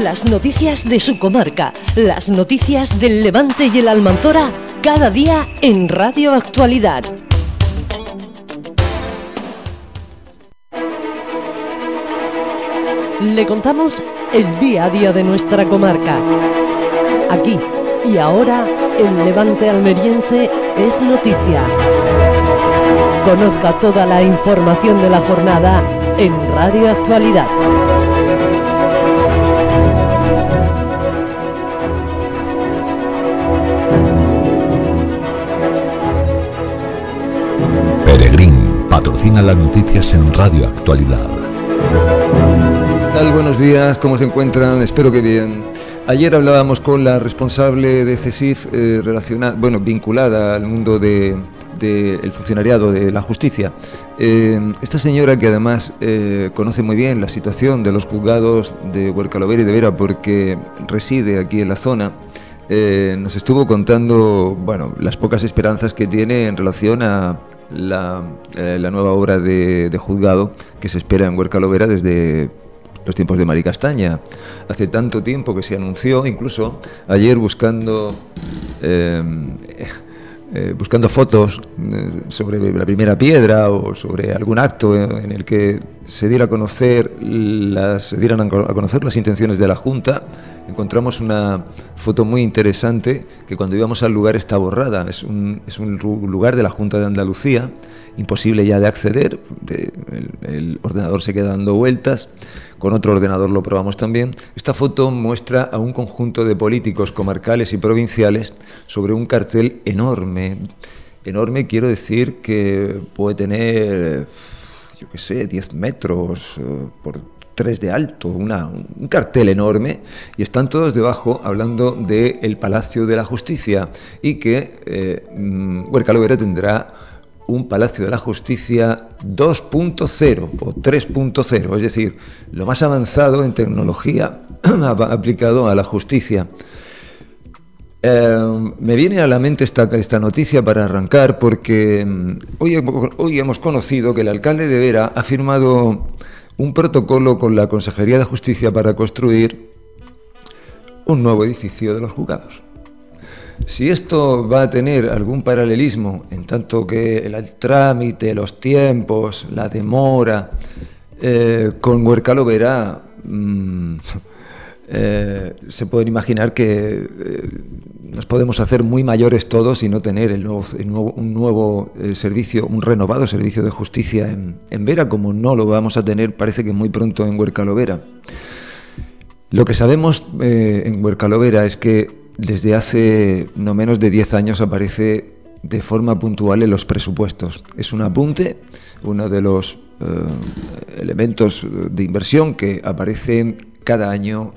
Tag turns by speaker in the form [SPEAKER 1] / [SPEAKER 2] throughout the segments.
[SPEAKER 1] Las noticias de su comarca, las noticias del Levante y el Almanzora, cada día en Radio Actualidad. Le contamos el día a día de nuestra comarca. Aquí y ahora, el Levante almeriense es noticia. Conozca toda la información de la jornada en Radio Actualidad.
[SPEAKER 2] Peregrín patrocina las noticias en Radio Actualidad.
[SPEAKER 3] ¿Qué tal? Buenos días, ¿cómo se encuentran? Espero que bien. Ayer hablábamos con la responsable de CESIF vinculada al mundo del funcionariado de la justicia. Esta señora, que además conoce muy bien la situación de los juzgados de Huercalovera y de Vera porque reside aquí en la zona, nos estuvo contando las pocas esperanzas que tiene en relación a la nueva obra de juzgado que se espera en Huercalovera desde los tiempos de Mari Castaña. Hace tanto tiempo que se anunció, incluso ayer buscando fotos sobre la primera piedra o sobre algún acto en el que se dieran a conocer las intenciones de la Junta, encontramos una foto muy interesante que cuando íbamos al lugar está borrada. Es un lugar de la Junta de Andalucía, imposible ya de acceder, el ordenador se queda dando vueltas, con otro ordenador lo probamos también. Esta foto muestra a un conjunto de políticos comarcales y provinciales sobre un cartel enorme. Enorme quiero decir que puede tener, 10 metros por 3 de alto, un cartel enorme, y están todos debajo hablando del Palacio de la Justicia y que Huercalovera tendrá un Palacio de la Justicia 2.0 o 3.0, es decir, lo más avanzado en tecnología aplicado a la justicia. Me viene a la mente esta noticia para arrancar porque hoy hemos conocido que el alcalde de Vera ha firmado un protocolo con la Consejería de Justicia para construir un nuevo edificio de los juzgados. Si esto va a tener algún paralelismo, en tanto que el trámite, los tiempos, la demora, con Huercalovera, se pueden imaginar que nos podemos hacer muy mayores todos y no tener un nuevo servicio, un renovado servicio de justicia en Vera, como no lo vamos a tener, parece que muy pronto en Huercalovera. Lo que sabemos en Huercalovera es que desde hace no menos de 10 años aparece de forma puntual en los presupuestos. Es un apunte, uno de los elementos de inversión que aparecen cada año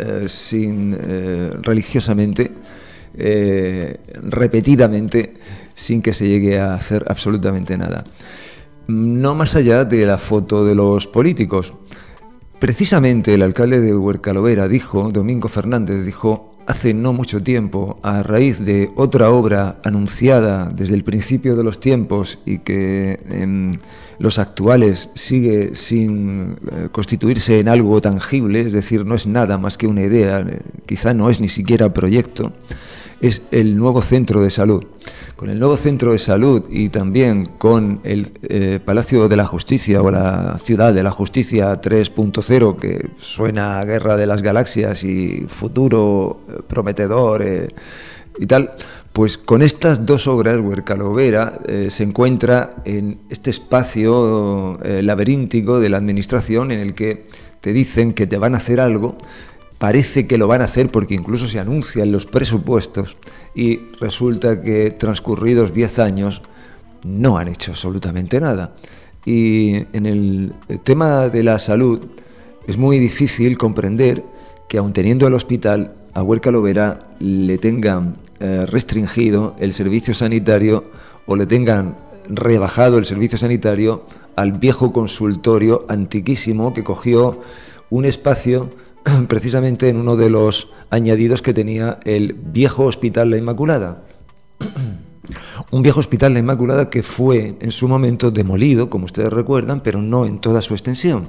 [SPEAKER 3] religiosamente, repetidamente, sin que se llegue a hacer absolutamente nada. No más allá de la foto de los políticos. Precisamente el alcalde de Huercalovera Domingo Fernández, dijo hace no mucho tiempo, a raíz de otra obra anunciada desde el principio de los tiempos y que en los actuales sigue sin constituirse en algo tangible, es decir, no es nada más que una idea, quizá no es ni siquiera proyecto, es el nuevo centro de salud. Con el nuevo centro de salud y también con el Palacio de la Justicia o la Ciudad de la Justicia 3.0, que suena a Guerra de las Galaxias y futuro prometedor y tal, pues con estas dos obras Huercalovera se encuentra en este espacio laberíntico de la administración en el que te dicen que te van a hacer algo. Parece que lo van a hacer porque incluso se anuncian los presupuestos y resulta que transcurridos 10 años no han hecho absolutamente nada. Y en el tema de la salud es muy difícil comprender que aun teniendo el hospital, a Huercalovera le tengan restringido el servicio sanitario o le tengan rebajado el servicio sanitario al viejo consultorio antiquísimo que cogió un espacio precisamente en uno de los añadidos que tenía el viejo Hospital La Inmaculada. Un viejo Hospital La Inmaculada que fue en su momento demolido, como ustedes recuerdan, pero no en toda su extensión.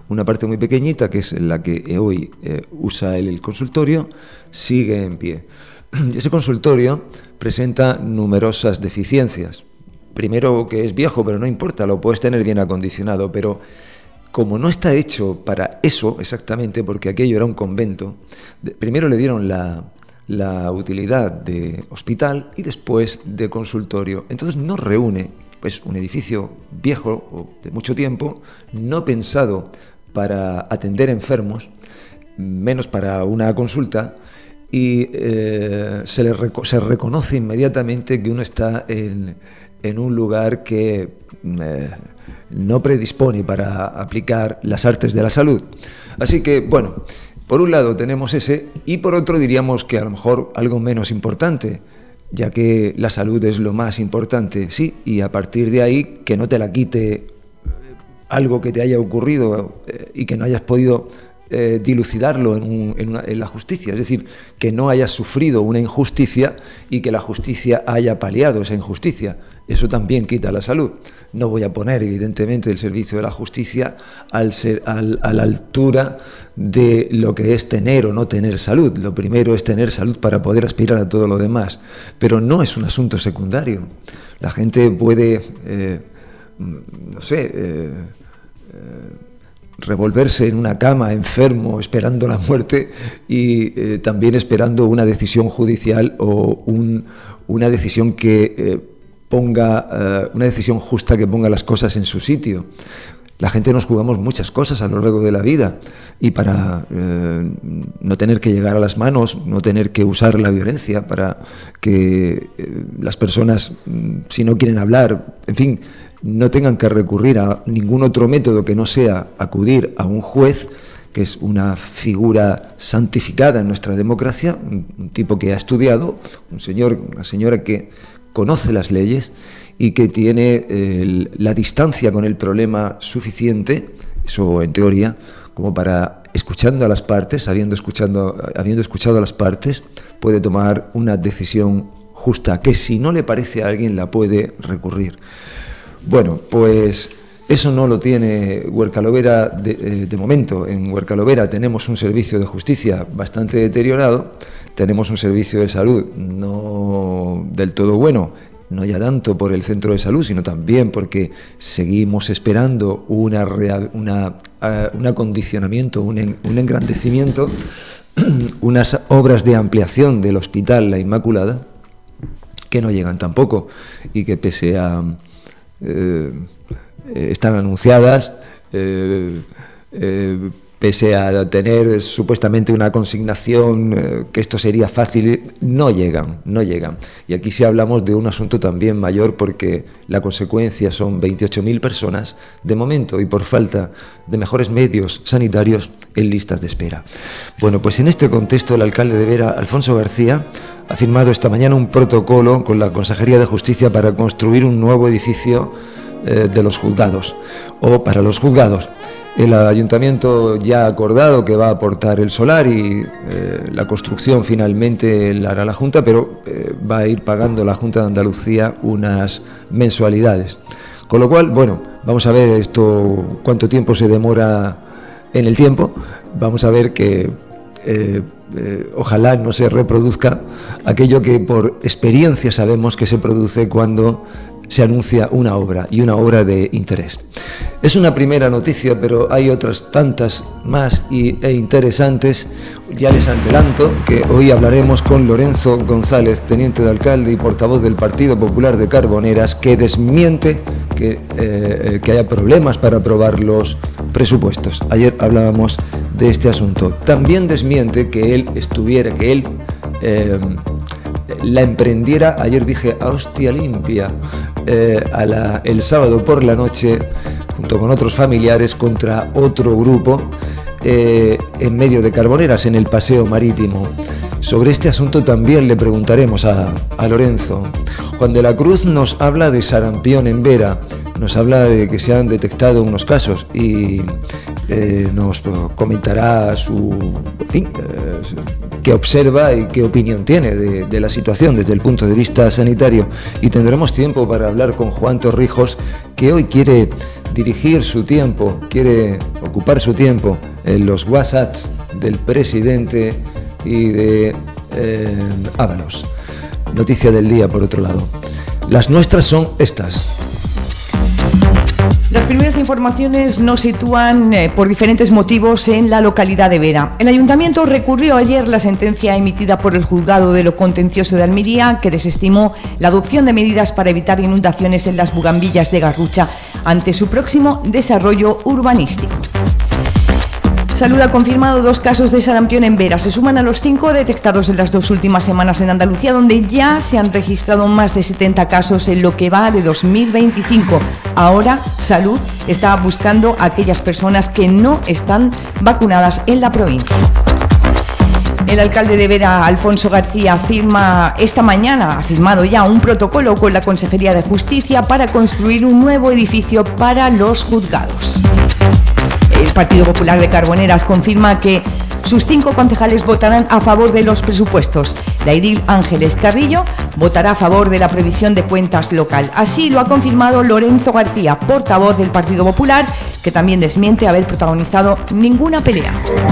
[SPEAKER 3] Una parte muy pequeñita, que es la que hoy usa el consultorio, sigue en pie. Ese consultorio presenta numerosas deficiencias. Primero, que es viejo, pero no importa, lo puedes tener bien acondicionado, pero como no está hecho para eso exactamente, porque aquello era un convento, primero le dieron la utilidad de hospital y después de consultorio. Entonces no reúne pues un edificio viejo o de mucho tiempo, no pensado para atender enfermos, menos para una consulta, y se reconoce inmediatamente que uno está en un lugar que no predispone para aplicar las artes de la salud. Así que, bueno, por un lado tenemos ese, y por otro diríamos que a lo mejor algo menos importante, ya que la salud es lo más importante, sí, y a partir de ahí que no te la quite algo que te haya ocurrido y que no hayas podido dilucidarlo en la justicia, es decir, que no hayas sufrido una injusticia y que la justicia haya paliado esa injusticia. Eso también quita la salud. No voy a poner, evidentemente, el servicio de la justicia a la altura de lo que es tener o no tener salud. Lo primero es tener salud para poder aspirar a todo lo demás, pero no es un asunto secundario. La gente puede, revolverse en una cama enfermo esperando la muerte y también esperando una decisión judicial o una decisión que una decisión justa que ponga las cosas en su sitio. La gente nos jugamos muchas cosas a lo largo de la vida y para no tener que llegar a las manos, no tener que usar la violencia para que las personas, si no quieren hablar, en fin, no tengan que recurrir a ningún otro método que no sea acudir a un juez, que es una figura santificada en nuestra democracia, un tipo que ha estudiado, una señora que conoce las leyes y que tiene la distancia con el problema suficiente, eso en teoría, como para, escuchando a las partes, habiendo escuchado a las partes, puede tomar una decisión justa, que si no le parece a alguien la puede recurrir. Bueno, pues eso no lo tiene Huercalovera de momento. En Huercalovera tenemos un servicio de justicia bastante deteriorado, tenemos un servicio de salud no del todo bueno, no ya tanto por el centro de salud, sino también porque seguimos esperando un acondicionamiento, un engrandecimiento, unas obras de ampliación del Hospital La Inmaculada, que no llegan tampoco y que pese a están anunciadas, pese a tener supuestamente una consignación que esto sería fácil, no llegan. Y aquí sí hablamos de un asunto también mayor, porque la consecuencia son 28.000 personas de momento y por falta de mejores medios sanitarios en listas de espera. Bueno, pues en este contexto el alcalde de Vera, Alfonso García, ha firmado esta mañana un protocolo con la Consejería de Justicia para construir un nuevo edificio de los juzgados, o para los juzgados. El ayuntamiento ya ha acordado que va a aportar el solar y la construcción finalmente la hará la Junta, pero va a ir pagando la Junta de Andalucía unas mensualidades. Con lo cual, bueno, vamos a ver esto cuánto tiempo se demora en el tiempo. Vamos a ver que ojalá no se reproduzca aquello que por experiencia sabemos que se produce cuando se anuncia una obra, y una obra de interés. Es una primera noticia, pero hay otras tantas más e interesantes. Ya les adelanto que hoy hablaremos con Lorenzo González, teniente de alcalde y portavoz del Partido Popular de Carboneras, que desmiente que haya problemas para aprobar los presupuestos. Ayer hablábamos de este asunto. También desmiente que él la emprendiera, ayer dije a hostia limpia, el sábado por la noche, junto con otros familiares, contra otro grupo en medio de Carboneras, en el Paseo Marítimo. Sobre este asunto también le preguntaremos a Lorenzo. Juan de la Cruz nos habla de sarampión en Vera, nos habla de que se han detectado unos casos y nos comentará qué observa y qué opinión tiene de la situación desde el punto de vista sanitario. Y tendremos tiempo para hablar con Juan Torrijos, que hoy quiere dirigir su tiempo, quiere ocupar su tiempo en los WhatsApps del presidente y de Ábalos. Noticia del día, por otro lado. Las nuestras son estas.
[SPEAKER 4] Las primeras informaciones nos sitúan por diferentes motivos en la localidad de Vera. El Ayuntamiento recurrió ayer la sentencia emitida por el Juzgado de lo Contencioso de Almería, que desestimó la adopción de medidas para evitar inundaciones en las bugambillas de Garrucha ante su próximo desarrollo urbanístico. Salud ha confirmado 2 casos de sarampión en Vera. Se suman a los 5 detectados en las 2 últimas semanas en Andalucía, donde ya se han registrado más de 70 casos en lo que va de 2025. Ahora, Salud está buscando a aquellas personas que no están vacunadas en la provincia. El alcalde de Vera, Alfonso García, ha firmado ya un protocolo con la Consejería de Justicia para construir un nuevo edificio para los juzgados. El Partido Popular de Carboneras confirma que sus 5 concejales votarán a favor de los presupuestos. La edil Ángeles Carrillo votará a favor de la previsión de cuentas local. Así lo ha confirmado Lorenzo García, portavoz del Partido Popular, que también desmiente haber protagonizado ninguna pelea.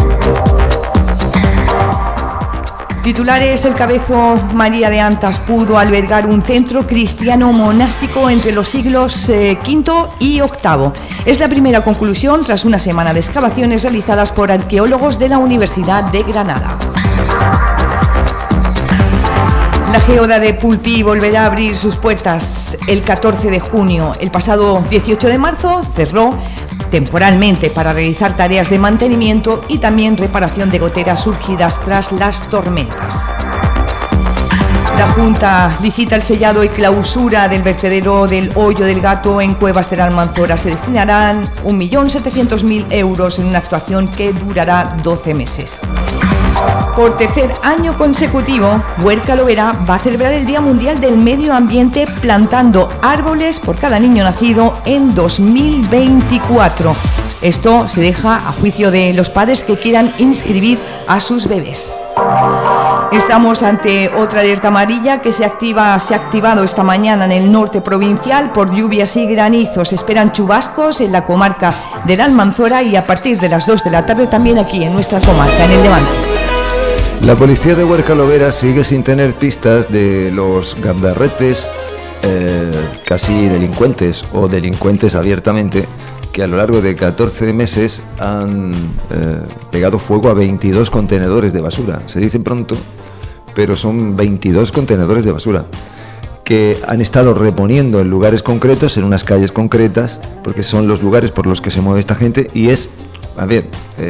[SPEAKER 4] Titulares: el Cabezo María de Antas pudo albergar un centro cristiano monástico entre los siglos V y VIII. Es la primera conclusión tras una semana de excavaciones realizadas por arqueólogos de la Universidad de Granada. La Geoda de Pulpí volverá a abrir sus puertas el 14 de junio. El pasado 18 de marzo cerró temporalmente para realizar tareas de mantenimiento y también reparación de goteras surgidas tras las tormentas. La Junta licita el sellado y clausura del vertedero del Hoyo del Gato en Cuevas de la Almanzora. Se destinarán 1.700.000 euros en una actuación que durará 12 meses. Por tercer año consecutivo, Huerca Lovera va a celebrar el Día Mundial del Medio Ambiente plantando árboles por cada niño nacido en 2024. Esto se deja a juicio de los padres que quieran inscribir a sus bebés. Estamos ante otra alerta amarilla que se ha activado esta mañana en el norte provincial por lluvias y granizos. Se esperan chubascos en la comarca de la Almanzora y a partir de las 2 de la tarde también aquí en nuestra comarca, en el Levante.
[SPEAKER 3] La policía de Huerca Lovera sigue sin tener pistas de los gamberretes casi delincuentes o delincuentes abiertamente, que a lo largo de 14 meses han pegado fuego a 22 contenedores de basura. Se dice pronto, pero son 22 contenedores de basura que han estado reponiendo en lugares concretos, en unas calles concretas, porque son los lugares por los que se mueve esta gente. Y es, a ver,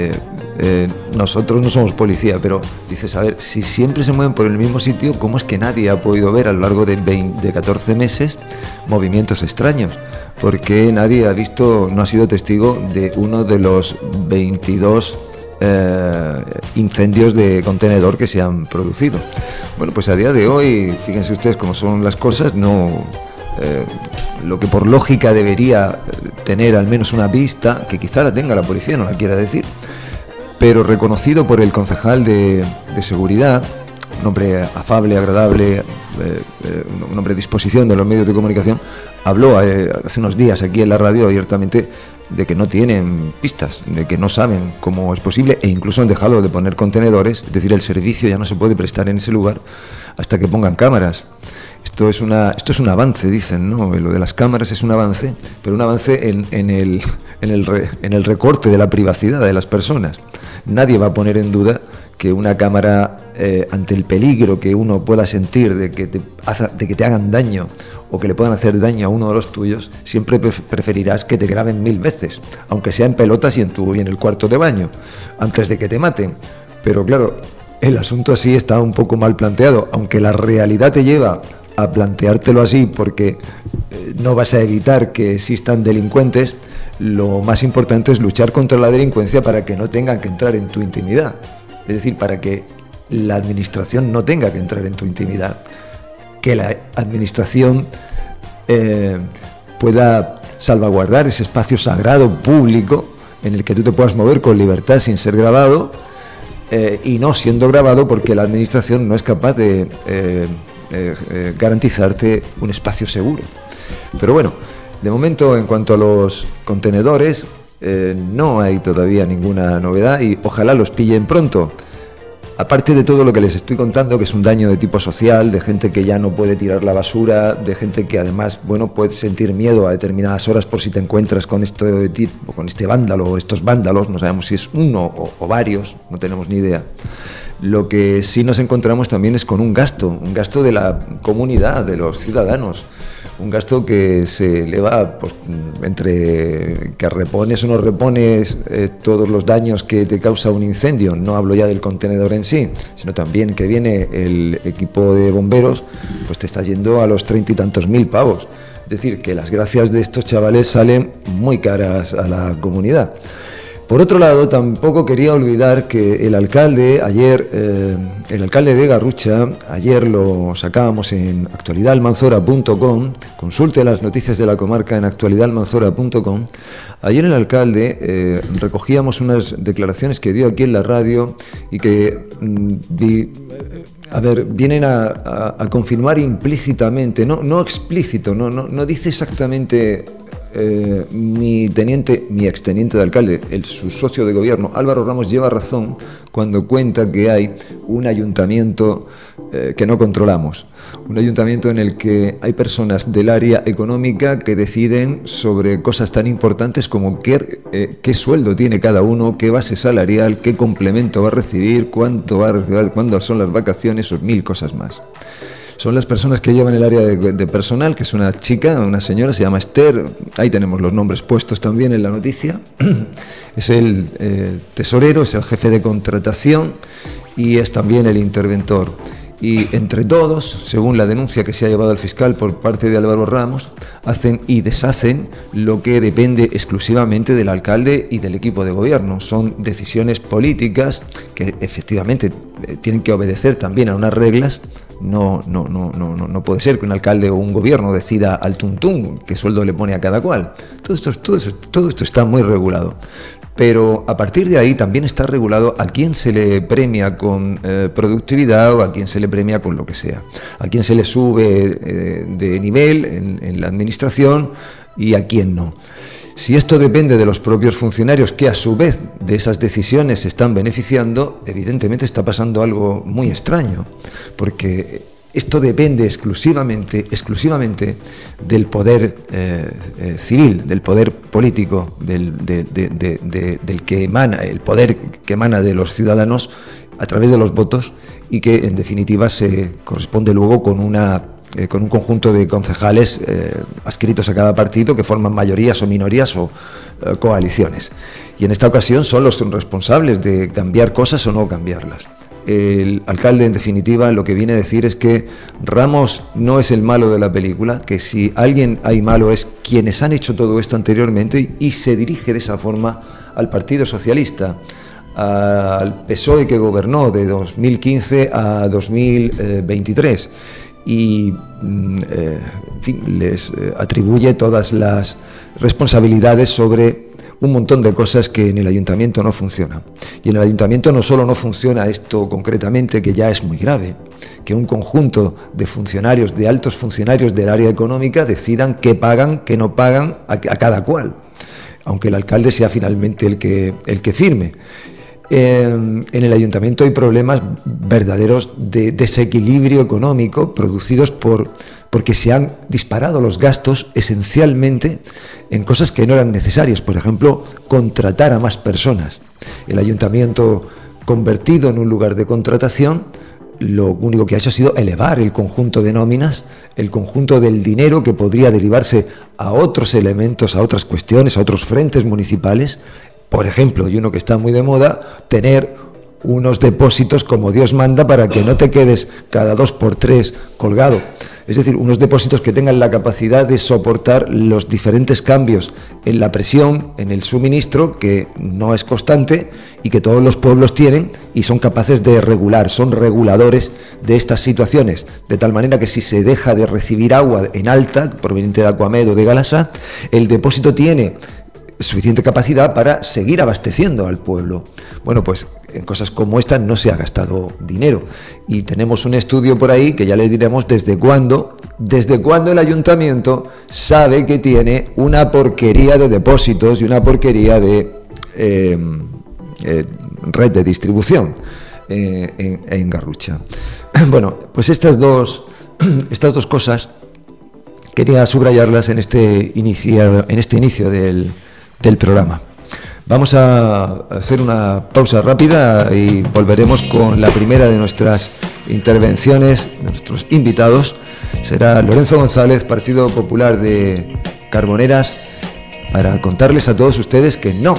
[SPEAKER 3] nosotros no somos policía, pero dices, a ver, si siempre se mueven por el mismo sitio, ¿cómo es que nadie ha podido ver a lo largo de 14 meses movimientos extraños? Porque nadie ha visto, no ha sido testigo de uno de los 22 incendios de contenedor que se han producido. Bueno, pues a día de hoy, fíjense ustedes cómo son las cosas, lo que por lógica debería tener al menos una pista, que quizá la tenga la policía, no la quiera decir, pero reconocido por el concejal de seguridad, un hombre afable, agradable, un hombre a disposición de los medios de comunicación, habló hace unos días aquí en la radio abiertamente de que no tienen pistas, de que no saben cómo es posible, e incluso han dejado de poner contenedores, es decir, el servicio ya no se puede prestar en ese lugar hasta que pongan cámaras. Esto es un avance, dicen, ¿no? Lo de las cámaras es un avance, pero un avance en el recorte de la privacidad de las personas. Nadie va a poner en duda que una cámara, ante el peligro que uno pueda sentir de que te hagan daño o que le puedan hacer daño a uno de los tuyos, siempre preferirás que te graben 1000 veces, aunque sea en pelotas y en el cuarto de baño, antes de que te maten. Pero claro, el asunto así está un poco mal planteado, aunque la realidad te lleva a planteártelo así porque no vas a evitar que existan delincuentes. Lo más importante es luchar contra la delincuencia para que no tengan que entrar en tu intimidad, es decir, para que la administración no tenga que entrar en tu intimidad, que la administración pueda salvaguardar ese espacio sagrado público en el que tú te puedas mover con libertad sin ser grabado y no siendo grabado porque la administración no es capaz de garantizarte un espacio seguro. Pero bueno, de momento, en cuanto a los contenedores, no hay todavía ninguna novedad y ojalá los pillen pronto. Aparte de todo lo que les estoy contando, que es un daño de tipo social, de gente que ya no puede tirar la basura, de gente que además, bueno, puede sentir miedo a determinadas horas por si te encuentras con este tipo, con este vándalo o estos vándalos, no sabemos si es uno o varios, no tenemos ni idea. Lo que sí nos encontramos también es con un gasto de la comunidad, de los ciudadanos, un gasto que se eleva pues, entre que repones o no repones todos los daños que te causa un incendio. No hablo ya del contenedor en sí, sino también que viene el equipo de bomberos, pues te está yendo a los 30 y tantos mil pavos. Es decir, que las gracias de estos chavales salen muy caras a la comunidad. Por otro lado, tampoco quería olvidar que el alcalde de Garrucha, ayer lo sacábamos en actualidadalmanzora.com, consulte las noticias de la comarca en actualidadalmanzora.com, ayer el alcalde recogíamos unas declaraciones que dio aquí en la radio y que vienen a confirmar implícitamente, no explícito, no dice exactamente. Mi exteniente de alcalde, su socio de gobierno, Álvaro Ramos, lleva razón cuando cuenta que hay un ayuntamiento que no controlamos, un ayuntamiento en el que hay personas del área económica que deciden sobre cosas tan importantes como qué sueldo tiene cada uno, qué base salarial, qué complemento va a recibir, cuánto va a recibir, cuándo son las vacaciones o 1000 cosas más. Son las personas que llevan el área de personal, que es una chica, una señora, se llama Esther, ahí tenemos los nombres puestos también en la noticia, es el tesorero, es el jefe de contratación y es también el interventor. Y entre todos, según la denuncia que se ha llevado al fiscal por parte de Álvaro Ramos, hacen y deshacen lo que depende exclusivamente del alcalde y del equipo de gobierno. Son decisiones políticas que efectivamente tienen que obedecer también a unas reglas. No puede ser que un alcalde o un gobierno decida al tuntún qué sueldo le pone a cada cual. Todo esto está muy regulado. Pero a partir de ahí también está regulado a quién se le premia con productividad o a quién se le premia con lo que sea. A quién se le sube de nivel en la administración y a quién no. Si esto depende de los propios funcionarios que a su vez de esas decisiones se están beneficiando, evidentemente está pasando algo muy extraño, porque esto depende exclusivamente del poder civil, del poder político, del que emana, el poder que emana de los ciudadanos a través de los votos y que en definitiva se corresponde luego con un conjunto de concejales adscritos a cada partido que forman mayorías o minorías o coaliciones. Y en esta ocasión son los responsables de cambiar cosas o no cambiarlas. El alcalde, en definitiva, lo que viene a decir es que Ramos no es el malo de la película, que si alguien hay malo es quienes han hecho todo esto anteriormente, y se dirige de esa forma al Partido Socialista, al PSOE que gobernó de 2015 a 2023 y en fin, les atribuye todas las responsabilidades sobre un montón de cosas que en el ayuntamiento no funcionan. Y en el ayuntamiento no solo no funciona esto concretamente, que ya es muy grave, que un conjunto de funcionarios, de altos funcionarios del área económica decidan qué pagan, qué no pagan a cada cual, aunque el alcalde sea finalmente el que firme. En el ayuntamiento hay problemas verdaderos de desequilibrio económico producidos porque se han disparado los gastos esencialmente en cosas que no eran necesarias. Por ejemplo, contratar a más personas. El ayuntamiento, convertido en un lugar de contratación, lo único que ha hecho ha sido elevar el conjunto de nóminas, el conjunto del dinero que podría derivarse a otros elementos, a otras cuestiones, a otros frentes municipales. Por ejemplo, y uno que está muy de moda, tener unos depósitos como Dios manda para que no te quedes cada 2 por 3 colgado. Es decir, unos depósitos que tengan la capacidad de soportar los diferentes cambios en la presión, en el suministro, que no es constante y que todos los pueblos tienen y son capaces de regular, son reguladores de estas situaciones, de tal manera que si se deja de recibir agua en alta, proveniente de Aquamed o de Galasa, el depósito tiene suficiente capacidad para seguir abasteciendo al pueblo. Bueno, pues en cosas como esta no se ha gastado dinero. Y tenemos un estudio por ahí que ya les diremos desde cuándo el ayuntamiento sabe que tiene una porquería de depósitos y una porquería de red de distribución en Garrucha. Bueno, pues estas dos cosas quería subrayarlas en este inicio del programa. Vamos a hacer una pausa rápida y volveremos con la primera de nuestras intervenciones, de nuestros invitados. Será Lorenzo González, Partido Popular de Carboneras, para contarles a todos ustedes que no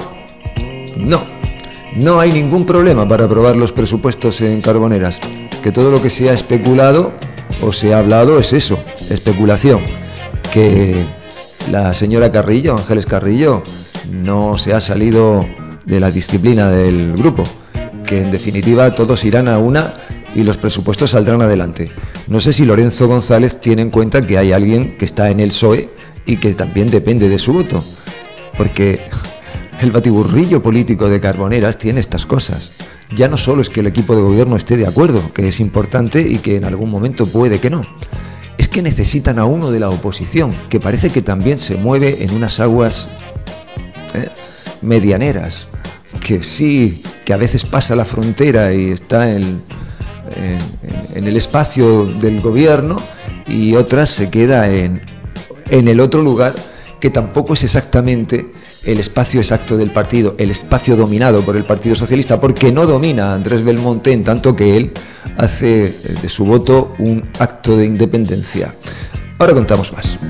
[SPEAKER 3] hay ningún problema para aprobar los presupuestos en Carboneras, que todo lo que se ha especulado o se ha hablado es eso, especulación, que la señora Carrillo, Ángeles Carrillo, no se ha salido de la disciplina del grupo, que en definitiva todos irán a una y los presupuestos saldrán adelante. No sé si Lorenzo González tiene en cuenta que hay alguien que está en el PSOE y que también depende de su voto, porque el batiburrillo político de Carboneras tiene estas cosas. Ya no solo es que el equipo de gobierno esté de acuerdo, que es importante y que en algún momento puede que no, es que necesitan a uno de la oposición, que parece que también se mueve en unas aguas medianeras, que sí, que a veces pasa la frontera y está en el espacio del gobierno, y otras se queda en el otro lugar, que tampoco es exactamente el espacio exacto del partido, el espacio dominado por el Partido Socialista, porque no domina a Andrés Belmonte, en tanto que él hace de su voto un acto de independencia. Ahora contamos más.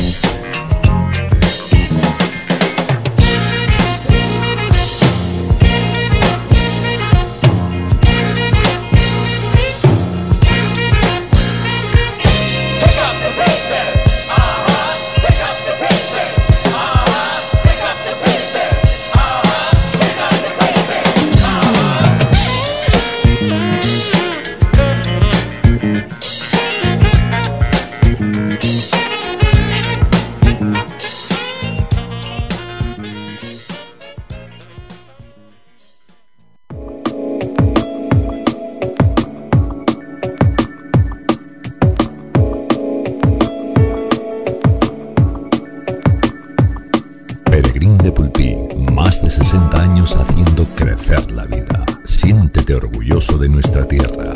[SPEAKER 2] De nuestra tierra.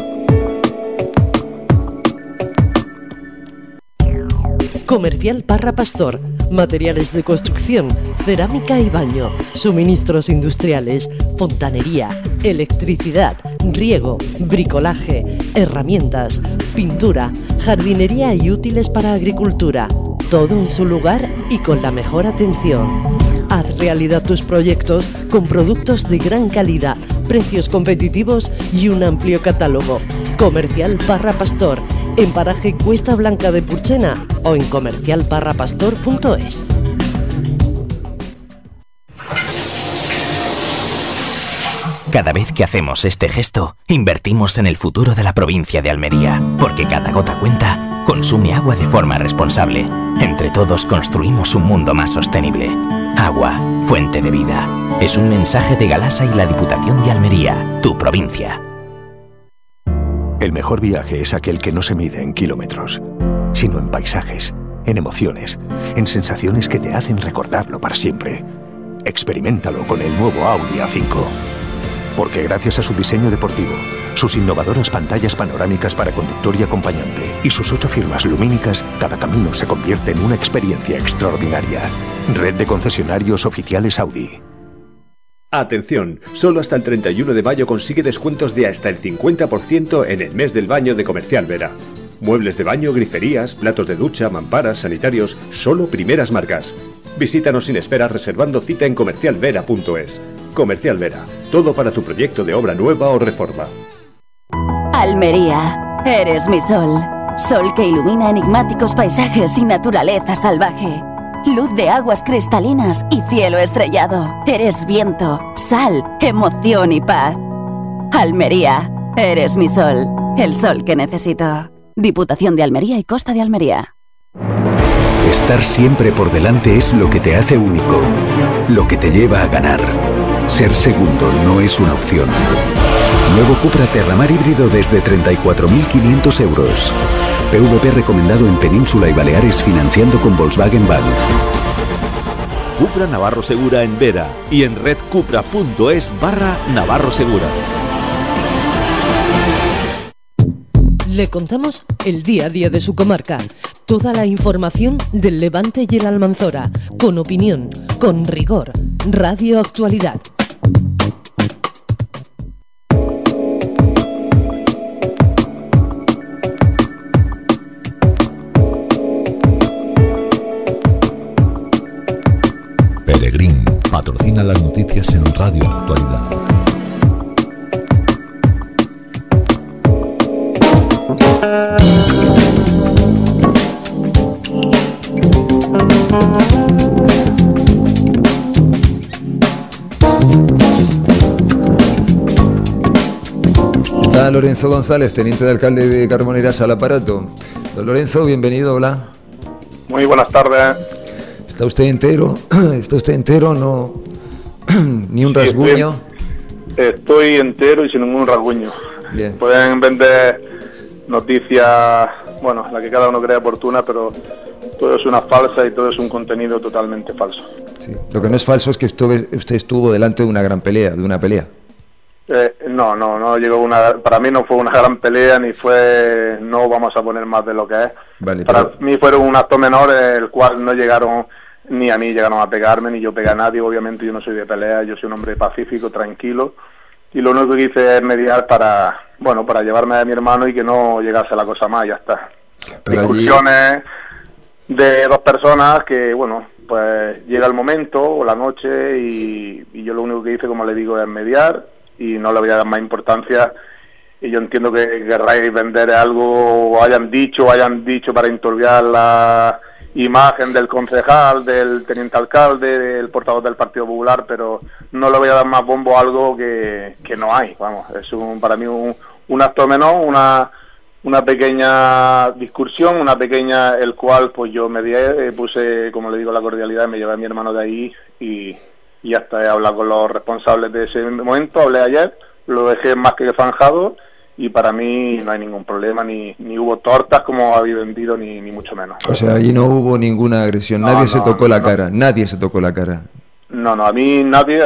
[SPEAKER 1] Comercial Parra Pastor, materiales de construcción, cerámica y baño, suministros industriales, fontanería, electricidad, riego, bricolaje, herramientas, pintura, jardinería y útiles para agricultura. Todo en su lugar y con la mejor atención. Haz realidad tus proyectos con productos de gran calidad, precios competitivos y un amplio catálogo. Comercial Parra Pastor, en paraje Cuesta Blanca de Purchena o en comercialparrapastor.es.
[SPEAKER 5] Cada vez que hacemos este gesto, invertimos en el futuro de la provincia de Almería, porque cada gota cuenta, consume agua de forma responsable. Entre todos construimos un mundo más sostenible. Agua, fuente de vida. Es un mensaje de Galasa y la Diputación de Almería, tu provincia.
[SPEAKER 6] El mejor viaje es aquel que no se mide en kilómetros, sino en paisajes, en emociones, en sensaciones que te hacen recordarlo para siempre. Experiméntalo con el nuevo Audi A5. Porque gracias a su diseño deportivo, sus innovadoras pantallas panorámicas para conductor y acompañante y sus 8 firmas lumínicas, cada camino se convierte en una experiencia extraordinaria. Red de concesionarios oficiales Audi.
[SPEAKER 7] Atención, solo hasta el 31 de mayo consigue descuentos de hasta el 50% en el mes del baño de Comercial Vera. Muebles de baño, griferías, platos de ducha, mamparas, sanitarios, solo primeras marcas. Visítanos sin espera reservando cita en comercialvera.es. Comercial Vera, todo para tu proyecto de obra nueva o reforma.
[SPEAKER 8] Almería, eres mi sol. Sol que ilumina enigmáticos paisajes y naturaleza salvaje. Luz de aguas cristalinas y cielo estrellado. Eres viento, sal, emoción y paz. Almería, eres mi sol. El sol que necesito. Diputación de Almería y Costa de Almería.
[SPEAKER 2] Estar siempre por delante es lo que te hace único, lo que te lleva a ganar. Ser segundo no es una opción. Nuevo Cupra Terramar híbrido desde 34.500 euros. PVP recomendado en Península y Baleares financiando con Volkswagen Bank.
[SPEAKER 9] Cupra Navarro Segura en Vera y en redcupra.es/Navarro Segura.
[SPEAKER 1] Le contamos el día a día de su comarca. Toda la información del Levante y el Almanzora. Con opinión, con rigor. Radio Actualidad.
[SPEAKER 2] Peregrín patrocina las noticias en Radio Actualidad.
[SPEAKER 3] Está Lorenzo González, teniente de alcalde de Carboneras, al aparato. Don Lorenzo, bienvenido, hola.
[SPEAKER 10] Muy buenas tardes.
[SPEAKER 3] ¿Está usted entero? ¿Está usted entero? No, ni un rasguño.
[SPEAKER 10] Estoy entero y sin ningún rasguño.
[SPEAKER 3] Bien.
[SPEAKER 10] Pueden vender noticias, bueno, la que cada uno crea oportuna, pero todo es una falsa y todo es un contenido totalmente falso.
[SPEAKER 3] Sí. Lo que no es falso es que usted estuvo delante de una gran pelea, de una pelea.
[SPEAKER 10] No llegó para mí no fue una gran pelea, ni fue, no vamos a poner más de lo que es.
[SPEAKER 3] Vale,
[SPEAKER 10] para mí fueron un acto menor, el cual no llegaron, ni a mí llegaron a pegarme, ni yo pegué a nadie. Obviamente yo no soy de pelea, yo soy un hombre pacífico, tranquilo, y lo único que hice es mediar para llevarme a mi hermano y que no llegase la cosa más, ya está.
[SPEAKER 3] Pero
[SPEAKER 10] discusiones de dos personas que, bueno, pues llega el momento o la noche y yo lo único que hice, como le digo, es mediar y no le voy a dar más importancia. Y yo entiendo que querráis vender algo o hayan dicho para enturbiar la imagen del concejal, del teniente alcalde, del portavoz del Partido Popular, pero no le voy a dar más bombo a algo que no hay. Vamos, es para mí un acto menor, una pequeña discusión, el cual pues yo medié, puse, como le digo, la cordialidad, me llevé a mi hermano de ahí y hasta he hablado con los responsables de ese momento, hablé ayer, lo dejé más que zanjado y para mí no hay ningún problema, ni hubo tortas como habéis vendido, ni mucho menos.
[SPEAKER 3] O sea, allí no hubo ninguna agresión, nadie se tocó la cara.
[SPEAKER 10] No, a mí nadie...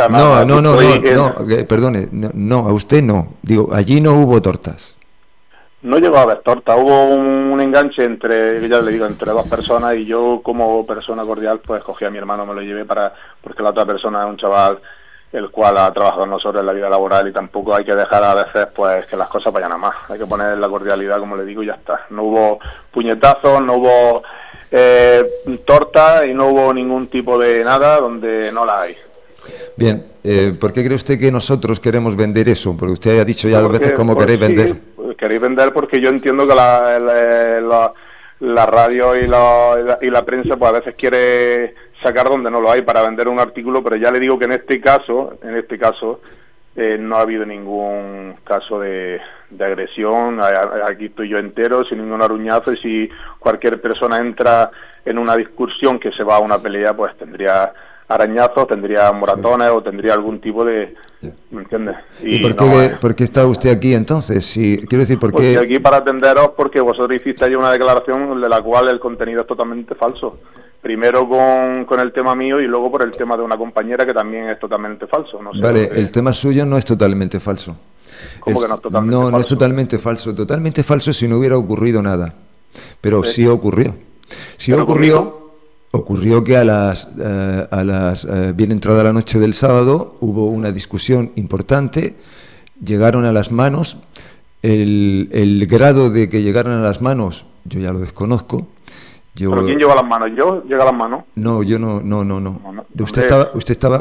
[SPEAKER 3] Perdone, a usted no. Digo, allí no hubo tortas.
[SPEAKER 10] No llegó a haber torta, hubo un enganche entre dos personas y yo como persona cordial pues cogí a mi hermano, me lo llevé porque la otra persona es un chaval el cual ha trabajado con nosotros en la vida laboral y tampoco hay que dejar a veces pues que las cosas vayan a más, hay que poner la cordialidad, como le digo, y ya está. No hubo puñetazos, no hubo torta y no hubo ningún tipo de nada donde no la hay.
[SPEAKER 3] Bien, ¿por qué cree usted que nosotros queremos vender eso? Porque usted ha dicho ya dos veces cómo queréis vender.
[SPEAKER 10] Queréis vender porque yo entiendo que la radio y la prensa pues a veces quiere sacar donde no lo hay para vender un artículo, pero ya le digo que en este caso no ha habido ningún caso de agresión. Aquí estoy yo entero, sin ningún aruñazo, y si cualquier persona entra en una discusión que se va a una pelea, pues tendría arañazos, tendría moratones o tendría algún tipo de... ¿Me entiendes?
[SPEAKER 3] ¿Y por qué está usted aquí entonces? Quiero decir, ¿por qué?
[SPEAKER 10] Estoy aquí para atenderos porque vosotros hiciste ahí una declaración de la cual el contenido es totalmente falso. Primero con el tema mío y luego por el tema de una compañera que también es totalmente falso. No sé,
[SPEAKER 3] vale, el tema suyo no es totalmente falso.
[SPEAKER 10] ¿Cómo que no es totalmente falso?
[SPEAKER 3] No es totalmente falso. Totalmente falso si no hubiera ocurrido nada. Pero sí ocurrió. Sí ocurrió que a las bien entrada la noche del sábado hubo una discusión importante, llegaron a las manos, el grado de que llegaron a las manos yo ya lo desconozco.
[SPEAKER 10] ¿Pero quién lleva las manos? ¿Yo? ¿Llega las manos?
[SPEAKER 3] No, yo no. Usted estaba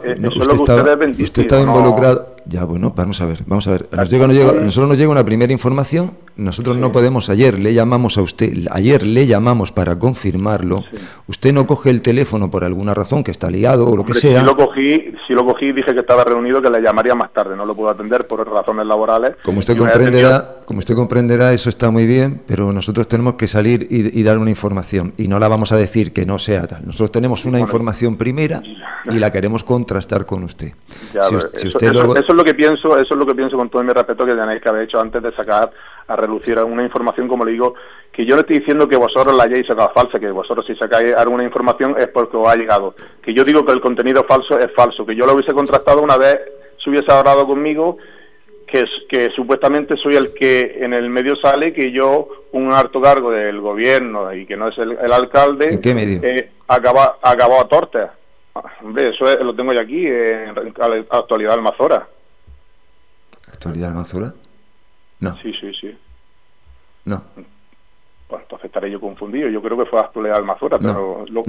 [SPEAKER 3] involucrado. Ya, bueno, vamos a ver. Nosotros nos llega una primera información, nosotros no podemos. Ayer le llamamos a usted, para confirmarlo. Sí. Usted no coge el teléfono por alguna razón, que está liado o lo que sea.
[SPEAKER 10] Si lo cogí, dije que estaba reunido, que le llamaría más tarde, no lo puedo atender por razones laborales.
[SPEAKER 3] Como usted comprenderá, como usted comprenderá, eso está muy bien, pero nosotros tenemos que salir y dar una información, y no la vamos a decir que no sea tal. Nosotros tenemos una información primera y la queremos contrastar con usted.
[SPEAKER 10] Eso es lo que pienso con todo mi respeto, que tenéis que haber hecho antes de sacar a relucir una información, como le digo, que yo no estoy diciendo que vosotros la hayáis sacado falsa, que vosotros si sacáis alguna información es porque os ha llegado, que yo digo que el contenido falso es falso, que yo lo hubiese contrastado una vez, se hubiese hablado conmigo, que supuestamente soy el que en el medio sale, que yo, un alto cargo del gobierno y que no es el alcalde,
[SPEAKER 3] ¿en qué medio?
[SPEAKER 10] Acabó a tortas. Hombre, eso lo tengo yo aquí, en Actualidad Almanzora.
[SPEAKER 3] ¿Actualidad Almanzora? No.
[SPEAKER 10] Sí.
[SPEAKER 3] No.
[SPEAKER 10] Pues entonces estaré yo confundido. Yo creo que fue Actualidad Almanzora, pero
[SPEAKER 3] no.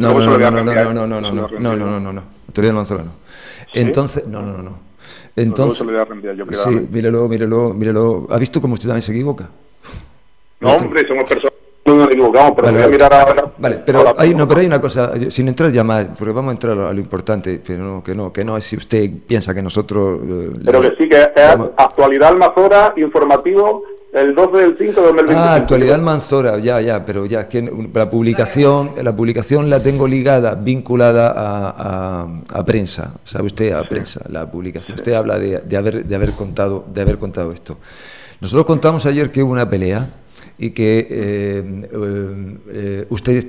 [SPEAKER 3] Actualidad Almanzora no.
[SPEAKER 10] ¿Sí?
[SPEAKER 3] Entonces, no. Entonces, sí, mírelo. ¿Ha visto cómo usted también se equivoca?
[SPEAKER 10] No, hombre, somos personas que no nos equivocamos, pero voy a mirar ahora.
[SPEAKER 3] Vale, pero hay una cosa, sin entrar ya más, porque vamos a entrar a lo importante, pero que no es si usted piensa que nosotros...
[SPEAKER 10] Pero que sí, que es Actualidad Almanzora, informativo, el 12 del 5 de 2025.
[SPEAKER 3] Actualidad Almanzora, ya, pero ya es que la publicación la tengo vinculada a prensa, ¿sabe usted? A prensa, la publicación. Usted habla de haber contado esto. Nosotros contamos ayer que hubo una pelea y que usted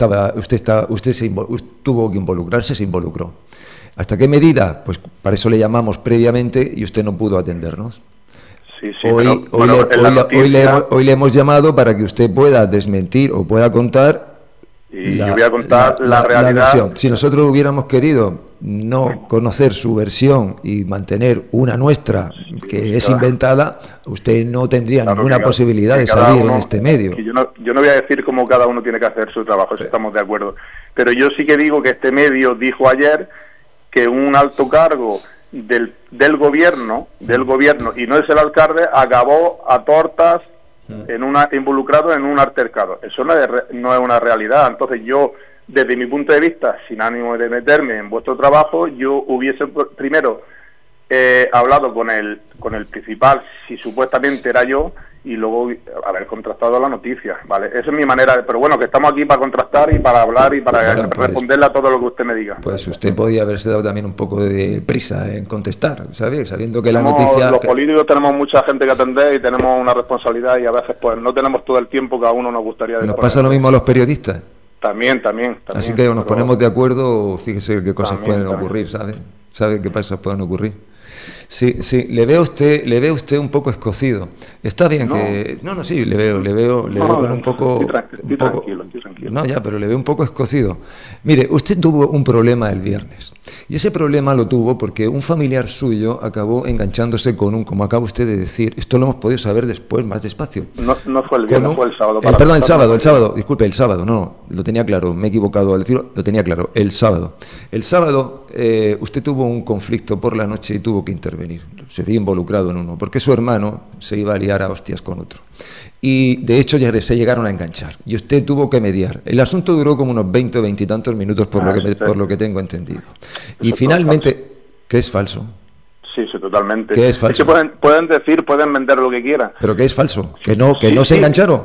[SPEAKER 3] tuvo que involucrarse, se involucró. ¿Hasta qué medida? Pues para eso le llamamos previamente y usted no pudo atendernos.
[SPEAKER 10] Sí,
[SPEAKER 3] hoy le hemos llamado para que usted pueda desmentir o pueda contar
[SPEAKER 10] yo voy a contar la realidad.
[SPEAKER 3] La versión. Si nosotros hubiéramos querido no conocer su versión y mantener una nuestra que es inventada, usted no tendría ninguna posibilidad de salir en este medio.
[SPEAKER 10] Yo no voy a decir cómo cada uno tiene que hacer su trabajo, eso estamos de acuerdo. Pero yo sí que digo que este medio dijo ayer que un alto cargo del gobierno, y no es el alcalde, acabó a tortas involucrado en un altercado. Eso no es una realidad. Entonces yo, desde mi punto de vista, sin ánimo de meterme en vuestro trabajo, yo hubiese primero hablado con el principal, si supuestamente era yo, y luego haber contrastado la noticia, ¿vale? Esa es mi manera, pero bueno, que estamos aquí para contrastar y para hablar y para responderle a todo lo que usted me diga.
[SPEAKER 3] Pues usted podía haberse dado también un poco de prisa en contestar, ¿sabes? Sabiendo que la noticia...
[SPEAKER 10] Los políticos tenemos mucha gente que atender y tenemos una responsabilidad y a veces pues no tenemos todo el tiempo que a uno nos gustaría.
[SPEAKER 3] ¿Nos pasa lo mismo a los periodistas?
[SPEAKER 10] También.
[SPEAKER 3] Así que nos ponemos de acuerdo, fíjese qué cosas pueden ocurrir, ¿sabe? ¿Sabe qué cosas pueden ocurrir? Sí, le veo usted un poco escocido. Está bien que... Sí, le veo con un poco...
[SPEAKER 10] Estoy tranquilo.
[SPEAKER 3] No, ya, pero le veo un poco escocido. Mire, usted tuvo un problema el viernes. Y ese problema lo tuvo porque un familiar suyo acabó enganchándose con como acaba usted de decir, esto lo hemos podido saber después, más despacio.
[SPEAKER 10] No fue el viernes, fue el sábado.
[SPEAKER 3] Perdón, el sábado, disculpe, el sábado, no, lo tenía claro, me he equivocado al decirlo, lo tenía claro, el sábado. El sábado usted tuvo un conflicto por la noche y tuvo que intervenir, se vio involucrado en uno, porque su hermano se iba a liar a hostias con otro. Y de hecho ya se llegaron a enganchar y usted tuvo que mediar. El asunto duró como unos 20 o 20 y tantos minutos por lo que tengo entendido. Y finalmente, ¿qué es falso?
[SPEAKER 10] Sí, totalmente.
[SPEAKER 3] ¿Qué es falso?
[SPEAKER 10] Es que pueden vender lo que quieran.
[SPEAKER 3] ¿Pero qué es falso? ¿Que no se engancharon?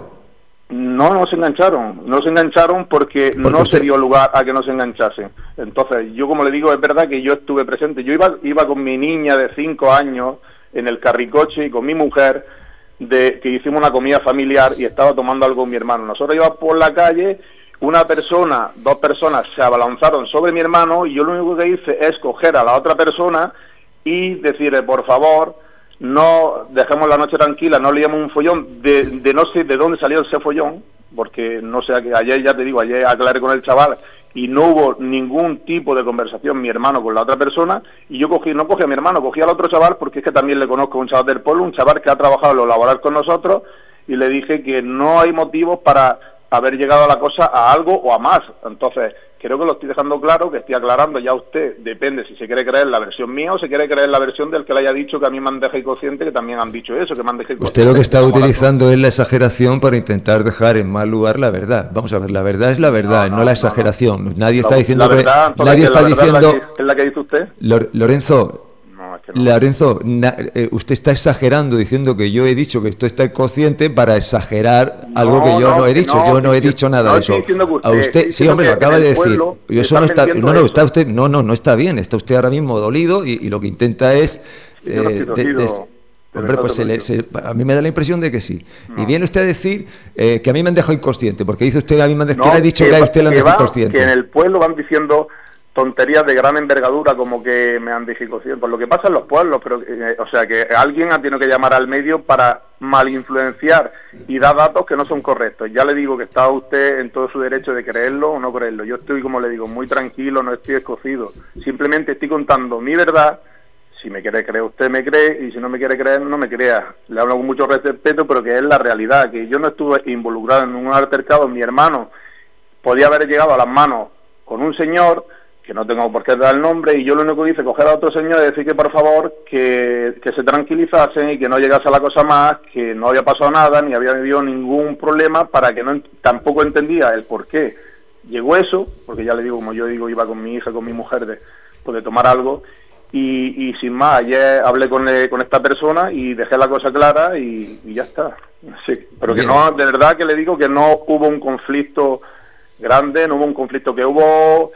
[SPEAKER 10] No se engancharon porque no se dio lugar a que no se enganchasen. Entonces, yo como le digo, es verdad que yo estuve presente. Yo iba con mi niña de 5 años en el carricoche y con mi mujer, que hicimos una comida familiar y estaba tomando algo con mi hermano. Nosotros íbamos por la calle, dos personas se abalanzaron sobre mi hermano y yo lo único que hice es coger a la otra persona y decirle, por favor, no dejemos la noche tranquila, no liemos un follón, de no sé de dónde salió ese follón, porque no sé, ayer aclaré con el chaval y no hubo ningún tipo de conversación mi hermano con la otra persona, y yo no cogí a mi hermano, cogí al otro chaval, porque es que también le conozco a un chaval del pueblo, un chaval que ha trabajado en lo laboral con nosotros, y le dije que no hay motivos para haber llegado a la cosa a algo o a más. Entonces, creo que lo estoy dejando claro, que estoy aclarando ya usted, depende si se quiere creer la versión mía o se quiere creer la versión del que le haya dicho que a mí me han dejado inconsciente, que también han dicho eso, que me han dejado inconsciente.
[SPEAKER 3] Usted lo que está utilizando es la exageración para intentar dejar en mal lugar la verdad. Vamos a ver, la verdad es la verdad, no la exageración. Nadie está diciendo
[SPEAKER 10] la verdad,
[SPEAKER 3] nadie está diciendo...
[SPEAKER 10] ¿Es la que dice usted?
[SPEAKER 3] Lorenzo...
[SPEAKER 10] que no.
[SPEAKER 3] Lorenzo, usted está exagerando diciendo que yo he dicho que usted está consciente para exagerar algo que yo no he dicho. Yo no he dicho nada de eso.
[SPEAKER 10] A
[SPEAKER 3] usted, sí, hombre, lo acaba de decir. Eso no está, está usted, no está bien. Está usted ahora mismo dolido y lo que intenta es hombre, pues a mí me da la impresión de que sí. No. Y viene usted a decir que a mí me han dejado inconsciente, porque dice usted a mí me han dejado, ha dicho que a usted le han dejado inconsciente.
[SPEAKER 10] Que en el pueblo van diciendo tonterías de gran envergadura como que me han dejado inconsciente, por lo que pasa en los pueblos, pero o sea que alguien ha tenido que llamar al medio para malinfluenciar y dar datos que no son correctos. Ya le digo que está usted en todo su derecho de creerlo o no creerlo. Yo estoy, como le digo, muy tranquilo, no estoy escocido. Simplemente estoy contando mi verdad. Si me quiere creer, usted me cree, y si no me quiere creer, no me crea. Le hablo con mucho respeto, pero que es la realidad, que yo no estuve involucrado en un altercado. Mi hermano podía haber llegado a las manos con un señor, que no tengo por qué dar el nombre, y yo lo único que hice, coger a otro señor y decir que por favor, que se tranquilizasen y que no llegase a la cosa más, que no había pasado nada, ni había habido ningún problema, para que tampoco entendía el por qué llegó eso, porque ya le digo, como yo digo, iba con mi hija, con mi mujer, de tomar algo. Y sin más, ayer hablé con esta persona y dejé la cosa clara y ya está. Sí, pero que no, de verdad que le digo que no hubo un conflicto grande, no hubo un conflicto, que hubo,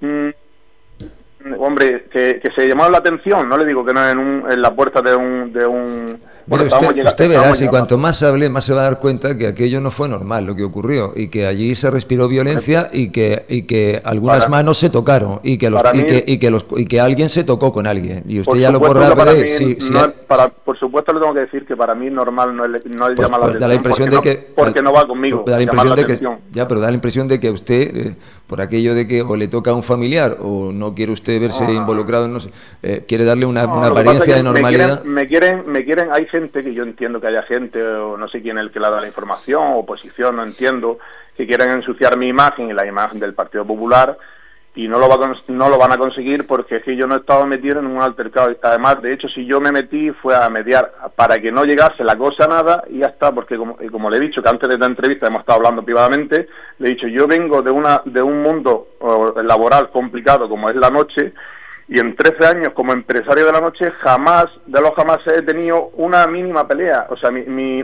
[SPEAKER 10] hombre, que se llamó la atención, no le digo que no en la puerta de un
[SPEAKER 3] Bueno, usted verá, si cuanto más hable, más se va a dar cuenta que aquello no fue normal lo que ocurrió, y que allí se respiró violencia y que algunas manos se tocaron y que alguien se tocó con alguien, y usted ya lo podrá ver.
[SPEAKER 10] Por supuesto le tengo que decir que para mí normal no es llamar la atención,
[SPEAKER 3] da la impresión de que
[SPEAKER 10] porque no va conmigo.
[SPEAKER 3] Da la impresión de que pero da la impresión de que usted por aquello de que o le toca a un familiar o no quiere usted verse involucrado, no sé, quiere darle una apariencia de normalidad.
[SPEAKER 10] Me quieren, hay gente que yo entiendo que haya gente, o no sé quién es el que le da la información, oposición, no entiendo, que quieren ensuciar mi imagen y la imagen del Partido Popular, y no lo van a conseguir, porque es que yo no he estado metido en un altercado. Además, de hecho, si yo me metí fue a mediar para que no llegase la cosa a nada, y ya está, porque como le he dicho, que antes de esta entrevista hemos estado hablando privadamente, le he dicho, yo vengo de un mundo laboral complicado como es la noche, y en 13 años como empresario de la noche jamás he tenido una mínima pelea. O sea,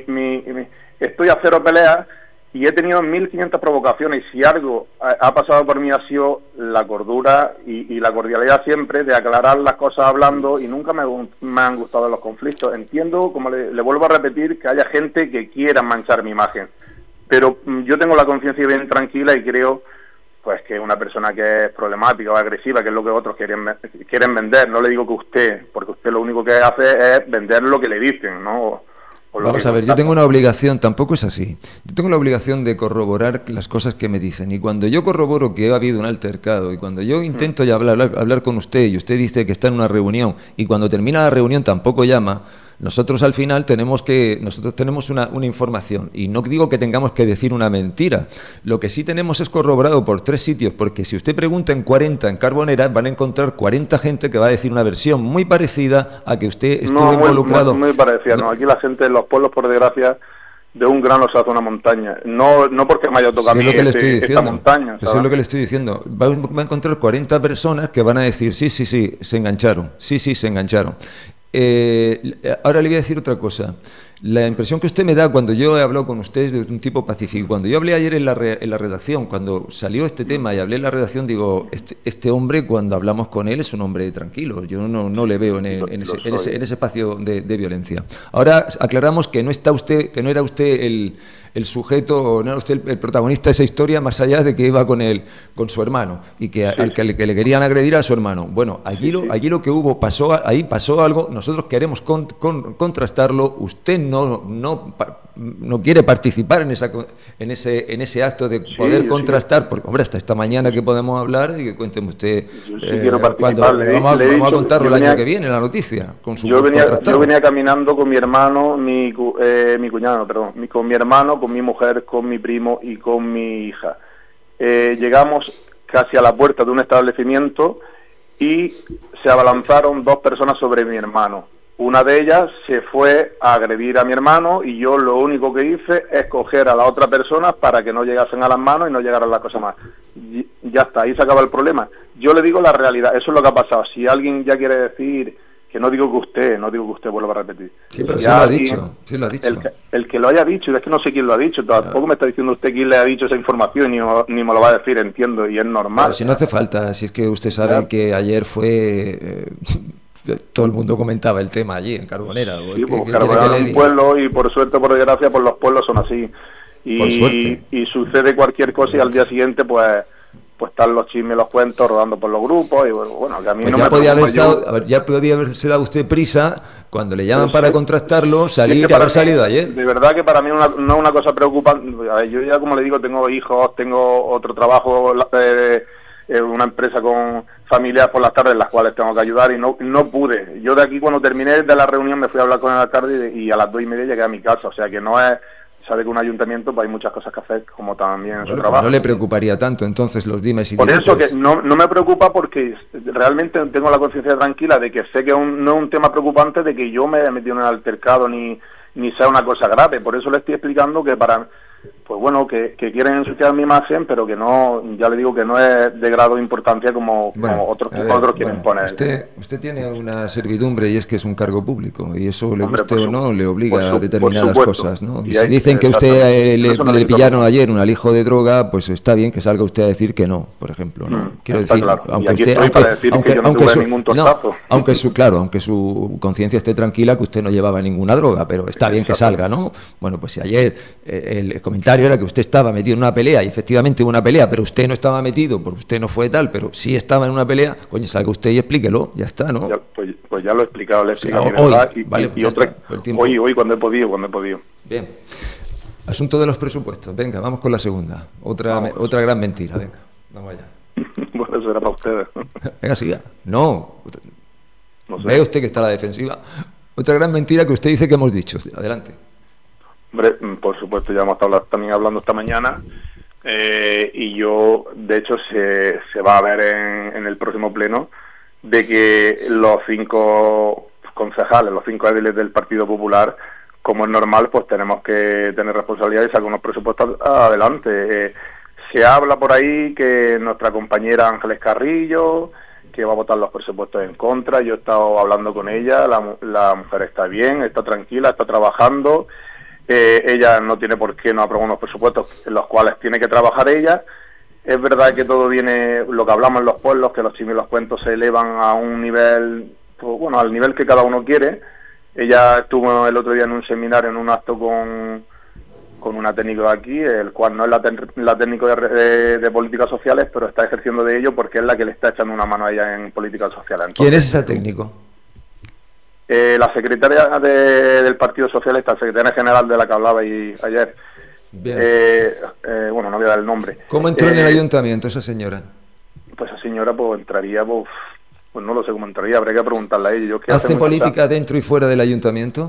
[SPEAKER 10] estoy a 0 peleas y he tenido 1.500 provocaciones, y si algo ha pasado por mí ha sido la cordura y la cordialidad siempre de aclarar las cosas hablando, y nunca me han gustado los conflictos. Entiendo, como le vuelvo a repetir, que haya gente que quiera manchar mi imagen, pero yo tengo la conciencia bien tranquila y creo pues que una persona que es problemática o agresiva, que es lo que otros quieren vender. No le digo que usted, porque usted lo único que hace es vender lo que le dicen, ¿no?
[SPEAKER 3] Vamos a ver, yo tengo una obligación, tampoco es así. Yo tengo la obligación de corroborar las cosas que me dicen, y cuando yo corroboro que ha habido un altercado, y cuando yo intento ya hablar con usted, y usted dice que está en una reunión, y cuando termina la reunión tampoco llama, nosotros al final tenemos una información, y no digo que tengamos que decir una mentira. Lo que sí tenemos es corroborado por 3 sitios, porque si usted pregunta en 40 en Carbonera, van a encontrar 40 gente que va a decir una versión muy parecida a que usted estuvo involucrado.
[SPEAKER 10] Muy parecida, no. Aquí la gente en los pueblos, por desgracia, de un grano se hace una montaña. No porque me haya tocado a mí esta montaña.
[SPEAKER 3] Eso es lo que le estoy diciendo. Va a encontrar 40 personas que van a decir, sí, se engancharon. Sí, se engancharon. Ahora le voy a decir otra cosa. La impresión que usted me da cuando yo he hablado con usted es de un tipo pacífico. Cuando yo hablé ayer en la redacción, cuando salió este tema y hablé en la redacción, digo, este hombre, cuando hablamos con él, es un hombre tranquilo. Yo no le veo en ese espacio de violencia. Ahora aclaramos que no era usted el sujeto, o no era usted el protagonista de esa historia, más allá de que iba con su hermano, y que le querían agredir a su hermano. Bueno, allí lo que pasó algo. Nosotros queremos contrastarlo. Usted no quiere participar en ese acto de poder contrastar, porque hombre, hasta esta mañana que podemos hablar, y que cuénteme usted vamos a contarlo el año que viene, la noticia con su
[SPEAKER 10] yo venía caminando con mi hermano, mi cuñado, perdón, con mi hermano, con mi mujer, con mi primo y con mi hija. Llegamos casi a la puerta de un establecimiento y se abalanzaron 2 personas sobre mi hermano. Una de ellas se fue a agredir a mi hermano, y yo lo único que hice es coger a la otra persona para que no llegasen a las manos y no llegaran las cosas más. Ya está, ahí se acaba el problema. Yo le digo la realidad, eso es lo que ha pasado. Si alguien ya quiere decir que no digo que usted, vuelva a repetir.
[SPEAKER 3] Sí, pero sí lo ha dicho, sí lo ha dicho.
[SPEAKER 10] El que lo haya dicho, es que no sé quién lo ha dicho, tampoco me está diciendo usted quién le ha dicho esa información, ni me lo va a decir, entiendo, y es normal.
[SPEAKER 3] Pero si no hace falta, si es que usted sabe que ayer fue... todo el mundo comentaba el tema allí, en Carbonera.
[SPEAKER 10] Sí, porque Carbonera es un pueblo, y por suerte, por desgracia, pues los pueblos son así.
[SPEAKER 3] Por suerte.
[SPEAKER 10] Y sucede cualquier cosa y al día siguiente, pues están los chismes, los cuentos rodando por los grupos, y bueno, que a mí
[SPEAKER 3] pues
[SPEAKER 10] no
[SPEAKER 3] ya
[SPEAKER 10] me
[SPEAKER 3] podía
[SPEAKER 10] preocupa.
[SPEAKER 3] ya podía haberse dado usted prisa cuando le llaman para contrastarlo, salir y haber salido ayer.
[SPEAKER 10] De verdad que para mí no es una cosa preocupante. A ver, yo ya, como le digo, tengo hijos, tengo otro trabajo, una empresa con familias por las tardes, las cuales tengo que ayudar, y no pude. Yo de aquí, cuando terminé de la reunión, me fui a hablar con el alcalde y a las 2:30 llegué a mi casa, o sea que no es... Sabe que un ayuntamiento, pues hay muchas cosas que hacer, como también en su trabajo.
[SPEAKER 3] No le preocuparía tanto entonces los dimes y
[SPEAKER 10] por
[SPEAKER 3] diretes.
[SPEAKER 10] Eso que no me preocupa, porque realmente tengo la conciencia tranquila de que sé que no es un tema preocupante de que yo me haya metido en el altercado ni sea una cosa grave. Por eso le estoy explicando que pues bueno, que quieren ensuciar mi imagen, pero que no, ya le digo que no es de grado de importancia como otros quieren poner.
[SPEAKER 3] Usted tiene una servidumbre, y es que es un cargo público, y eso, le guste o no, le obliga a determinadas cosas, ¿no? Y si dicen que usted le pillaron ayer un alijo de droga, pues está bien que salga usted a decir que no, por ejemplo, ¿no? Quiero decir,
[SPEAKER 10] claro.
[SPEAKER 3] aunque
[SPEAKER 10] usted,
[SPEAKER 3] aunque su conciencia esté tranquila, que usted no llevaba ninguna droga, pero está bien que salga, ¿no? Bueno, pues si ayer el comentario era que usted estaba metido en una pelea, y efectivamente hubo una pelea, pero usted no estaba metido, porque usted no fue tal, pero sí estaba en una pelea, coño, salga usted y explíquelo, ya está, ¿no?
[SPEAKER 10] Pues ya lo he explicado, hoy cuando he podido.
[SPEAKER 3] Bien. Asunto de los presupuestos, venga, vamos con la segunda, otra gran mentira, venga, vamos allá.
[SPEAKER 10] Bueno, eso era para ustedes.
[SPEAKER 3] Venga, siga. No sé. Ve usted que está a la defensiva. Otra gran mentira que usted dice que hemos dicho, adelante.
[SPEAKER 10] Hombre, por supuesto, ya hemos estado también hablando esta mañana, y yo, de hecho, se va a ver en el próximo pleno, de que los 5 concejales, los 5 édiles del Partido Popular, como es normal, pues tenemos que tener responsabilidad y sacar unos presupuestos adelante. Se habla por ahí que nuestra compañera Ángeles Carrillo, que va a votar los presupuestos en contra. Yo he estado hablando con ella, la mujer está bien, está tranquila, está trabajando. Ella no tiene por qué no aprobar unos presupuestos en los cuales tiene que trabajar ella. Es verdad que todo viene, lo que hablamos en los pueblos, que los chismes y los cuentos se elevan a un nivel, pues, bueno, al nivel que cada uno quiere. Ella estuvo el otro día en un seminario, en un acto con una técnico de aquí, el cual no es la técnico de políticas sociales, pero está ejerciendo de ello porque es la que le está echando una mano a ella en políticas sociales. Entonces,
[SPEAKER 3] ¿quién es esa técnico?
[SPEAKER 10] La secretaria del Partido Socialista, la secretaria general de la que hablaba ayer.
[SPEAKER 3] Bien.
[SPEAKER 10] Bueno, no voy a dar el nombre.
[SPEAKER 3] ¿Cómo entró en el ayuntamiento esa señora?
[SPEAKER 10] Pues esa señora pues entraría, pues no lo sé cómo entraría, habría que preguntarle a ella.
[SPEAKER 3] ¿Hace política dentro y fuera del ayuntamiento?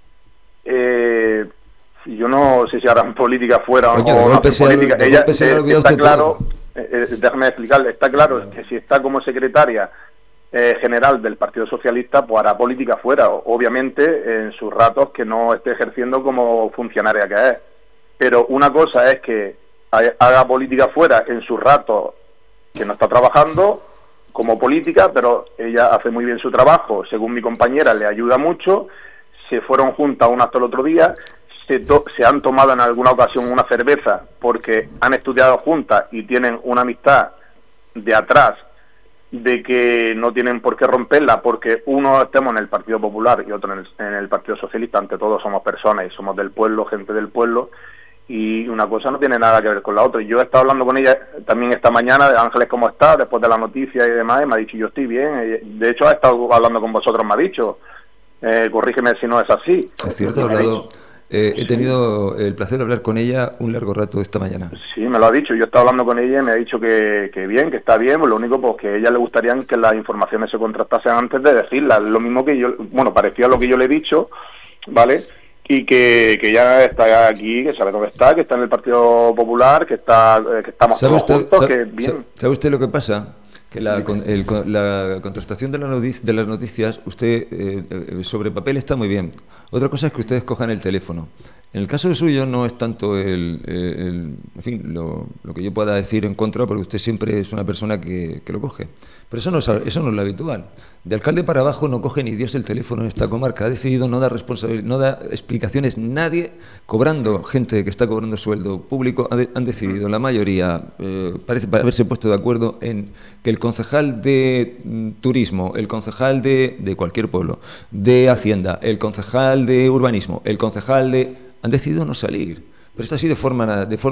[SPEAKER 10] Yo no sé si harán política fuera o
[SPEAKER 3] no política.
[SPEAKER 10] Ella está claro, déjame explicarle, está claro que si está como secretaria general del Partido Socialista, pues hará política fuera, obviamente en sus ratos que no esté ejerciendo como funcionaria que es. Pero una cosa es que haga política fuera en sus ratos que no está trabajando como política, pero ella hace muy bien su trabajo, según mi compañera, le ayuda mucho. Se fueron juntas a un acto el otro día, se han tomado en alguna ocasión una cerveza porque han estudiado juntas y tienen una amistad de atrás, de que no tienen por qué romperla, porque uno estemos en el Partido Popular y otro en el Partido Socialista. Ante todo somos personas y somos del pueblo, gente del pueblo, y una cosa no tiene nada que ver con la otra. Y yo he estado hablando con ella también esta mañana, de Ángeles, ¿cómo está? Después de la noticia y demás, y me ha dicho, yo estoy bien. De hecho, ha estado hablando con vosotros, me ha dicho, corrígeme si no es así.
[SPEAKER 3] Es cierto, he tenido el placer de hablar con ella un largo rato esta mañana.
[SPEAKER 10] Sí, me lo ha dicho. Yo he estado hablando con ella y me ha dicho que bien, que está bien. Pues lo único, pues que a ella le gustaría que las informaciones se contrastasen antes de decirlas. Lo mismo que yo, bueno, parecía lo que yo le he dicho, ¿vale? Y que ya está aquí, que sabe dónde está, que está en el Partido Popular, que estamos todos juntos, que bien.
[SPEAKER 3] ¿Sabe usted lo que pasa? Que la contrastación de las noticias, usted sobre papel está muy bien. Otra cosa es que ustedes cojan el teléfono En el caso suyo no es tanto en fin, lo que yo pueda decir en contra, porque usted siempre es una persona que lo coge. Pero eso no es lo habitual. De alcalde para abajo no coge ni Dios el teléfono en esta comarca. Ha decidido no dar responsabilidad, no da explicaciones. Nadie, cobrando, gente que está cobrando sueldo público, han decidido, la mayoría, parece haberse puesto de acuerdo en que el concejal de turismo, el concejal de cualquier pueblo, de Hacienda, el concejal de urbanismo, el concejal de... han decidido no salir. Pero esto así de forma no sé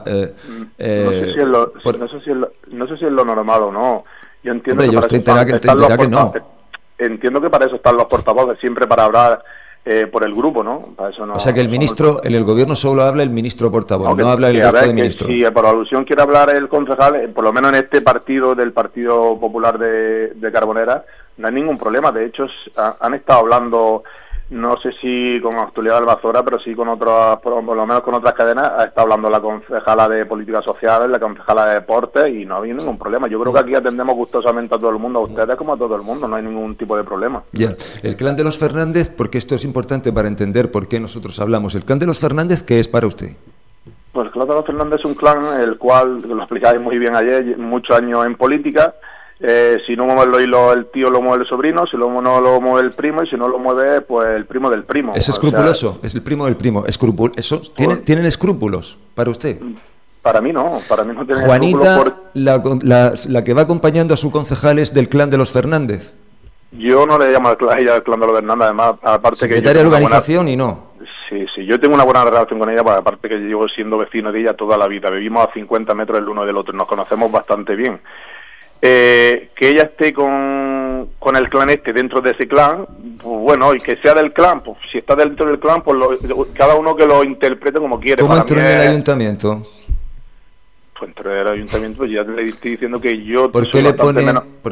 [SPEAKER 10] si es lo normal o no. Yo entiendo entiendo que para eso están los portavoces, siempre para hablar por el grupo, ¿no? Para eso no.
[SPEAKER 3] O sea que el ministro, en el gobierno solo habla el ministro portavoz, no habla el resto de ministros.
[SPEAKER 10] Si por alusión quiere hablar el concejal, por lo menos en este partido del Partido Popular de Carbonera, no hay ningún problema. De hecho, han estado hablando, no sé si con Actualidad Albazora, pero sí con otras, por lo menos con otras cadenas, ha estado hablando la concejala de Políticas Sociales, la concejala de Deportes, y no ha habido ningún problema. Yo creo que aquí atendemos gustosamente a todo el mundo, a ustedes como a todo el mundo, no hay ningún tipo de problema.
[SPEAKER 3] Ya, el clan de los Fernández, porque esto es importante para entender por qué nosotros hablamos. ¿El clan de los Fernández qué es para usted?
[SPEAKER 10] Pues el clan de los Fernández es un clan el cual, lo explicáis muy bien ayer, muchos años en política. Si no mueve el hilo el tío, lo mueve el sobrino, si no lo mueve el primo, y si no lo mueve, pues el primo del primo.
[SPEAKER 3] ¿Es escrupuloso? ¿Es el primo del primo? ¿Tienen escrúpulos para usted?
[SPEAKER 10] Para mí no tienen
[SPEAKER 3] Juanita,
[SPEAKER 10] escrúpulos.
[SPEAKER 3] la que va acompañando a su concejal es del clan de los Fernández.
[SPEAKER 10] Yo no le llamo a ella el clan de los Fernández, además, aparte
[SPEAKER 3] secretaria de organización y no.
[SPEAKER 10] Sí, yo tengo una buena relación con ella, pues, aparte que llevo siendo vecino de ella toda la vida, vivimos a 50 metros el uno del otro, nos conocemos bastante bien. Que ella esté con el clan dentro de ese clan, pues bueno, y que sea del clan, pues si está dentro del clan, pues cada uno que lo interprete como quiere.
[SPEAKER 3] ¿Cómo entró en el ayuntamiento?
[SPEAKER 10] Pues entró en el ayuntamiento, pues ya le estoy diciendo que yo...
[SPEAKER 3] ¿Por qué le pone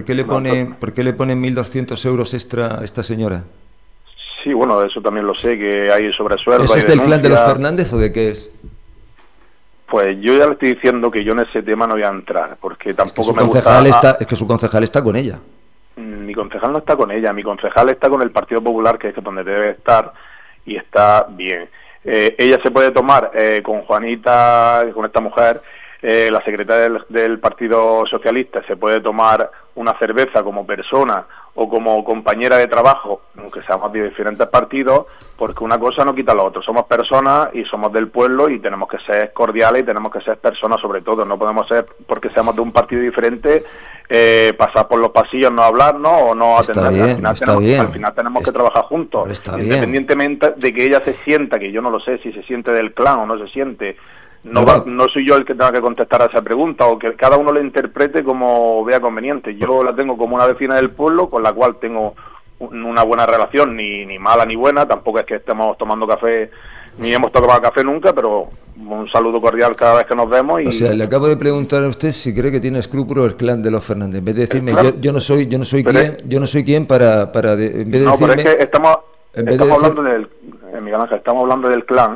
[SPEAKER 3] 1.200 euros extra a esta señora?
[SPEAKER 10] Sí, bueno, eso también lo sé, que hay sobresueldo.
[SPEAKER 3] ¿Eso es del clan de los Fernández o de qué es?
[SPEAKER 10] Pues yo ya le estoy diciendo que yo en ese tema no voy a entrar, porque tampoco me
[SPEAKER 3] gusta... Es que su concejal está con ella.
[SPEAKER 10] Mi concejal no está con ella, mi concejal está con el Partido Popular, que es donde debe estar, y está bien. Ella se puede tomar con Juanita, con esta mujer, la secretaria del Partido Socialista, se puede tomar una cerveza como persona o como compañera de trabajo, aunque seamos de diferentes partidos, porque una cosa no quita lo otro. Somos personas y somos del pueblo y tenemos que ser cordiales y tenemos que ser personas sobre todo. No podemos ser, porque seamos de un partido diferente, pasar por los pasillos, no hablarnos o no atendernos. Al final tenemos que trabajar juntos, independientemente de que ella se sienta, que yo no lo sé si se siente del clan o no se siente. No soy yo el que tenga que contestar a esa pregunta, o que cada uno lo interprete como vea conveniente. Yo la tengo como una vecina del pueblo, con la cual tengo una buena relación, ni mala ni buena. Tampoco es que estemos tomando café, ni hemos tomado café nunca, pero un saludo cordial cada vez que nos vemos.
[SPEAKER 3] O sea, le acabo de preguntar a usted si cree que tiene escrupulos el clan de los Fernández. En vez de decirme, yo no soy quien para en vez de decirme...
[SPEAKER 10] pero es que estamos hablando Miguel Ángel, estamos hablando del clan.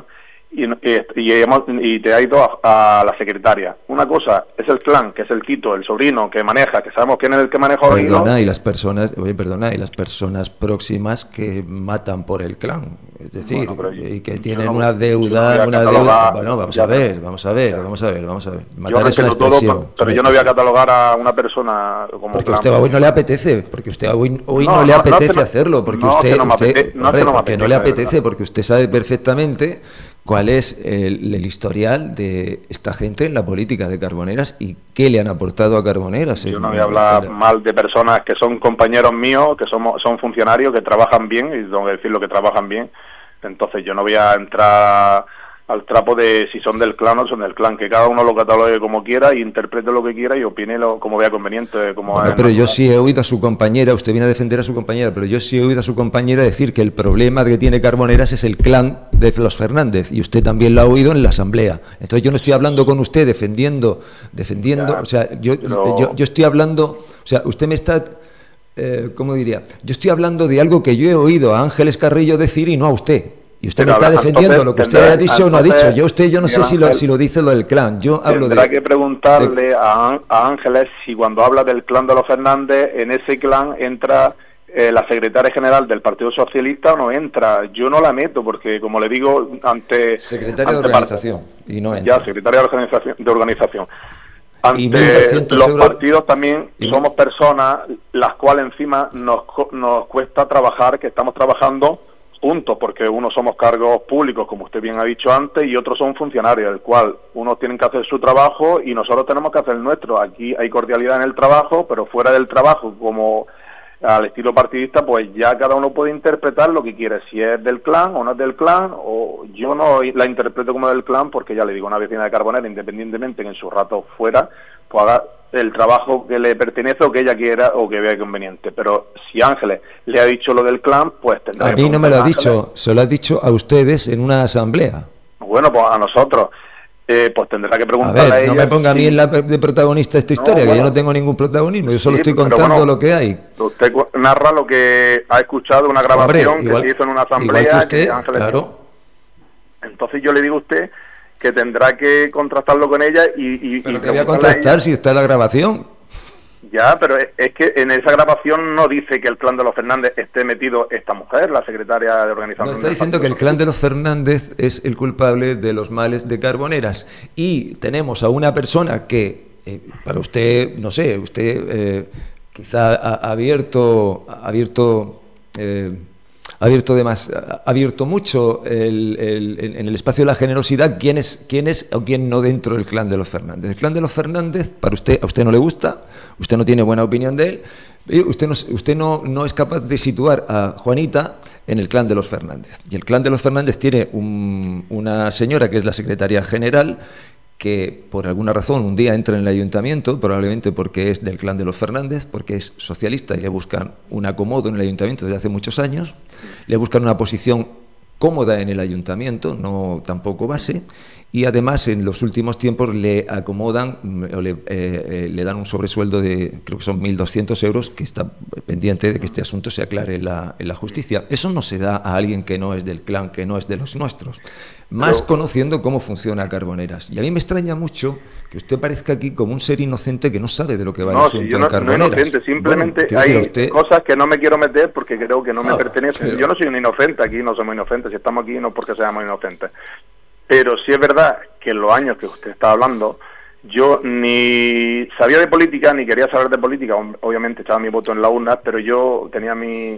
[SPEAKER 10] Y te ha ido a la secretaria. Una cosa es el clan, que es el Quito, el sobrino que maneja, que sabemos quién es el que maneja hoy.
[SPEAKER 3] Y las personas próximas que matan por el clan, es decir, y que tienen una deuda, bueno, vamos a ver. Matar es una expresión.
[SPEAKER 10] Pero yo no voy a catalogar a una persona como
[SPEAKER 3] porque usted hoy no le apetece, porque usted hoy no le apetece hacerlo, porque usted no le apetece, porque usted sabe perfectamente cuál es el historial de esta gente en la política de Carboneras y qué le han aportado a Carboneras.
[SPEAKER 10] Yo no voy a hablar mal de personas que son compañeros míos, que son funcionarios, que trabajan bien, y tengo que decirlo, que trabajan bien. Entonces yo no voy a entrar al trapo de si son del clan o son del clan, que cada uno lo catalogue como quiera y interprete lo que quiera y opine como vea conveniente.
[SPEAKER 3] Pero yo sí he oído a su compañera, usted viene a defender a su compañera, pero yo sí he oído a su compañera decir que el problema que tiene Carboneras es el clan de los Fernández, y usted también lo ha oído en la asamblea. Entonces yo no estoy hablando con usted defendiendo, ya, o sea, yo estoy hablando, o sea, usted me está... ¿cómo diría? Yo estoy hablando de algo que yo he oído a Ángeles Carrillo decir y no a usted. Y usted me está defendiendo lo que usted ha dicho o no ha dicho. Yo no sé si lo dice lo del clan. Yo hablo
[SPEAKER 10] tendrá que preguntarle a Ángeles si cuando habla del clan de los Fernández, en ese clan entra la secretaria general del Partido Socialista no entra. Yo no la meto porque, como le digo,
[SPEAKER 3] secretaria de organización y no entra.
[SPEAKER 10] Ya, secretaria de organización. Ante los partidos también somos personas las cuales encima nos cuesta trabajar, que estamos trabajando juntos, porque unos somos cargos públicos, como usted bien ha dicho antes, y otros son funcionarios, el cual unos tienen que hacer su trabajo y nosotros tenemos que hacer el nuestro. Aquí hay cordialidad en el trabajo, pero fuera del trabajo, como al estilo partidista, pues ya cada uno puede interpretar lo que quiere, si es del clan o no es del clan, o yo no la interpreto como del clan, porque ya le digo, una vecina de Carbonera, independientemente que en su rato fuera, pues haga el trabajo que le pertenece o que ella quiera o que vea conveniente. Pero si Ángeles le ha dicho lo del clan, pues tendrá
[SPEAKER 3] que... A mí no me lo ha dicho, se lo ha dicho a ustedes en una asamblea.
[SPEAKER 10] Bueno, pues a nosotros. Pues tendrá que preguntarle a ella.
[SPEAKER 3] No me ponga a mí de protagonista esta historia, que yo no tengo ningún protagonismo, yo solo estoy contando lo que hay.
[SPEAKER 10] Usted narra lo que ha escuchado, una grabación que se hizo en una asamblea.
[SPEAKER 3] Igual que usted, claro.
[SPEAKER 10] Entonces yo le digo a usted que tendrá que contrastarlo con ella
[SPEAKER 3] ¿Pero qué voy a contrastar si está en la grabación?
[SPEAKER 10] Ya, pero es que en esa grabación no dice que el clan de los Fernández esté metido esta mujer, la secretaria de organización.
[SPEAKER 3] No, está diciendo que el clan de los Fernández es el culpable de los males de Carboneras. Y tenemos a una persona que, para usted, no sé, usted quizá ha abierto mucho en el espacio de la generosidad quién es o quién no dentro del clan de los Fernández. El clan de los Fernández, a usted no le gusta, usted no tiene buena opinión de él, y usted no es capaz de situar a Juanita en el clan de los Fernández. Y el clan de los Fernández tiene una señora que es la secretaria general, que por alguna razón un día entra en el ayuntamiento, probablemente porque es del clan de los Fernández, porque es socialista y le buscan un acomodo en el ayuntamiento desde hace muchos años, le buscan una posición cómoda en el ayuntamiento, no tampoco base, y además en los últimos tiempos le acomodan o le dan un sobresueldo de, creo que son 1.200 euros, que está pendiente de que este asunto se aclare en la justicia. Eso no se da a alguien que no es del clan, que no es de los nuestros, más conociendo cómo funciona Carboneras. Y a mí me extraña mucho que usted parezca aquí como un ser inocente que no sabe de lo que va el asunto en Carboneras.
[SPEAKER 10] No, inocente, simplemente hay cosas que no me quiero meter porque creo que no me pertenecen. Pero yo no soy un inocente, aquí no somos inocentes, si estamos aquí no porque seamos inocentes. Pero sí es verdad que en los años que usted está hablando, yo ni sabía de política, ni quería saber de política, obviamente echaba mi voto en la urna, pero yo tenía mis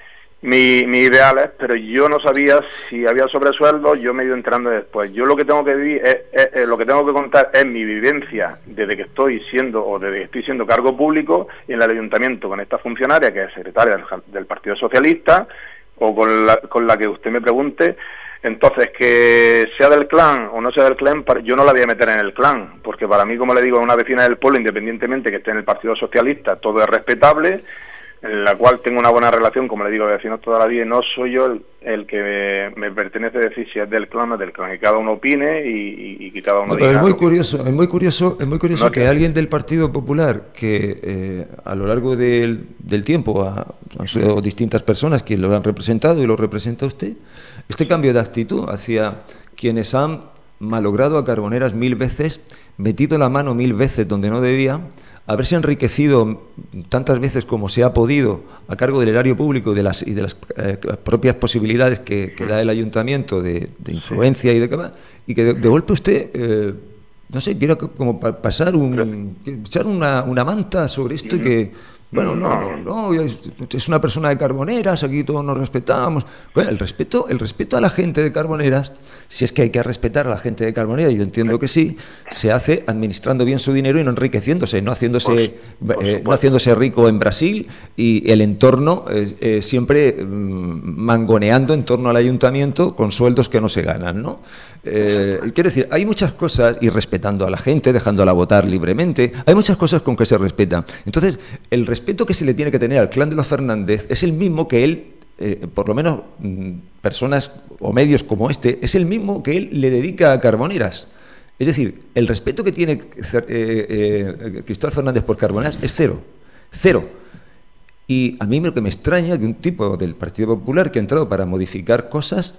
[SPEAKER 10] ideales, pero yo no sabía si había sobresueldo, yo me he ido enterando después. Yo lo que tengo que vivir lo que tengo que contar es mi vivencia desde que estoy siendo cargo público en el ayuntamiento con esta funcionaria que es secretaria del Partido Socialista, o con la que usted me pregunte. Entonces, que sea del clan o no sea del clan, yo no la voy a meter en el clan, porque para mí, como le digo, es una vecina del pueblo, independientemente que esté en el Partido Socialista, todo es respetable, en la cual tengo una buena relación, como le digo, de vecinos toda la vida, y no soy yo el que me pertenece decir si es del clan o del clan, que cada uno opine y que cada uno diga.
[SPEAKER 3] Pero es muy curioso que alguien del Partido Popular, que a lo largo del tiempo han sido distintas personas quienes lo han representado y lo representa usted, este cambio de actitud hacia quienes han malogrado a Carboneras 1000 veces, metido la mano 1000 veces donde no debía, haberse enriquecido tantas veces como se ha podido a cargo del erario público y de las propias posibilidades que da el ayuntamiento de influencia y que de golpe usted, no sé, quiera como pasar echar una manta sobre esto y que... Bueno, no, es una persona de Carboneras, aquí todos nos respetamos. Bueno, el respeto a la gente de Carboneras, si es que hay que respetar a la gente de Carboneras, yo entiendo que sí, se hace administrando bien su dinero y no enriqueciéndose, no haciéndose rico en Brasil y el entorno siempre mangoneando en torno al ayuntamiento con sueldos que no se ganan, ¿no? Quiero decir, hay muchas cosas, y respetando a la gente, dejándola votar libremente, hay muchas cosas con que se respeta. Entonces, el respeto que se le tiene que tener al clan de los Fernández es el mismo que él, por lo menos personas o medios como este, es el mismo que él le dedica a Carboneras. Es decir, el respeto que tiene Cristóbal Fernández por Carboneras es cero. Y a mí lo que me extraña que un tipo del Partido Popular que ha entrado para modificar cosas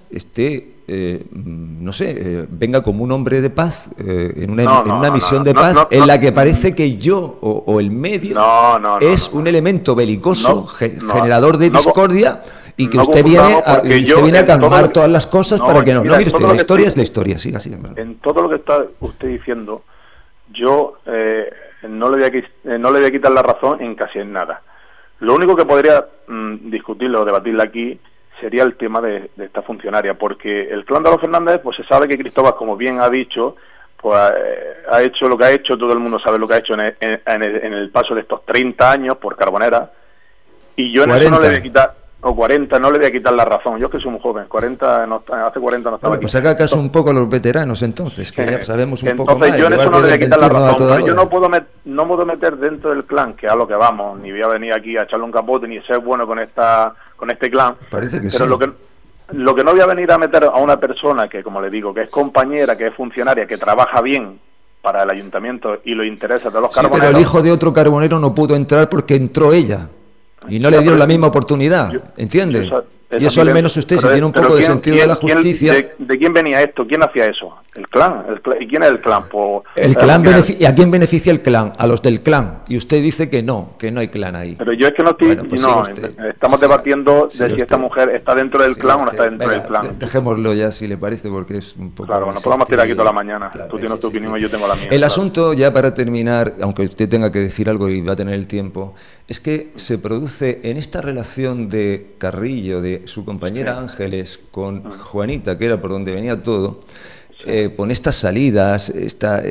[SPEAKER 3] venga como un hombre de paz en una misión de paz en la que parece que yo o el medio es un elemento belicoso, generador de discordia, y que usted viene a calmar todas las cosas para que no. Mire usted, la historia es la historia, sí, así.
[SPEAKER 10] En todo lo que está usted diciendo, yo no le voy a quitar la razón en casi en nada. Lo único que podría discutirlo o debatirlo aquí sería el tema de esta funcionaria, porque el clan de los Fernández, pues se sabe que Cristóbal, como bien ha dicho, pues ha hecho lo que ha hecho, todo el mundo sabe lo que ha hecho en el paso de estos 30 años por Carbonera, y yo en 40. Eso no le voy a quitar, o 40, no le voy a quitar la razón. Yo es que soy muy joven, hace 40 no estaba aquí.
[SPEAKER 3] Pues haga caso un poco a los veteranos entonces, que ya sabemos un poco más.
[SPEAKER 10] Entonces yo en eso no le voy a quitar la razón, pero yo no puedo meter dentro del clan, que a lo que vamos, ni voy a venir aquí a echarle un capote, ni ser bueno con este clan.
[SPEAKER 3] Parece que
[SPEAKER 10] pero
[SPEAKER 3] sí.
[SPEAKER 10] Lo que no voy a venir a meter a una persona que, como le digo, que es compañera, que es funcionaria, que trabaja bien para el ayuntamiento y los intereses de los carboneros.
[SPEAKER 3] Pero el hijo de otro carbonero no pudo entrar porque entró ella. Y no le dieron la misma oportunidad, ¿entiende? Y eso al menos usted, si tiene un poco de sentido de la justicia...
[SPEAKER 10] ¿De quién venía esto? ¿Quién hacía eso? ¿El clan? ¿Y quién es el clan?
[SPEAKER 3] El clan ¿y a quién beneficia el clan? A los del clan. Y usted dice que no hay clan ahí.
[SPEAKER 10] Pero yo es que no estoy... Bueno, pues estamos debatiendo de si esta mujer está dentro del clan o no está dentro del clan.
[SPEAKER 3] Dejémoslo ya, si le parece, porque es un poco...
[SPEAKER 10] Claro, no podemos tirar aquí toda la mañana. Claro, tú tienes tu opinión y yo tengo la mía.
[SPEAKER 3] El asunto, ya para terminar, aunque usted tenga que decir algo y va a tener el tiempo, es que se produce en esta relación de Carrillo, de su compañera Ángeles con Juanita, que era por donde venía todo, con estas salidas, esta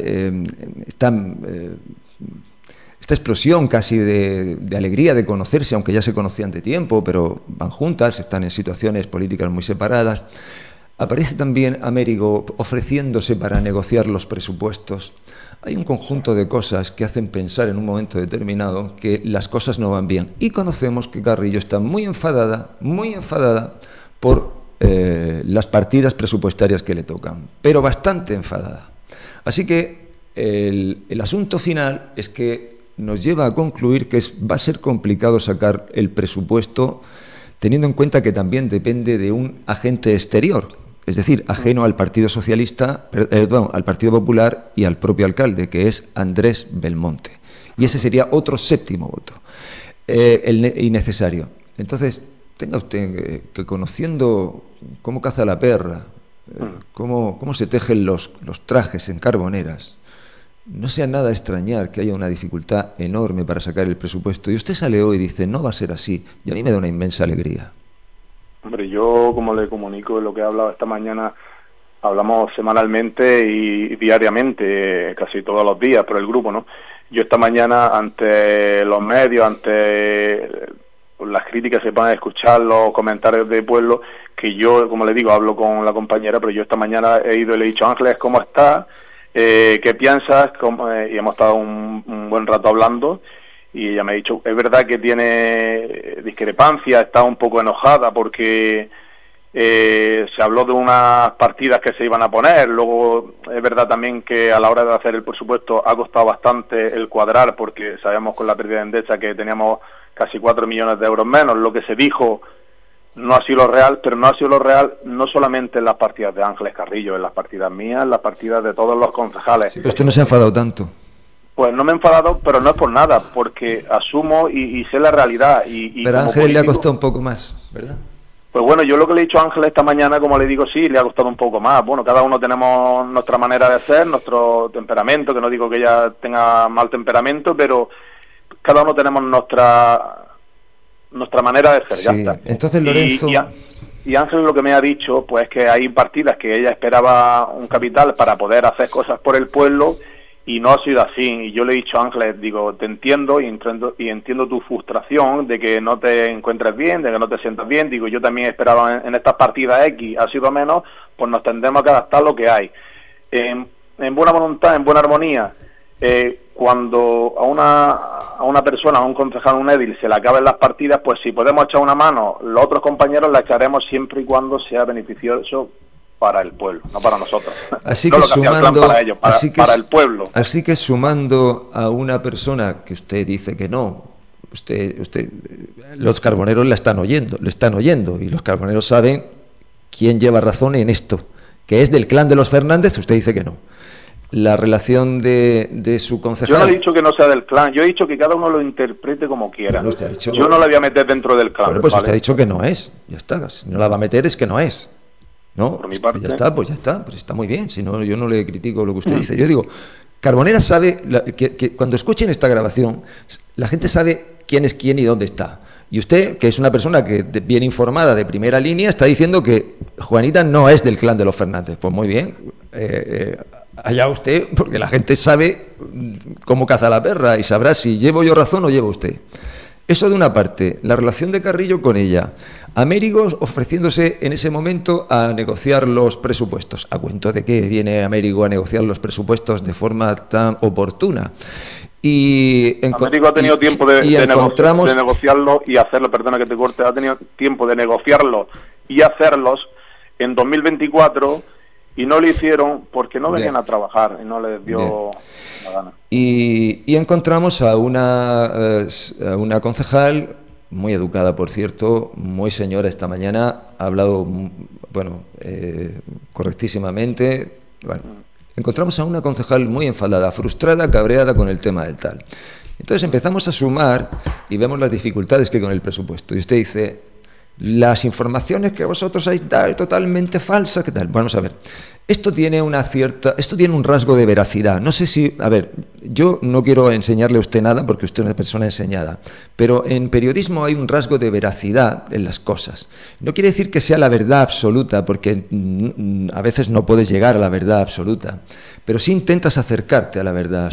[SPEAKER 3] explosión casi de alegría de conocerse, aunque ya se conocían de tiempo, pero van juntas, están en situaciones políticas muy separadas. Aparece también Amérigo ofreciéndose para negociar los presupuestos. Hay un conjunto de cosas que hacen pensar en un momento determinado que las cosas no van bien. Y conocemos que Carrillo está muy enfadada por las partidas presupuestarias que le tocan, pero bastante enfadada. Así que el asunto final es que nos lleva a concluir que va a ser complicado sacar el presupuesto, teniendo en cuenta que también depende de un agente exterior, es decir, ajeno al Partido Socialista, al Partido Popular y al propio alcalde, que es Andrés Belmonte. Y ese sería otro séptimo voto, innecesario. Entonces, tenga usted que conociendo cómo caza la perra, cómo se tejen los trajes en Carboneras, no sea nada extrañar que haya una dificultad enorme para sacar el presupuesto. Y usted sale hoy y dice, no va a ser así. Y a mí me da una inmensa alegría.
[SPEAKER 10] Hombre, yo, como le comunico de lo que he hablado esta mañana, hablamos semanalmente y diariamente, casi todos los días, por el grupo, ¿no? Yo esta mañana, ante los medios, ante las críticas que se van a escuchar, los comentarios de pueblo, que yo, como le digo, hablo con la compañera, pero yo esta mañana he ido y le he dicho, Ángeles, ¿cómo estás? ¿Qué piensas? Y hemos estado un buen rato hablando, y ella me ha dicho, es verdad que tiene discrepancia, está un poco enojada porque se habló de unas partidas que se iban a poner, luego es verdad también que a la hora de hacer el presupuesto ha costado bastante el cuadrar, porque sabemos con la pérdida de Endesa que teníamos casi 4 millones de euros menos. Lo que se dijo no ha sido lo real, pero no ha sido lo real no solamente en las partidas de Ángeles Carrillo, en las partidas mías, en las partidas de todos los concejales.
[SPEAKER 3] Sí, pero usted no se ha enfadado tanto.
[SPEAKER 10] Pues no me he enfadado, pero no es por nada, porque asumo y sé la realidad.
[SPEAKER 3] Pero a Ángeles le ha costado un poco más, ¿verdad?
[SPEAKER 10] Pues bueno, yo lo que le he dicho a Ángeles esta mañana, como le digo, sí, le ha costado un poco más. Bueno, cada uno tenemos nuestra manera de ser, nuestro temperamento, que no digo que ella tenga mal temperamento, pero cada uno tenemos nuestra manera de ser, sí. Ya está.
[SPEAKER 3] Entonces, Lorenzo...
[SPEAKER 10] Y Ángeles lo que me ha dicho, pues que hay partidas que ella esperaba un capital para poder hacer cosas por el pueblo, y no ha sido así. Y yo le he dicho a Ángeles, digo, te entiendo y entiendo tu frustración de que no te encuentres bien, de que no te sientas bien. Digo, yo también esperaba en estas partidas X, ha sido menos, pues nos tendremos que adaptar a lo que hay. En buena voluntad, en buena armonía, cuando a una persona, a un concejal, a un edil, se le acaben las partidas, pues si podemos echar una mano, los otros compañeros la echaremos siempre y cuando sea beneficioso para el pueblo, no para nosotros.
[SPEAKER 3] Así
[SPEAKER 10] no
[SPEAKER 3] que
[SPEAKER 10] lo que
[SPEAKER 3] sumando,
[SPEAKER 10] para ellos, para el pueblo.
[SPEAKER 3] Así que sumando a una persona que usted dice que no, los carboneros le están oyendo, y los carboneros saben quién lleva razón en esto, que es del clan de los Fernández. Usted dice que no. La relación de su concejal...
[SPEAKER 10] Yo no he dicho que no sea del clan, yo he dicho que cada uno lo interprete como quiera.
[SPEAKER 3] Bueno,
[SPEAKER 10] yo no la voy a meter dentro del clan.
[SPEAKER 3] Bueno, pues ¿vale? Usted ha dicho que no es, ya está. Si no la va a meter es que no es. ¿No?
[SPEAKER 10] Por mi parte.
[SPEAKER 3] Pues ya está, pues está muy bien. Si no, yo no le critico lo que usted dice. Yo digo, Carbonera sabe que cuando escuchen esta grabación, la gente sabe quién es quién y dónde está. Y usted, que es una persona que bien informada de primera línea, está diciendo que Juanita no es del clan de los Fernández. Pues muy bien. Allá usted, porque la gente sabe cómo caza la perra y sabrá si llevo yo razón o llevo usted. Eso de una parte. La relación de Carrillo con ella. Américo ofreciéndose en ese momento a negociar los presupuestos. ¿A cuento de qué viene Américo a negociar los presupuestos de forma tan oportuna?
[SPEAKER 10] Américo ha tenido tiempo de negociarlo y hacerlo, perdona que te corte, ha tenido tiempo de negociarlo y hacerlos en 2024 y no lo hicieron porque no venían a trabajar y no les dio la gana.
[SPEAKER 3] Y encontramos a una concejal muy educada, por cierto, muy señora esta mañana, ha hablado, correctísimamente. Bueno, encontramos a una concejal muy enfadada, frustrada, cabreada con el tema del tal. Entonces empezamos a sumar y vemos las dificultades que hay con el presupuesto. Y usted dice, las informaciones que vosotros hay totalmente falsas, ¿qué tal? Vamos a ver. Esto tiene un rasgo de veracidad. No sé si, a ver, yo no quiero enseñarle a usted nada porque usted es una persona enseñada, pero en periodismo hay un rasgo de veracidad en las cosas. No quiere decir que sea la verdad absoluta, porque a veces no puedes llegar a la verdad absoluta, pero sí intentas acercarte a la verdad.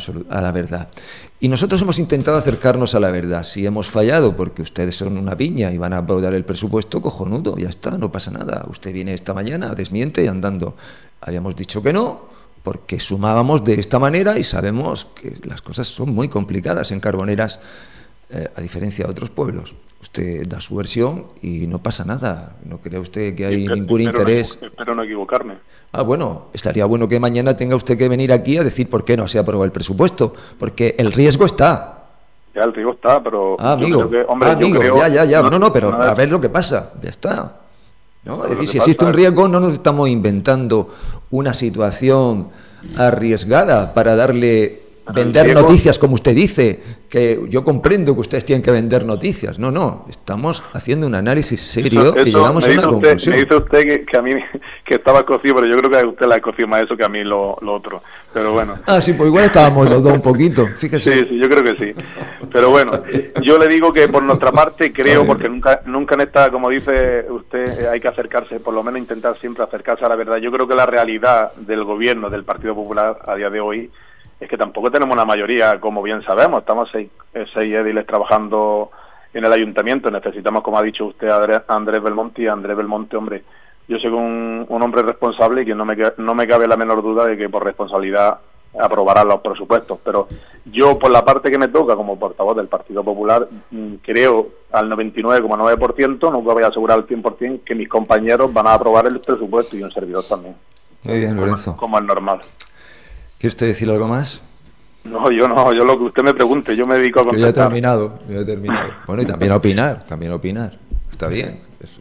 [SPEAKER 3] Y nosotros hemos intentado acercarnos a la verdad. Si hemos fallado porque ustedes son una piña y van a aprobar el presupuesto, cojonudo, ya está, no pasa nada. Usted viene esta mañana, desmiente y andando. Habíamos dicho que no, porque sumábamos de esta manera y sabemos que las cosas son muy complicadas en Carboneras, a diferencia de otros pueblos. Usted da su versión y no pasa nada. ¿No cree usted que hay ningún interés?
[SPEAKER 10] Espero no equivocarme.
[SPEAKER 3] Bueno, estaría bueno que mañana tenga usted que venir aquí a decir por qué no se aprobó el presupuesto, porque el riesgo está.
[SPEAKER 10] Ya, el riesgo está, pero...
[SPEAKER 3] amigo, ya. No, pero a ver lo que pasa, ya está. ¿No? Es decir, si existe un riesgo, no nos estamos inventando una situación arriesgada para vender noticias, como usted dice, que yo comprendo que ustedes tienen que vender noticias. No, estamos haciendo un análisis serio y llegamos a una conclusión.
[SPEAKER 10] Me dice usted que a mí que estaba cocido, pero yo creo que a usted le ha cocido más eso que a mí lo otro. Pero bueno.
[SPEAKER 3] Sí, pues igual estábamos los dos un poquito, fíjese.
[SPEAKER 10] Sí, yo creo que sí. Pero bueno, yo le digo que por nuestra parte creo, porque nunca en esta, como dice usted, hay que acercarse, por lo menos intentar siempre acercarse a la verdad. Yo creo que la realidad del gobierno del Partido Popular a día de hoy es que tampoco tenemos una mayoría, como bien sabemos. Estamos seis ediles trabajando en el ayuntamiento. Necesitamos, como ha dicho usted, a Andrés Belmonte. Y Andrés Belmonte, hombre, yo soy un hombre responsable y que no me cabe la menor duda de que por responsabilidad aprobará los presupuestos. Pero yo, por la parte que me toca como portavoz del Partido Popular, creo al 99,9%, no voy a asegurar al 100%, que mis compañeros van a aprobar el presupuesto y un servidor también.
[SPEAKER 3] Muy bien, Lorenzo.
[SPEAKER 10] Como es normal.
[SPEAKER 3] ¿Quiere usted decir algo más?
[SPEAKER 10] No, yo lo que usted me pregunte, yo me dedico a contestar.
[SPEAKER 3] Yo ya he terminado. Bueno, y también a opinar. Está bien.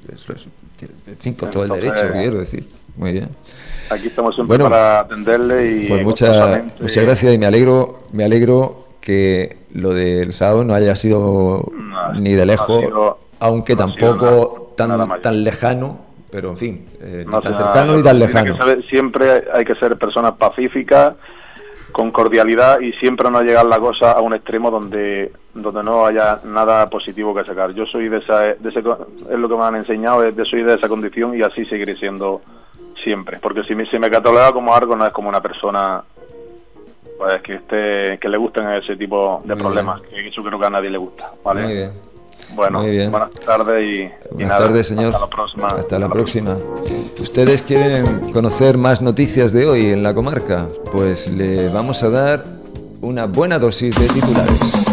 [SPEAKER 3] En fin, con todo el derecho, quiero decir. Muy bien.
[SPEAKER 10] Aquí estamos siempre para atenderle y...
[SPEAKER 3] Pues muchas gracias y me alegro que lo del sábado no haya sido ni de lejos, aunque tampoco tan lejano. Pero en fin, ni tan cercano ni tan lejano.
[SPEAKER 10] Siempre hay que ser personas pacíficas, con cordialidad y siempre no llegar la cosa a un extremo donde no haya nada positivo que sacar. Yo soy de ese, es lo que me han enseñado, soy de esa condición y así seguiré siendo siempre. Porque si me cataloga como algo, no es como una persona pues que le gusten ese tipo de problemas, que yo creo que a nadie le gusta, ¿vale?
[SPEAKER 3] Muy bien.
[SPEAKER 10] Bueno, buenas tardes
[SPEAKER 3] buenas tardes, señor. Hasta la próxima. ¿Ustedes quieren conocer más noticias de hoy en la comarca? Pues le vamos a dar una buena dosis de titulares.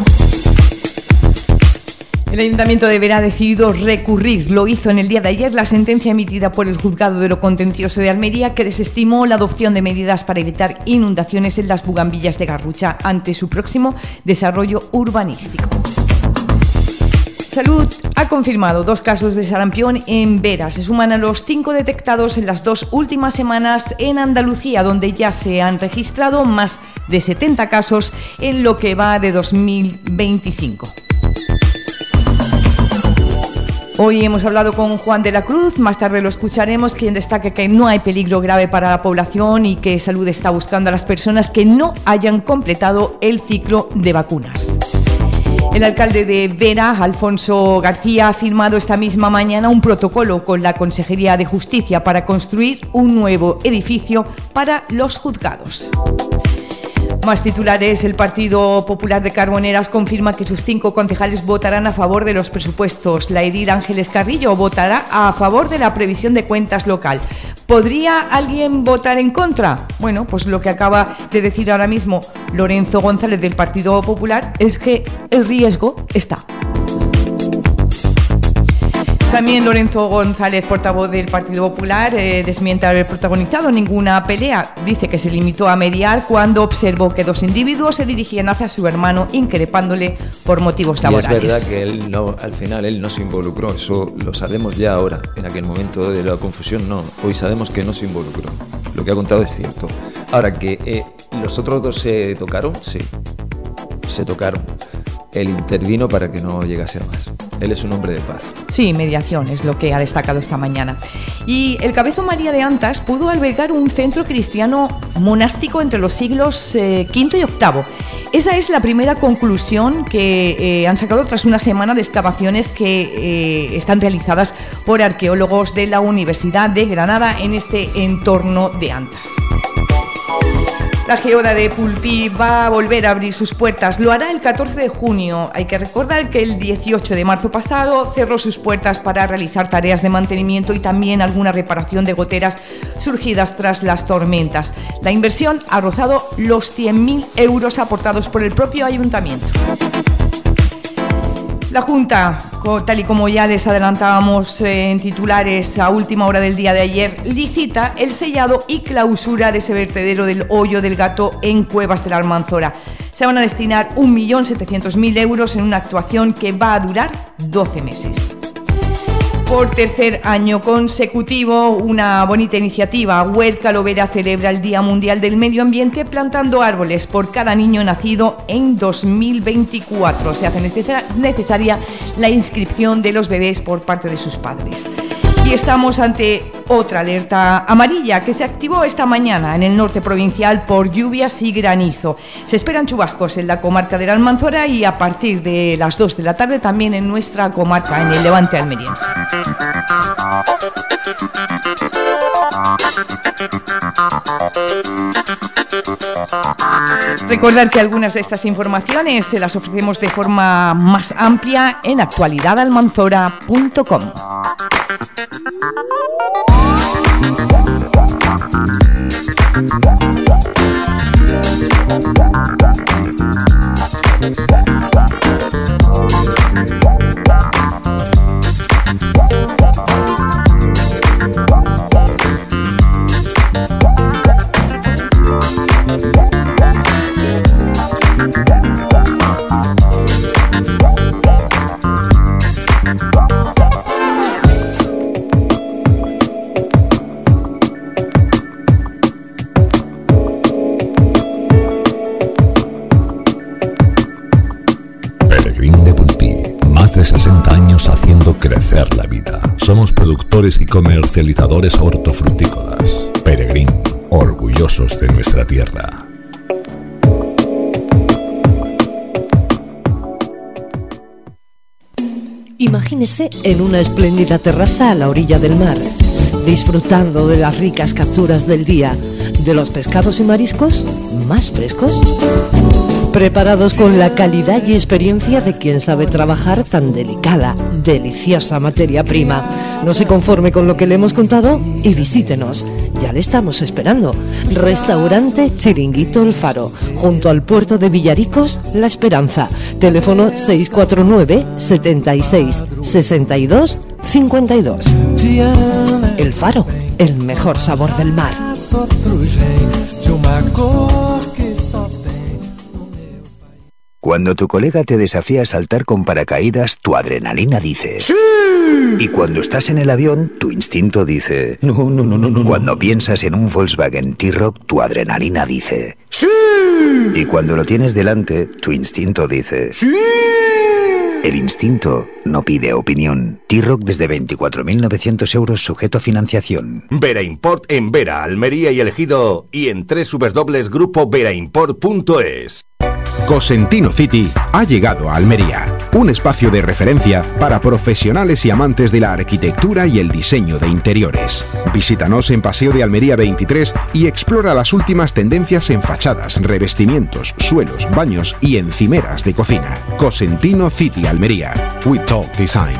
[SPEAKER 4] El Ayuntamiento de Vera ha decidido recurrir, lo hizo en el día de ayer, la sentencia emitida por el Juzgado de lo Contencioso de Almería, que desestimó la adopción de medidas para evitar inundaciones en las bugambillas de Garrucha ante su próximo desarrollo urbanístico. Salud ha confirmado 2 casos de sarampión en Vera. Se suman a los 5 detectados en las 2 últimas semanas en Andalucía, donde ya se han registrado más de 70 casos en lo que va de 2025. Hoy hemos hablado con Juan de la Cruz, más tarde lo escucharemos, quien destaca que no hay peligro grave para la población y que Salud está buscando a las personas que no hayan completado el ciclo de vacunas. El alcalde de Vera, Alfonso García, ha firmado esta misma mañana un protocolo con la Consejería de Justicia para construir un nuevo edificio para los juzgados. Más titulares. El Partido Popular de Carboneras confirma que sus 5 concejales votarán a favor de los presupuestos. La edil Ángeles Carrillo votará a favor de la previsión de cuentas local. ¿Podría alguien votar en contra? Bueno, pues lo que acaba de decir ahora mismo Lorenzo González del Partido Popular es que el riesgo está. También Lorenzo González, portavoz del Partido Popular, desmiente haber protagonizado ninguna pelea. Dice que se limitó a mediar cuando observó que 2 individuos se dirigían hacia su hermano, increpándole por motivos laborales.
[SPEAKER 3] Y es verdad que él no, al final él no se involucró, eso lo sabemos ya ahora. En aquel momento de la confusión no, hoy sabemos que no se involucró. Lo que ha contado es cierto. Ahora que los otros 2 se tocaron, sí, se tocaron. Él intervino para que no llegase a más. Él es un hombre de paz.
[SPEAKER 4] Sí, mediación es lo que ha destacado esta mañana. Y el Cabezo María de Antas pudo albergar un centro cristiano monástico entre los siglos V y VIII. Esa es la primera conclusión que han sacado tras una semana de excavaciones que están realizadas por arqueólogos de la Universidad de Granada en este entorno de Antas. La geoda de Pulpí va a volver a abrir sus puertas. Lo hará el 14 de junio. Hay que recordar que el 18 de marzo pasado cerró sus puertas para realizar tareas de mantenimiento y también alguna reparación de goteras surgidas tras las tormentas. La inversión ha rozado los 100.000 euros aportados por el propio ayuntamiento. La Junta, tal y como ya les adelantábamos en titulares a última hora del día de ayer, licita el sellado y clausura de ese vertedero del Hoyo del Gato en Cuevas de la Almanzora. Se van a destinar 1.700.000 euros en una actuación que va a durar 12 meses. Por tercer año consecutivo, una bonita iniciativa. Huerca Lovera celebra el Día Mundial del Medio Ambiente plantando árboles por cada niño nacido en 2024. Se hace necesaria la inscripción de los bebés por parte de sus padres. Y estamos ante otra alerta amarilla que se activó esta mañana en el norte provincial por lluvias y granizo. Se esperan chubascos en la comarca de la Almanzora y a partir de las 2 de la tarde también en nuestra comarca, en el Levante almeriense. Recordar que algunas de estas informaciones se las ofrecemos de forma más amplia en actualidadalmanzora.com.
[SPEAKER 11] Crecer la vida. Somos productores y comercializadores hortofrutícolas. Peregrín, orgullosos de nuestra tierra.
[SPEAKER 1] Imagínese en una espléndida terraza a la orilla del mar, disfrutando de las ricas capturas del día, de los pescados y mariscos más frescos, preparados con la calidad y experiencia de quien sabe trabajar tan delicada, deliciosa materia prima. No se conforme con lo que le hemos contado y visítenos. Ya le estamos esperando. Restaurante Chiringuito El Faro, junto al puerto de Villaricos, La Esperanza. Teléfono 649 76 62 52. El Faro, el mejor sabor del mar.
[SPEAKER 2] Cuando tu colega te desafía a saltar con paracaídas, tu adrenalina dice ¡sí! Y cuando estás en el avión, tu instinto dice no. Cuando piensas en un Volkswagen T-Roc, tu adrenalina dice ¡sí! Y cuando lo tienes delante, tu instinto dice ¡sí! El instinto no pide opinión. T-Roc desde 24.900 euros sujeto a financiación.
[SPEAKER 12] Vera Import en Vera, Almería y El Ejido y en www.grupoveraImport.es.
[SPEAKER 13] Cosentino City ha llegado a Almería, un espacio de referencia para profesionales y amantes de la arquitectura y el diseño de interiores. Visítanos en Paseo de Almería 23 y explora las últimas tendencias en fachadas, revestimientos, suelos, baños y encimeras de cocina. Cosentino City Almería. We Talk Design.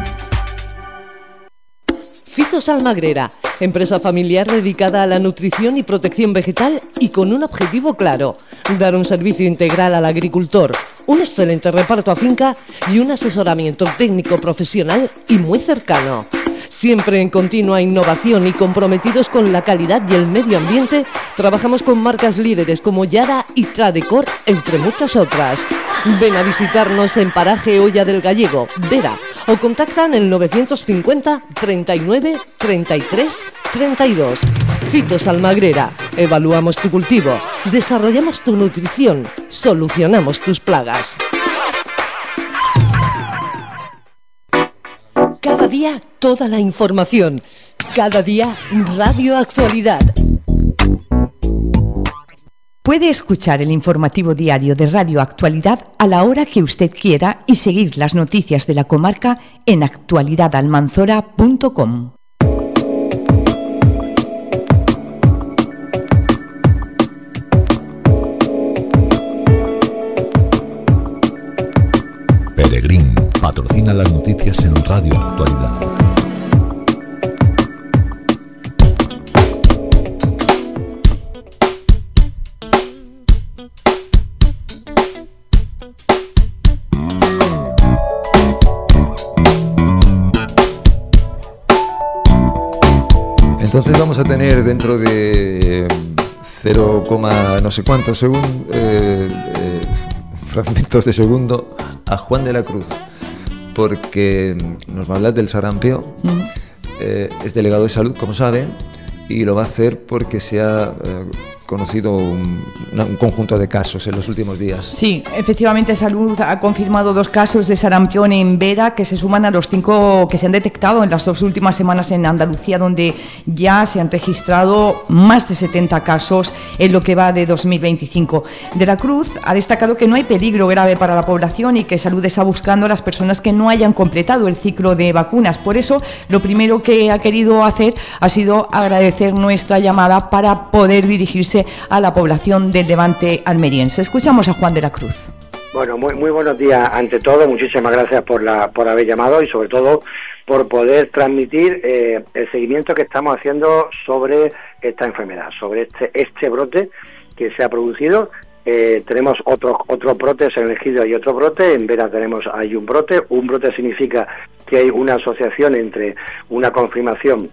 [SPEAKER 1] Fitos Almagrera, empresa familiar dedicada a la nutrición y protección vegetal y con un objetivo claro: dar un servicio integral al agricultor, un excelente reparto a finca y un asesoramiento técnico profesional y muy cercano. Siempre en continua innovación y comprometidos con la calidad y el medio ambiente, trabajamos con marcas líderes como Yara y Tradecor, entre muchas otras. Ven a visitarnos en Paraje Olla del Gallego, Vera, o contactan el 950 39 33 32. Fitos Almagrera. Evaluamos tu cultivo, desarrollamos tu nutrición, solucionamos tus plagas. Cada día, toda la información. Cada día, Radio Actualidad.
[SPEAKER 4] Puede escuchar el informativo diario de Radio Actualidad a la hora que usted quiera y seguir las noticias de la comarca en actualidadalmanzora.com.
[SPEAKER 11] Peregrín patrocina las noticias en Radio Actualidad.
[SPEAKER 3] Entonces vamos a tener dentro de 0, no sé cuántos fragmentos de segundo a Juan de la Cruz, porque nos va a hablar del sarampión. Es delegado de salud, como saben, y lo va a hacer porque se ha conocido un conjunto de casos en los últimos días.
[SPEAKER 4] Sí, efectivamente Salud ha confirmado 2 casos de sarampión en Vera que se suman a los 5 que se han detectado en las 2 últimas semanas en Andalucía, donde ya se han registrado más de 70 casos en lo que va de 2025. De la Cruz ha destacado que no hay peligro grave para la población y que Salud está buscando a las personas que no hayan completado el ciclo de vacunas. Por eso, lo primero que ha querido hacer ha sido agradecer nuestra llamada para poder dirigirse a la población del Levante almeriense. Escuchamos a Juan de la Cruz.
[SPEAKER 14] Bueno, muy buenos días ante todo. Muchísimas gracias por haber llamado y sobre todo por poder transmitir el seguimiento que estamos haciendo sobre esta enfermedad, sobre este brote que se ha producido. Tenemos otros brotes en El Ejido y otro brote. En Vera hay un brote. Un brote significa que hay una asociación entre una confirmación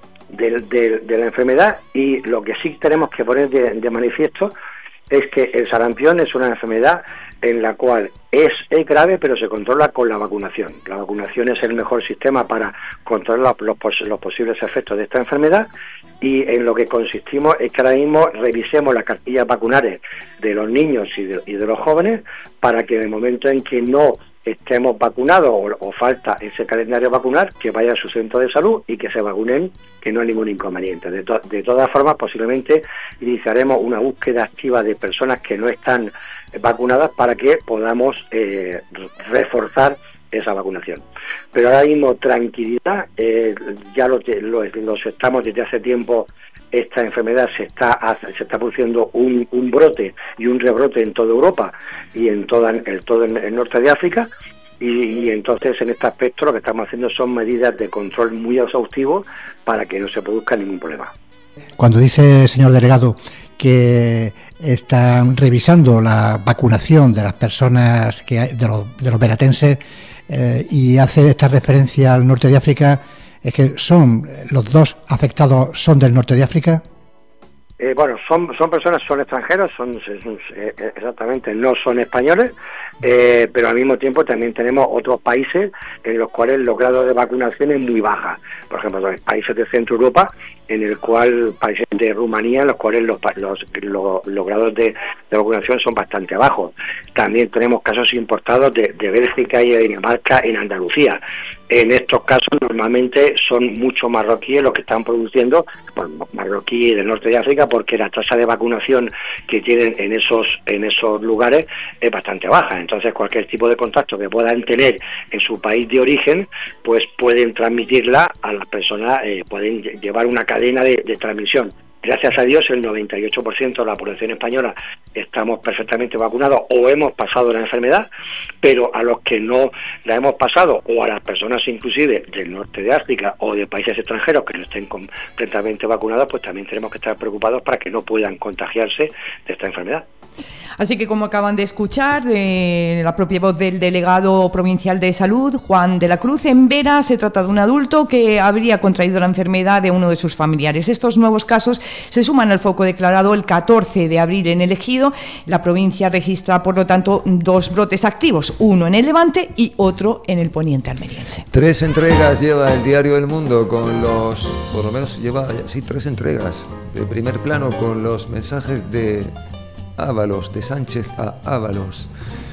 [SPEAKER 14] de la enfermedad, y lo que sí tenemos que poner de manifiesto es que el sarampión es una enfermedad en la cual es grave, pero se controla con la vacunación. La vacunación es el mejor sistema para controlar los posibles efectos de esta enfermedad, y en lo que consistimos es que ahora mismo revisemos las cartillas vacunales de los niños y de los jóvenes, para que en el momento en que no estemos vacunados o falta ese calendario vacunal, que vaya a su centro de salud y que se vacunen, que no hay ningún inconveniente. De todas formas, posiblemente iniciaremos una búsqueda activa de personas que no están vacunadas para que podamos reforzar esa vacunación. Pero ahora mismo tranquilidad, ya los estamos desde hace tiempo. Esta enfermedad se está produciendo un brote y un rebrote en toda Europa y en todo el norte de África, y entonces en este aspecto lo que estamos haciendo son medidas de control muy exhaustivos para que no se produzca ningún problema.
[SPEAKER 15] Cuando dice, señor delegado, que están revisando la vacunación de las personas de los veratenses y hace esta referencia al norte de África, ¿es que son los 2 afectados son del norte de África?
[SPEAKER 14] Bueno, son personas, son extranjeros, exactamente, no son españoles, pero al mismo tiempo también tenemos otros países en los cuales los grados de vacunación es muy baja. Por ejemplo, países de Centro Europa, en el cual, países de Rumanía, en los cuales los grados de vacunación son bastante bajos. También tenemos casos importados de Bélgica y de Dinamarca en Andalucía. En estos casos normalmente son muchos marroquíes los que están produciendo, marroquíes del norte de África, porque la tasa de vacunación que tienen en esos lugares es bastante baja. Entonces cualquier tipo de contacto que puedan tener en su país de origen, pues pueden transmitirla a las personas, pueden llevar una cadena de transmisión. Gracias a Dios, el 98% de la población española estamos perfectamente vacunados o hemos pasado la enfermedad, pero a los que no la hemos pasado, o a las personas inclusive del norte de África o de países extranjeros que no estén completamente vacunados, pues también tenemos que estar preocupados para que no puedan contagiarse de esta enfermedad.
[SPEAKER 4] Así que, como acaban de escuchar, la propia voz del delegado provincial de salud, Juan de la Cruz, en Vera se trata de un adulto que habría contraído la enfermedad de uno de sus familiares. Estos nuevos casos se suman al foco declarado el 14 de abril en el Ejido. La provincia registra, por lo tanto, 2 brotes activos, uno en el Levante y otro en el poniente almeriense.
[SPEAKER 3] 3 entregas lleva el diario El Mundo con los, por lo menos lleva, sí, 3 entregas de primer plano con los mensajes de Ábalos, de Sánchez a Ábalos.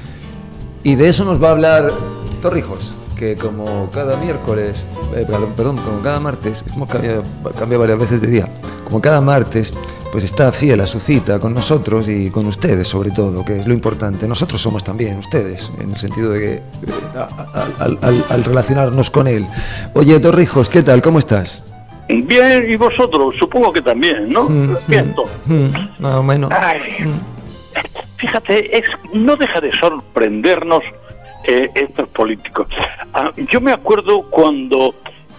[SPEAKER 3] Y de eso nos va a hablar Torrijos, que como cada miércoles, como cada martes, hemos cambiado varias veces de día, como cada martes, pues está fiel a su cita con nosotros y con ustedes sobre todo, que es lo importante. Nosotros somos también ustedes, en el sentido de que al relacionarnos con él. Oye, Torrijos, ¿qué tal? ¿Cómo estás?
[SPEAKER 16] Bien, y vosotros, supongo que también, ¿no? Viento.
[SPEAKER 3] Más o menos.
[SPEAKER 16] Fíjate, no deja de sorprendernos estos políticos. Yo me acuerdo cuando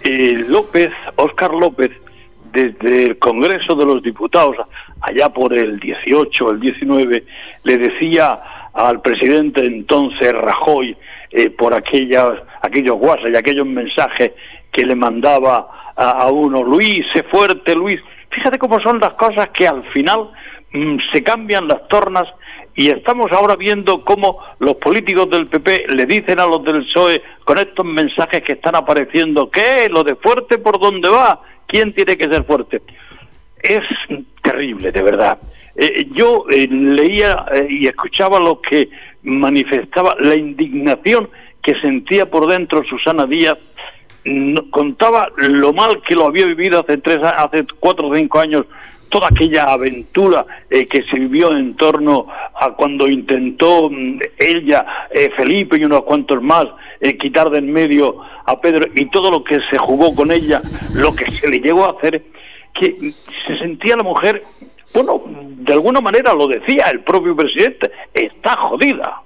[SPEAKER 16] Óscar López, desde el Congreso de los Diputados, allá por el 18, el 19, le decía al presidente entonces Rajoy, por aquellos WhatsApp y aquellos mensajes que le mandaba a uno: Luis, sé fuerte, Luis. Fíjate cómo son las cosas, que al final se cambian las tornas, y estamos ahora viendo cómo los políticos del PP le dicen a los del PSOE con estos mensajes que están apareciendo: ¿qué? ¿Lo de fuerte por dónde va? ¿Quién tiene que ser fuerte? Es terrible, de verdad. Yo leía y escuchaba lo que manifestaba, la indignación que sentía por dentro Susana Díaz. Contaba lo mal que lo había vivido hace 4 o 5 años, toda aquella aventura que se vivió en torno a cuando intentó ella, Felipe y unos cuantos más, quitar de en medio a Pedro, y todo lo que se jugó con ella, lo que se le llegó a hacer, que se sentía la mujer, bueno, de alguna manera lo decía el propio presidente: está jodida.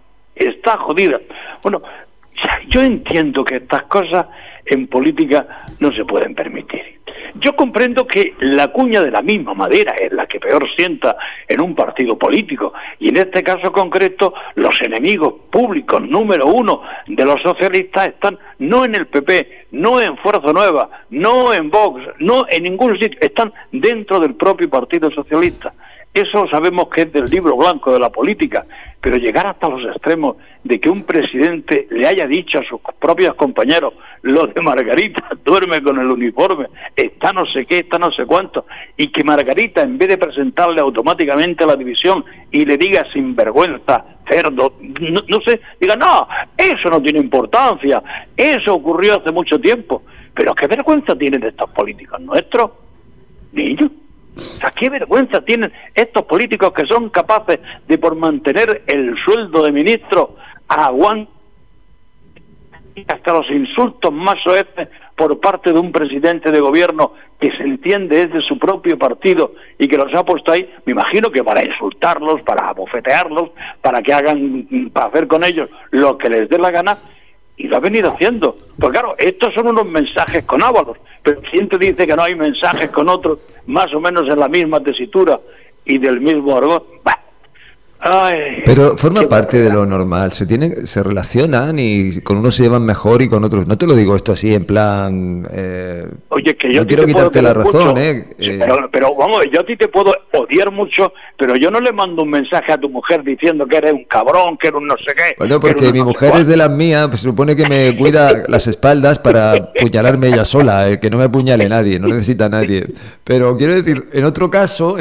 [SPEAKER 16] Bueno, yo entiendo que estas cosas en política no se pueden permitir. Yo comprendo que la cuña de la misma madera es la que peor sienta en un partido político, y en este caso concreto los enemigos públicos número 1 de los socialistas están no en el PP, no en Fuerza Nueva, no en Vox, no en ningún sitio, están dentro del propio Partido Socialista. Eso sabemos que es del libro blanco de la política, pero llegar hasta los extremos de que un presidente le haya dicho a sus propios compañeros: lo de Margarita duerme con el uniforme, está no sé qué, está no sé cuánto, y que Margarita, en vez de presentarle automáticamente a la división y le diga sinvergüenza, cerdo, no sé, diga: no, eso no tiene importancia, eso ocurrió hace mucho tiempo. Pero ¿qué vergüenza tienen de estos políticos nuestros? Niños. O sea, qué vergüenza tienen estos políticos que son capaces de, por mantener el sueldo de ministro, aguantar hasta los insultos más soeces por parte de un presidente de gobierno que se entiende es de su propio partido y que los ha puesto ahí, me imagino que para insultarlos, para abofetearlos, para que para hacer con ellos lo que les dé la gana. Y lo ha venido haciendo. Pues claro, estos son unos mensajes con Ábalos, pero ¿quién te dice que no hay mensajes con otros más o menos en la misma tesitura y del mismo argot? Ay,
[SPEAKER 3] pero forma parte de lo normal, se relacionan y con unos se llevan mejor y con otros. No te lo digo esto así en plan...
[SPEAKER 16] oye, que yo
[SPEAKER 3] no quiero quitarte la razón,
[SPEAKER 16] pero vamos, yo a ti te puedo odiar mucho, pero yo no le mando un mensaje a tu mujer diciendo que eres un cabrón, que eres un no sé qué.
[SPEAKER 3] Bueno, porque mi mujer es de las mías, pues se supone que me cuida las espaldas para apuñalarme ella sola, que no me apuñale nadie, no necesita nadie. Pero quiero decir, en otro caso,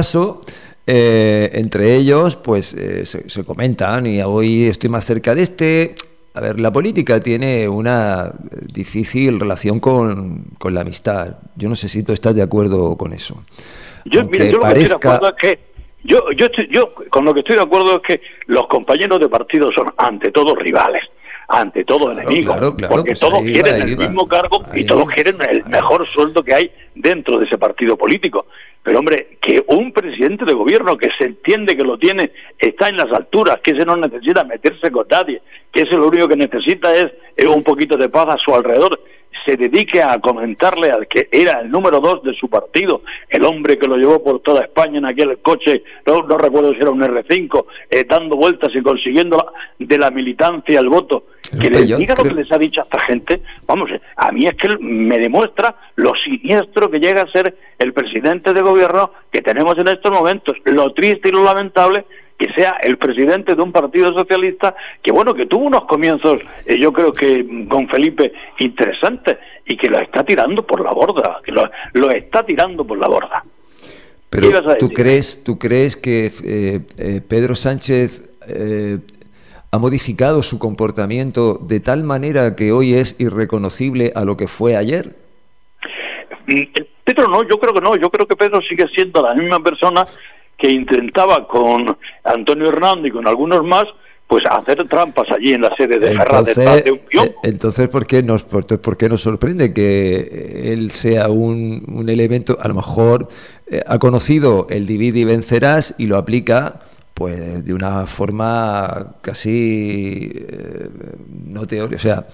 [SPEAKER 3] entre ellos, pues se comentan, y hoy estoy más cerca de este. A ver, la política tiene una difícil relación con la amistad. Yo no sé si tú estás de acuerdo con eso.
[SPEAKER 16] Yo lo que estoy de acuerdo es que yo con lo que estoy de acuerdo es que los compañeros de partido son ante todo rivales, ante todo enemigos, porque pues todos quieren el mismo cargo y todos quieren el mejor sueldo que hay dentro de ese partido político. Pero hombre, que un presidente de gobierno que se entiende que lo tiene, está en las alturas, que ese no necesita meterse con nadie, que ese lo único que necesita es un poquito de paz a su alrededor, se dedique a comentarle al que era el número 2 de su partido, el hombre que lo llevó por toda España en aquel coche, no recuerdo si era un R5, dando vueltas y consiguiendo de la militancia el voto, que les diga lo que les ha dicho a esta gente. Vamos, a mí es que me demuestra lo siniestro que llega a ser el presidente de gobierno que tenemos en estos momentos, lo triste y lo lamentable que sea el presidente de un partido socialista que, bueno, que tuvo unos comienzos, yo creo que con Felipe, interesantes, y que lo está tirando por la borda, que lo está tirando por la borda.
[SPEAKER 3] Pero ¿tú crees que Pedro Sánchez ha modificado su comportamiento de tal manera que hoy es irreconocible a lo que fue ayer?
[SPEAKER 16] Pedro no, yo creo que no, yo creo que Pedro sigue siendo la misma persona que intentaba con Antonio Hernández y con algunos más, pues hacer trampas allí en la sede de Ferraz detrás de un guión.
[SPEAKER 3] Entonces, ¿por qué nos sorprende que él sea un elemento? A lo mejor ha conocido el divide y vencerás y lo aplica pues de una forma casi no teórica, o sea,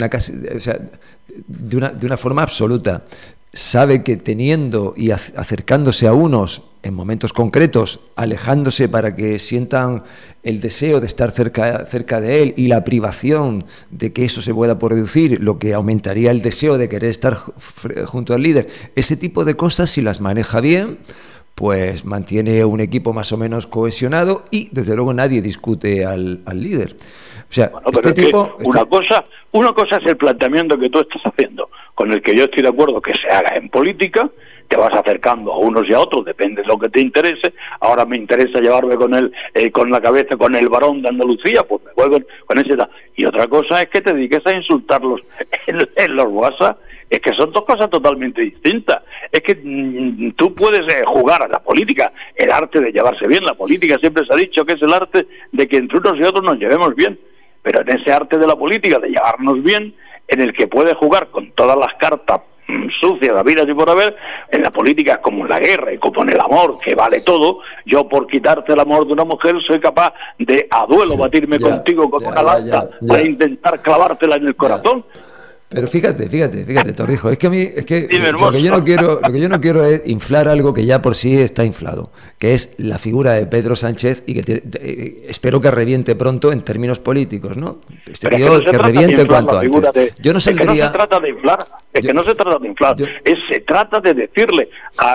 [SPEAKER 3] de una forma absoluta. Sabe que teniendo y acercándose a unos en momentos concretos, alejándose para que sientan el deseo de estar cerca de él y la privación de que eso se pueda producir, lo que aumentaría el deseo de querer estar junto al líder. Ese tipo de cosas, si las maneja bien, pues mantiene un equipo más o menos cohesionado y desde luego nadie discute al líder. O sea,
[SPEAKER 16] bueno, pero tipo, una cosa es el planteamiento que tú estás haciendo, con el que yo estoy de acuerdo que se haga en política, te vas acercando a unos y a otros, depende de lo que te interese. Ahora me interesa llevarme con la cabeza con el varón de Andalucía, pues me voy con ese. Y otra cosa es que te dediques a insultarlos en los WhatsApp. Es que son dos cosas totalmente distintas. Es que tú puedes jugar a la política, el arte de llevarse bien. La política siempre se ha dicho que es el arte de que entre unos y otros nos llevemos bien. Pero en ese arte de la política, de llevarnos bien, en el que puedes jugar con todas las cartas sucias, habidas y por haber, en la política es como en la guerra y como en el amor, que vale todo. Yo por quitarte el amor de una mujer soy capaz de a duelo batirme contigo con una lanza para intentar clavártela en el corazón.
[SPEAKER 3] Pero fíjate, Torrijos, es que a mí lo que yo no quiero es inflar algo que ya por sí está inflado, que es la figura de Pedro Sánchez y que espero que reviente pronto en términos políticos, ¿no? Este tío que reviente cuanto antes. Yo no saldría.
[SPEAKER 16] Es que no se trata de inflar. Es que no se trata de inflar, se trata de decirle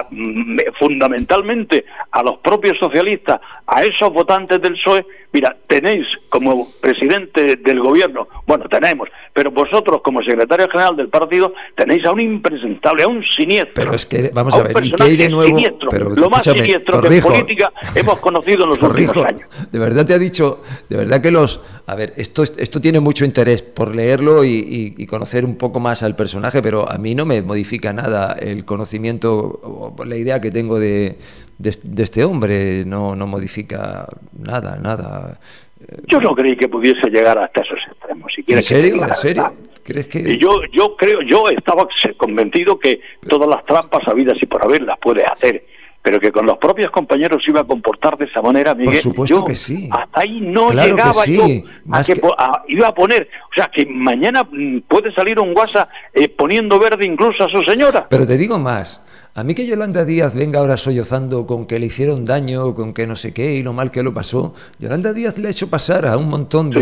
[SPEAKER 16] fundamentalmente a los propios socialistas, a esos votantes del PSOE, mira, tenéis como presidente del gobierno, bueno, tenemos, pero vosotros como secretario general del partido tenéis a un impresentable, a un siniestro.
[SPEAKER 3] Pero es que, vamos a ver, ¿y qué hay de nuevo?
[SPEAKER 16] Pero, lo más siniestro que en política hemos conocido en los últimos años.
[SPEAKER 3] De verdad te ha dicho, de verdad que a ver, esto tiene mucho interés por leerlo y conocer un poco más al personaje, pero a mí no me modifica nada el conocimiento o la idea que tengo de este hombre, no modifica nada.
[SPEAKER 16] Yo no creí que pudiese llegar hasta esos extremos. Si
[SPEAKER 3] ¿En serio? ¿En serio? ¿Crees que...?
[SPEAKER 16] Yo estaba convencido que todas las trampas habidas y por haber las puede hacer, pero que con los propios compañeros iba a comportar de esa manera, Miguel.
[SPEAKER 3] Por supuesto que sí.
[SPEAKER 16] Hasta ahí no
[SPEAKER 3] claro
[SPEAKER 16] llegaba
[SPEAKER 3] que sí.
[SPEAKER 16] yo iba a poner, o sea, que mañana puede salir un WhatsApp poniendo verde incluso a su señora.
[SPEAKER 3] Pero te digo más, A mí que Yolanda Díaz venga ahora sollozando con que le hicieron daño, con que no sé qué y lo mal que lo pasó. Yolanda Díaz le ha hecho pasar a un montón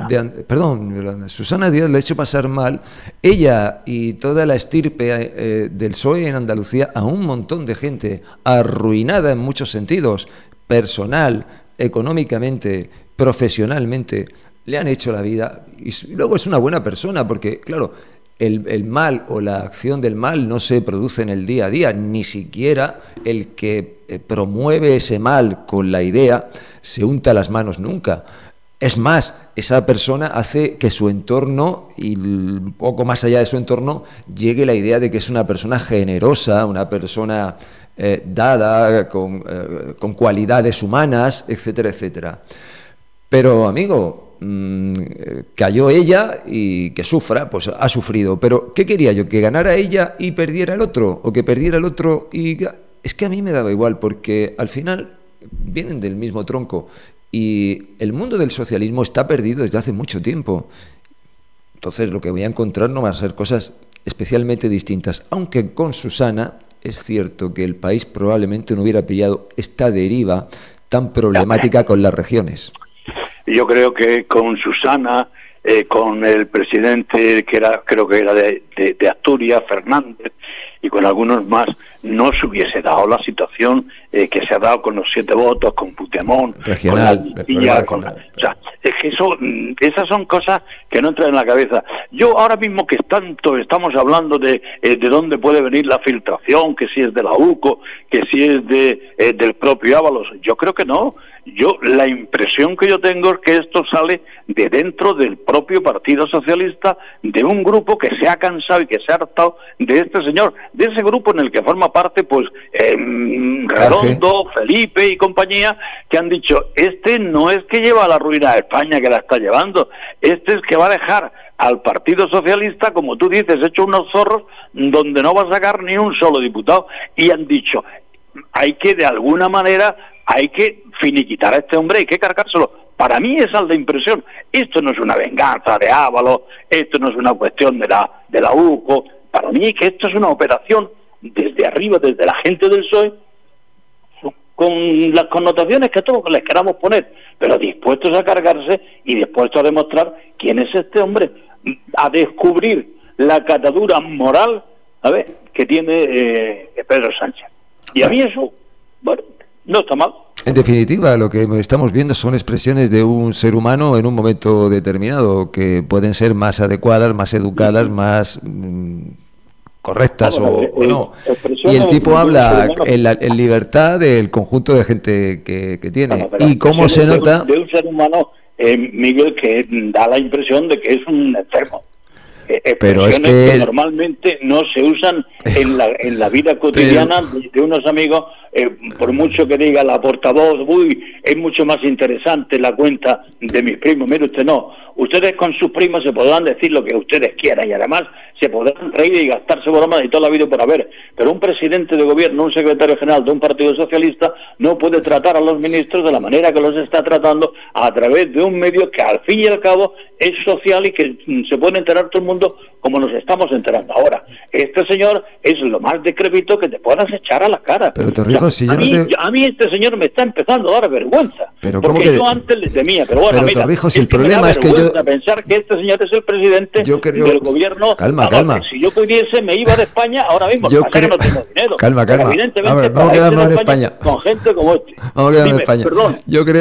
[SPEAKER 3] Susana Díaz le ha hecho pasar mal, ella y toda la estirpe del PSOE en Andalucía, a un montón de gente arruinada en muchos sentidos, personal, económicamente, profesionalmente, le han hecho la vida. Y luego es una buena persona porque, claro, el mal o la acción del mal no se produce en el día a día, ni siquiera el que promueve ese mal con la idea se unta las manos nunca. Es más, esa persona hace que su entorno, y un poco más allá de su entorno, llegue la idea de que es una persona generosa, una persona dada, con cualidades humanas, etcétera, etcétera. Pero, amigo, cayó ella y que sufra, pues ha sufrido. Pero ¿qué quería yo? ¿Que ganara ella y perdiera el otro? ¿O que perdiera el otro y...? Es que a mí me daba igual, porque al final vienen del mismo tronco y el mundo del socialismo está perdido desde hace mucho tiempo. Entonces lo que voy a encontrar no van a ser cosas especialmente distintas, aunque con Susana es cierto que el país probablemente no hubiera pillado esta deriva tan problemática con las regiones.
[SPEAKER 16] Yo creo que con Susana, con el presidente creo que era de Asturias, Fernández, y con algunos más, no se hubiese dado la situación que se ha dado con los 7 votos, con Puigdemont,
[SPEAKER 3] regional,
[SPEAKER 16] con la o sea, es que esas son cosas que no entran en la cabeza. Yo ahora mismo que tanto estamos hablando de dónde puede venir la filtración, que si es de la UCO, que si es del propio Ábalos, yo creo que no. La impresión que yo tengo es que esto sale de dentro del propio Partido Socialista, de un grupo que se ha cansado y que se ha hartado de este señor, de ese grupo en el que forma parte, pues, Redondo, Felipe y compañía, que han dicho, este no es que lleva a la ruina a España, que la está llevando, este es que va a dejar al Partido Socialista, como tú dices, hecho unos zorros, donde no va a sacar ni un solo diputado, y han dicho, hay que de alguna manera, hay que finiquitar a este hombre, hay que cargárselo. Para mí esa es la impresión. Esto no es una venganza de Ábalos, esto no es una cuestión de la UCO. Para mí que esto es una operación desde arriba, desde la gente del PSOE, con las connotaciones que todos les queramos poner, pero dispuestos a cargarse y dispuestos a demostrar quién es este hombre, a descubrir la catadura moral, que tiene Pedro Sánchez. Y a mí eso, bueno, no está mal.
[SPEAKER 3] En definitiva, lo que estamos viendo son expresiones de un ser humano en un momento determinado, que pueden ser más adecuadas, más educadas, más correctas o no. Y el tipo habla en libertad del conjunto de gente que tiene. Y cómo se nota...
[SPEAKER 16] De un ser humano, Miguel, que da la impresión de que es un enfermo.
[SPEAKER 3] Pero es que
[SPEAKER 16] normalmente no se usan en la vida cotidiana de unos amigos, por mucho que diga la portavoz, es mucho más interesante la cuenta de mis primos. Mire usted, no, ustedes con sus primos se podrán decir lo que ustedes quieran y además se podrán reír y gastarse bromas de toda la vida por haber, pero un presidente de gobierno, un secretario general de un partido socialista no puede tratar a los ministros de la manera que los está tratando, a través de un medio que al fin y al cabo es social y que se puede enterar todo el mundo como nos estamos enterando ahora. Este señor es lo más decrépito que te puedas echar a la cara.
[SPEAKER 3] Pero Torrijos, si
[SPEAKER 16] a mí este señor me está empezando a dar vergüenza.
[SPEAKER 3] Pero
[SPEAKER 16] porque yo antes le temía, pero bueno, mira,
[SPEAKER 3] Torrijos, el problema es que yo
[SPEAKER 16] pensar que este señor es el presidente del gobierno.
[SPEAKER 3] Calma.
[SPEAKER 16] Si yo pudiese me iba de España ahora mismo.
[SPEAKER 3] Yo
[SPEAKER 16] que no tengo dinero.
[SPEAKER 3] Calma.
[SPEAKER 16] Evidentemente,
[SPEAKER 3] vamos a quedarnos en España
[SPEAKER 16] con gente como este.
[SPEAKER 3] Vamos a quedarnos en España.
[SPEAKER 16] Perdón.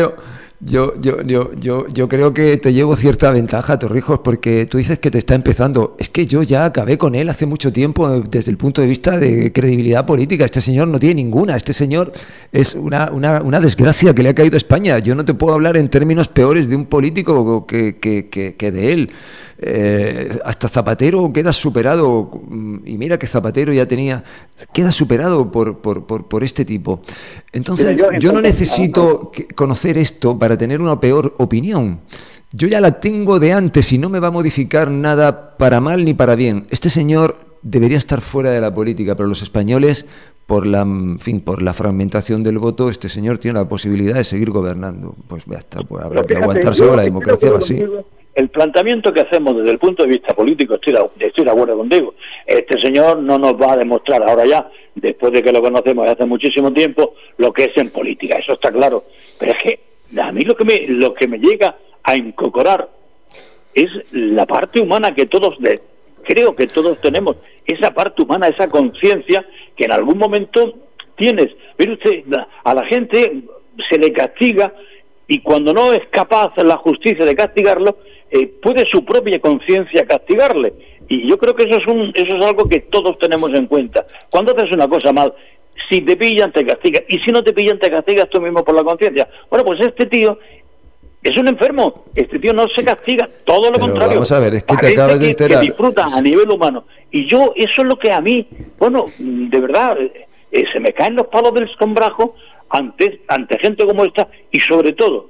[SPEAKER 3] Yo creo que te llevo cierta ventaja, Torrijos, porque tú dices que te está empezando. Es que yo ya acabé con él hace mucho tiempo desde el punto de vista de credibilidad política. Este señor no tiene ninguna. Este señor es una desgracia que le ha caído a España. Yo no te puedo hablar en términos peores de un político que de él. Hasta Zapatero queda superado, y mira que Zapatero ya queda superado por este tipo. Entonces yo no necesito conocer esto para tener una peor opinión. Yo ya la tengo de antes y no me va a modificar nada para mal ni para bien. Este señor debería estar fuera de la política, pero los españoles, por la fragmentación del voto, este señor tiene la posibilidad de seguir gobernando. Pues ya está, pues habrá que aguantarse, la democracia va así.
[SPEAKER 16] el planteamiento que hacemos desde el punto de vista político, estoy de acuerdo contigo. Este señor no nos va a demostrar ahora ya, después de que lo conocemos hace muchísimo tiempo, lo que es en política, eso está claro. Pero es que a mí lo que me llega a encocorar es la parte humana que creo que todos tenemos, esa parte humana, esa conciencia que en algún momento tienes. Pero usted, a la gente se le castiga, y cuando no es capaz la justicia de castigarlo, puede su propia conciencia castigarle. Y yo creo que eso es algo que todos tenemos en cuenta. Cuando haces una cosa mal, si te pillan te castigan, y si no te pillan te castigas tú mismo por la conciencia. Bueno, pues este tío es un enfermo, este tío no se castiga, todo lo contrario.
[SPEAKER 3] Vamos a ver, es que te acabas de enterar.
[SPEAKER 16] Que disfruta a nivel humano. Y yo, eso es lo que a mí, bueno, de verdad, se me caen los palos del escombrajo ante gente como esta, y sobre todo,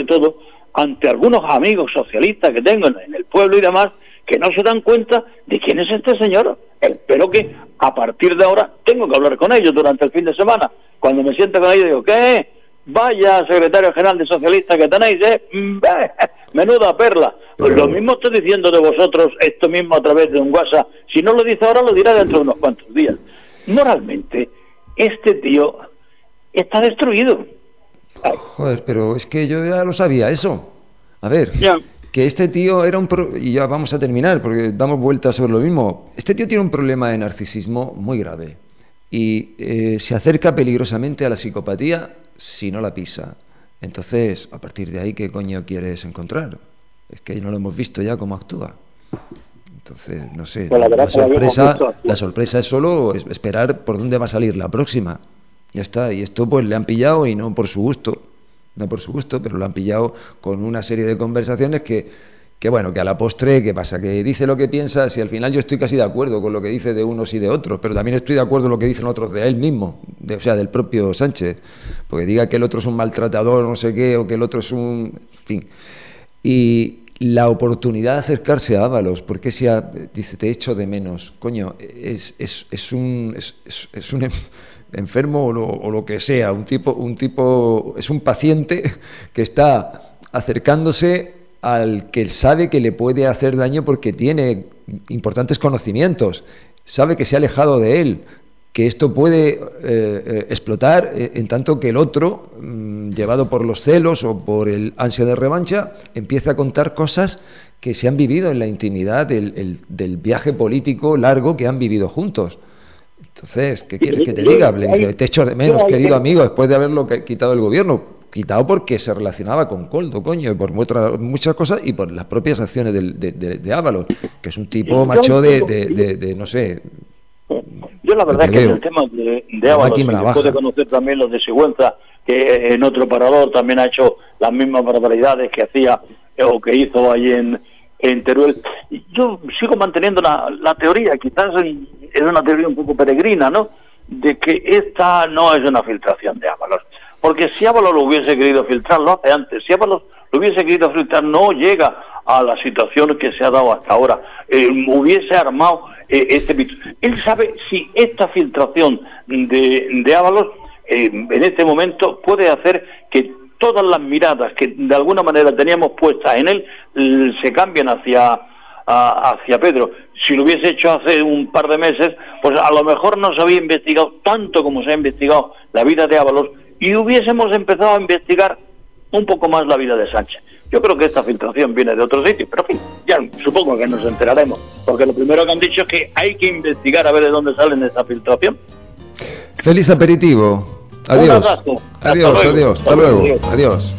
[SPEAKER 16] ante algunos amigos socialistas que tengo en el pueblo y demás, que no se dan cuenta de quién es este señor. Espero que a partir de ahora tengo que hablar con ellos durante el fin de semana. Cuando me siento con ellos digo, ¿qué? Vaya secretario general de socialistas que tenéis, menuda perla. Pues lo mismo estoy diciendo de vosotros, esto mismo a través de un WhatsApp. Si no lo dice ahora, lo dirá dentro de unos cuantos días. Moralmente, este tío está destruido. Ay.
[SPEAKER 3] Joder, pero es que yo ya lo sabía eso. A ver, que este tío era y ya vamos a terminar porque damos vueltas sobre lo mismo. Este tío tiene un problema de narcisismo muy grave y se acerca peligrosamente a la psicopatía si no la pisa. Entonces, a partir de ahí, ¿qué coño quieres encontrar? Es que no lo hemos visto ya cómo actúa. Entonces, no sé, pues la sorpresa es solo esperar por dónde va a salir la próxima. Ya está, y esto pues le han pillado y no por su gusto, pero lo han pillado con una serie de conversaciones que bueno, que a la postre, ¿qué pasa? Que dice lo que piensa, si al final yo estoy casi de acuerdo con lo que dice de unos y de otros, pero también estoy de acuerdo con lo que dicen otros de él mismo, o sea, del propio Sánchez, porque diga que el otro es un maltratador, no sé qué, o que el otro es un... en fin. Y la oportunidad de acercarse a Ábalos, porque dice, te echo de menos, coño, es un enfermo o lo que sea, un tipo es un paciente que está acercándose al que sabe que le puede hacer daño porque tiene importantes conocimientos, sabe que se ha alejado de él, que esto puede explotar en tanto que el otro, llevado por los celos o por el ansia de revancha, empieza a contar cosas que se han vivido en la intimidad del viaje político largo que han vivido juntos. Entonces, ¿qué quieres que te diga? Le dice, te echo de menos, querido amigo, después de haberlo quitado el gobierno. Quitado porque se relacionaba con Koldo, coño, y por muchas cosas, y por las propias acciones de Ábalos, que es un tipo macho de no sé.
[SPEAKER 16] Yo la verdad es que en el tema de Ábalos, después de conocer también los de Sigüenza, que en otro parador también ha hecho las mismas barbaridades que hacía o que hizo ahí en Teruel, yo sigo manteniendo la teoría, quizás es una teoría un poco peregrina, ¿no?, de que esta no es una filtración de Ábalos. Porque si Ábalos lo hubiese querido filtrar, lo hace antes. Si Ábalos lo hubiese querido filtrar, no llega a la situación que se ha dado hasta ahora. Hubiese armado él sabe si esta filtración de Ábalos en este momento puede hacer que todas las miradas que de alguna manera teníamos puestas en él se cambien hacia Pedro. Si lo hubiese hecho hace un par de meses, pues a lo mejor no se había investigado tanto como se ha investigado la vida de Ábalos, y hubiésemos empezado a investigar un poco más la vida de Sánchez. Yo creo que esta filtración viene de otro sitio, pero en fin, ya supongo que nos enteraremos, porque lo primero que han dicho es que hay que investigar a ver de dónde salen esta filtración.
[SPEAKER 3] Feliz aperitivo. Adiós. Hasta luego. Adiós.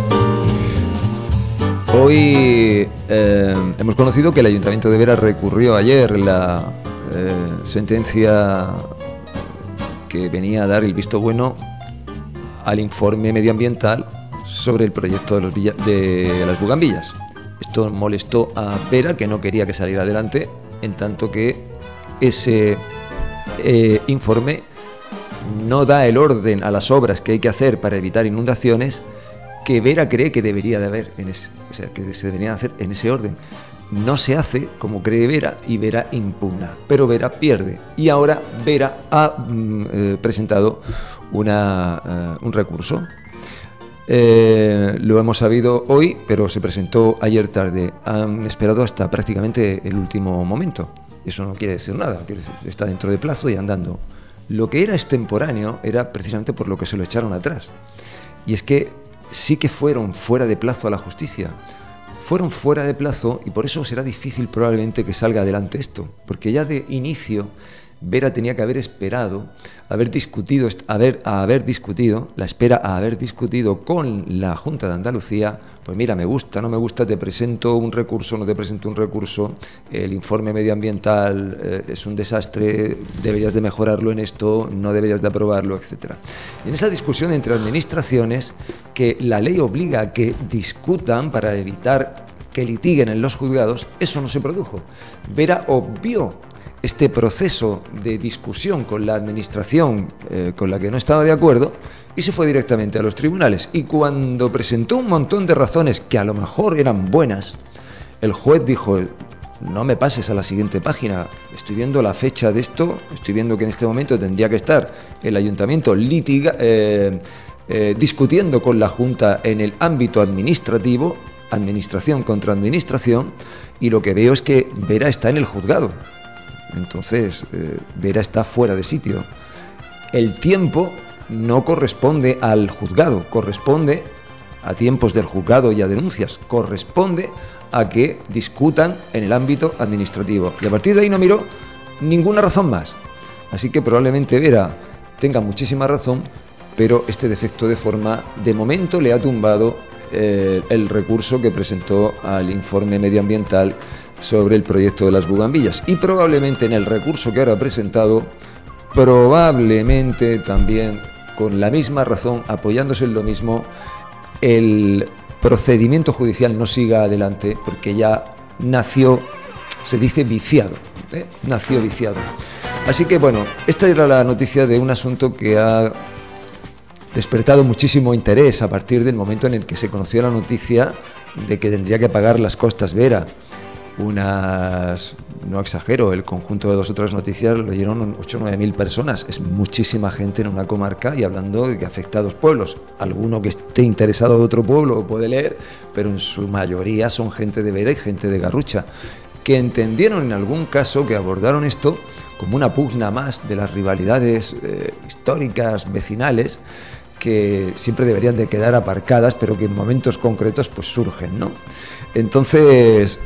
[SPEAKER 3] Hoy hemos conocido que el Ayuntamiento de Vera recurrió ayer la sentencia que venía a dar el visto bueno al informe medioambiental sobre el proyecto de las bugambillas. Esto molestó a Vera, que no quería que saliera adelante, en tanto que ese informe no da el orden a las obras que hay que hacer para evitar inundaciones que Vera cree que debería de haber, que se deberían hacer en ese orden. No se hace como cree Vera y Vera impugna, pero Vera pierde. Y ahora Vera ha presentado un recurso. Lo hemos sabido hoy, pero se presentó ayer tarde. Han esperado hasta prácticamente el último momento. Eso no quiere decir nada, quiere decir, está dentro de plazo y andando. Lo que era extemporáneo era precisamente por lo que se lo echaron atrás. Y es que sí que fueron fuera de plazo a la justicia. Fueron fuera de plazo y por eso será difícil probablemente que salga adelante esto. Porque ya de inicio Vera tenía que haber esperado, haber discutido con la Junta de Andalucía, pues mira, me gusta, no me gusta, te presento un recurso, no te presento un recurso, el informe medioambiental es un desastre, deberías de mejorarlo en esto, no deberías de aprobarlo, etcétera. Y en esa discusión entre administraciones, que la ley obliga a que discutan para evitar que litiguen en los juzgados, eso no se produjo. Vera obvió este proceso de discusión con la administración con la que no estaba de acuerdo y se fue directamente a los tribunales. Y cuando presentó un montón de razones que a lo mejor eran buenas, el juez dijo: no me pases a la siguiente página, estoy viendo la fecha de esto, estoy viendo que en este momento tendría que estar el ayuntamiento discutiendo con la Junta en el ámbito administrativo, administración contra administración, y lo que veo es que Vera está en el juzgado. Entonces, Vera está fuera de sitio. El tiempo no corresponde al juzgado, corresponde a tiempos del juzgado y a denuncias, corresponde a que discutan en el ámbito administrativo. Y a partir de ahí no miró ninguna razón más. Así que probablemente Vera tenga muchísima razón, pero este defecto de forma de momento le ha tumbado el recurso que presentó al informe medioambiental sobre el proyecto de las bugambillas, y probablemente en el recurso que ahora ha presentado, probablemente también con la misma razón, apoyándose en lo mismo, el procedimiento judicial no siga adelante, porque ya nació, se dice, viciado, nació viciado. Así que bueno, esta era la noticia de un asunto que ha despertado muchísimo interés a partir del momento en el que se conoció la noticia de que tendría que pagar las costas Vera. No exagero, el conjunto de 2 o 3 noticias lo oyeron 8 o 9 mil personas. Es muchísima gente en una comarca, y hablando de que afecta a 2 pueblos. Alguno que esté interesado de otro pueblo puede leer, pero en su mayoría son gente de Vera y gente de Garrucha, que entendieron en algún caso, que abordaron esto como una pugna más de las rivalidades históricas, vecinales, que siempre deberían de quedar aparcadas, pero que en momentos concretos pues surgen, ¿no? Entonces,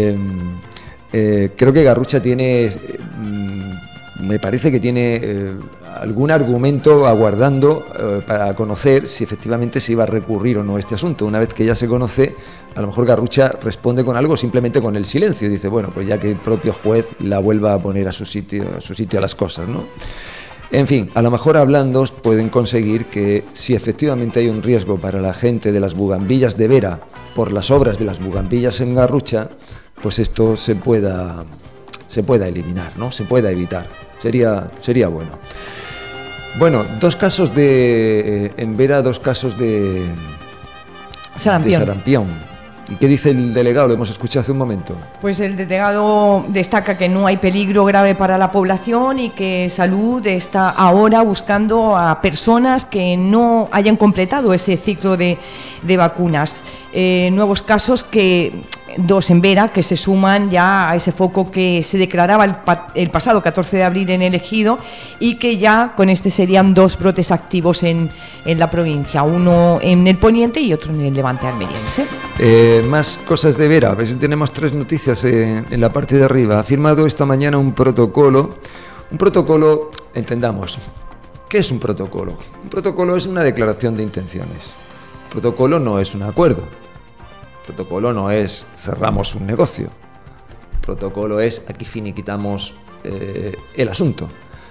[SPEAKER 3] creo que Garrucha tiene, me parece que tiene algún argumento aguardando para conocer si efectivamente se iba a recurrir o no este asunto. Una vez que ya se conoce, a lo mejor Garrucha responde con algo, simplemente con el silencio, y dice, bueno, pues ya que el propio juez la vuelva a poner a su sitio a las cosas, ¿no? En fin, a lo mejor hablando pueden conseguir que, si efectivamente hay un riesgo para la gente de las bugambillas de Vera por las obras de las bugambillas en Garrucha, pues esto se pueda eliminar, ¿no? Se pueda evitar. Sería bueno. Bueno, 2 casos en Vera, 2 casos de sarampión. ¿Y qué dice el delegado? Lo hemos escuchado hace un momento.
[SPEAKER 4] Pues el delegado destaca que no hay peligro grave para la población y que Salud está ahora buscando a personas que no hayan completado ese ciclo de vacunas. Nuevos casos, 2 en Vera, que se suman ya a ese foco que se declaraba el pasado 14 de abril en el Ejido, y que ya con este serían 2 brotes activos en la provincia, uno en el poniente y otro en el levante almeriense.
[SPEAKER 3] Más cosas de Vera, a ver si tenemos 3 noticias en la parte de arriba. Ha firmado esta mañana un protocolo, entendamos, ¿qué es un protocolo? Un protocolo es una declaración de intenciones. Protocolo no es un acuerdo. Protocolo no es cerramos un negocio. Protocolo es aquí finiquitamos el asunto.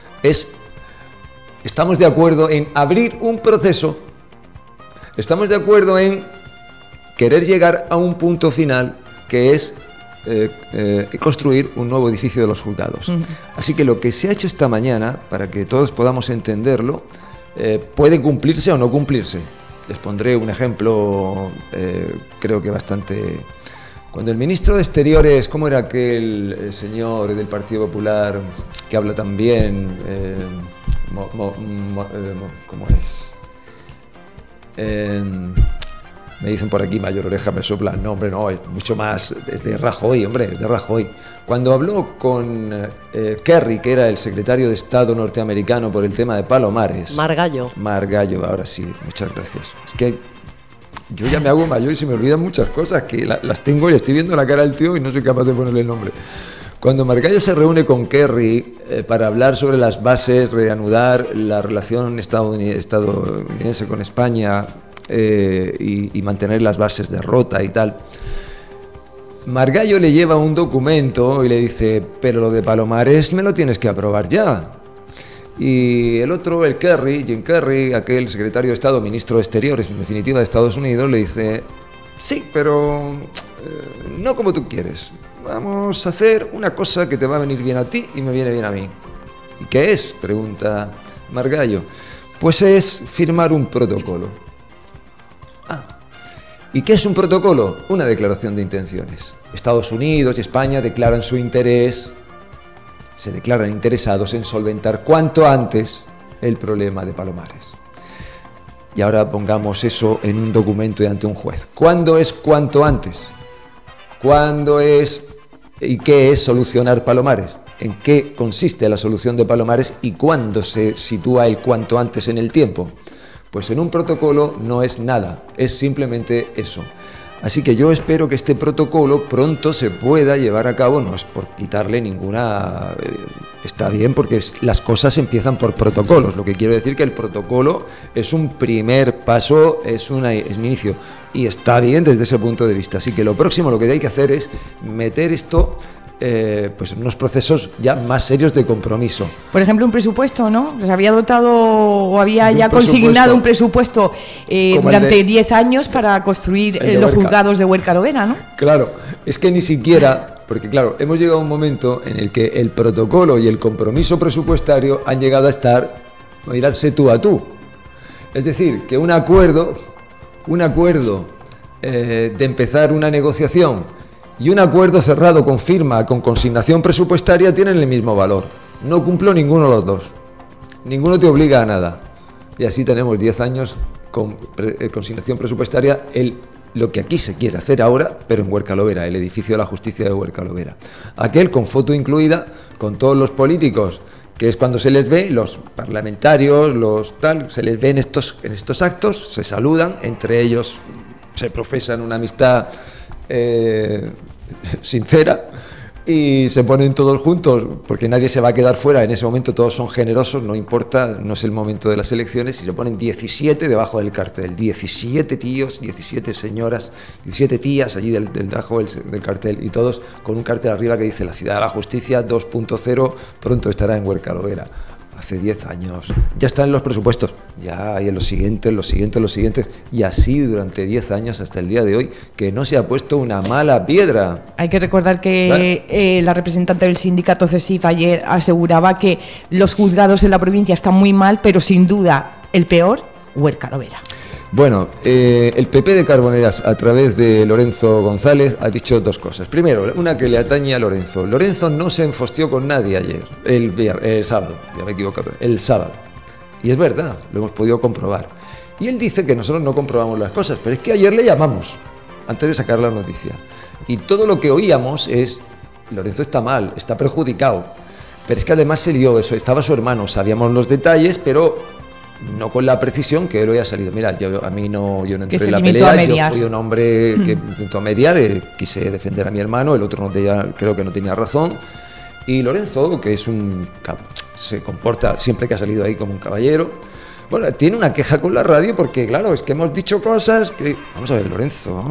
[SPEAKER 3] Estamos de acuerdo en abrir un proceso. Estamos de acuerdo en querer llegar a un punto final, que es construir un nuevo edificio de los juzgados. Así que lo que se ha hecho esta mañana, para que todos podamos entenderlo, puede cumplirse o no cumplirse. Les pondré un ejemplo, creo que bastante... Cuando el ministro de Exteriores, ¿cómo era aquel señor del Partido Popular que habla tan bien? ¿Cómo es? Me dicen por aquí, Mayor Oreja me sopla. No, hombre, no, es mucho más. Es de Rajoy, hombre, es de Rajoy. Cuando habló con Kerry, que era el secretario de Estado norteamericano por el tema de Palomares. Margallo, ahora sí, muchas gracias. Es que yo ya me hago mayor y se me olvidan muchas cosas que las tengo y estoy viendo la cara del tío y no soy capaz de ponerle el nombre. Cuando Margallo se reúne con Kerry para hablar sobre las bases, reanudar la relación estadounidense con España y mantener las bases de Rota y tal, Margallo le lleva un documento y le dice, pero lo de Palomares me lo tienes que aprobar ya. Y el otro, el Kerry, Jim Kerry, aquel secretario de Estado, ministro de Exteriores, en definitiva de Estados Unidos, le dice, sí, pero no como tú quieres. Vamos a hacer una cosa que te va a venir bien a ti y me viene bien a mí. ¿Y qué es?, pregunta Margallo. Pues es firmar un protocolo. ¿Y qué es un protocolo? Una declaración de intenciones. Estados Unidos y España declaran su interés, se declaran interesados en solventar cuanto antes el problema de Palomares. Y ahora pongamos eso en un documento y ante un juez. ¿Cuándo es cuanto antes? ¿Cuándo es y qué es solucionar Palomares? ¿En qué consiste la solución de Palomares y cuándo se sitúa el cuanto antes en el tiempo? Pues en un protocolo no es nada, es simplemente eso. Así que yo espero que este protocolo pronto se pueda llevar a cabo, no es por quitarle ninguna... está bien porque las cosas empiezan por protocolos, lo que quiero decir que el protocolo es un primer paso, es un inicio, y está bien desde ese punto de vista. Así que lo próximo, lo que hay que hacer es meter esto pues en unos procesos ya más serios de compromiso.
[SPEAKER 4] Por ejemplo, un presupuesto, ¿no? Se había dotado o había ya consignado un presupuesto durante 10 años para construir los juzgados de Huerca Lovera, ¿no?
[SPEAKER 3] Claro, es que ni siquiera, porque claro, hemos llegado a un momento en el que el protocolo y el compromiso presupuestario han llegado a estar, a mirarse tú a tú. Es decir, que un acuerdo de empezar una negociación y un acuerdo cerrado con firma, con consignación presupuestaria, tienen el mismo valor. No cumplo ninguno de los dos. Ninguno te obliga a nada. Y así tenemos 10 años con consignación presupuestaria, lo que aquí se quiere hacer ahora, pero en Huerca Lovera, el edificio de la justicia de Huerca Lovera. Aquel con foto incluida, con todos los políticos, que es cuando se les ve, los parlamentarios, se les ve en estos actos, se saludan, entre ellos se profesan una amistad sincera y se ponen todos juntos porque nadie se va a quedar fuera. En ese momento todos son generosos, no importa, no es el momento de las elecciones, y se ponen 17 debajo del cartel, 17 tíos, 17 señoras, 17 tías allí debajo del cartel, y todos con un cartel arriba que dice: la ciudad de la justicia 2.0 pronto estará en Huerca Lovera. Hace 10 años, ya están en los presupuestos, ya hay en los siguientes, y así durante 10 años hasta el día de hoy, que no se ha puesto una mala piedra.
[SPEAKER 4] Hay que recordar que la representante del sindicato CESIF ayer aseguraba que los juzgados en la provincia están muy mal, pero sin duda el peor, Huerca Lovera.
[SPEAKER 3] Bueno, el PP de Carboneras, a través de Lorenzo González, ha dicho dos cosas. Primero, una que le atañe a Lorenzo. Lorenzo no se enfostió con nadie ayer, el sábado, ya me he equivocado, el sábado. Y es verdad, lo hemos podido comprobar. Y él dice que nosotros no comprobamos las cosas, pero es que ayer le llamamos, antes de sacar la noticia. Y todo lo que oíamos es: Lorenzo está mal, está perjudicado. Pero es que además se lió eso, estaba su hermano, sabíamos los detalles, pero no con la precisión que él hoy ha salido. Mira, yo no entré en la pelea, yo fui un hombre que intentó mediar, quise defender a mi hermano, el otro creo que no tenía razón. Y Lorenzo, que se comporta siempre que ha salido ahí como un caballero, bueno, tiene una queja con la radio porque, claro, es que hemos dicho cosas que... Vamos a ver, Lorenzo.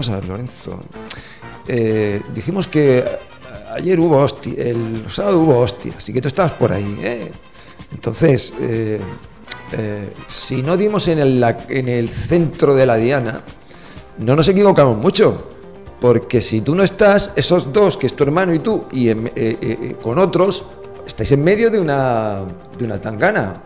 [SPEAKER 3] Dijimos que ayer hubo hostia, el sábado hubo hostia, así que tú estabas por ahí, ¿eh? Entonces... si no dimos en el centro de la diana, no nos equivocamos mucho, porque si tú no estás, esos dos, que es tu hermano y tú, y con otros, estáis en medio de una tangana,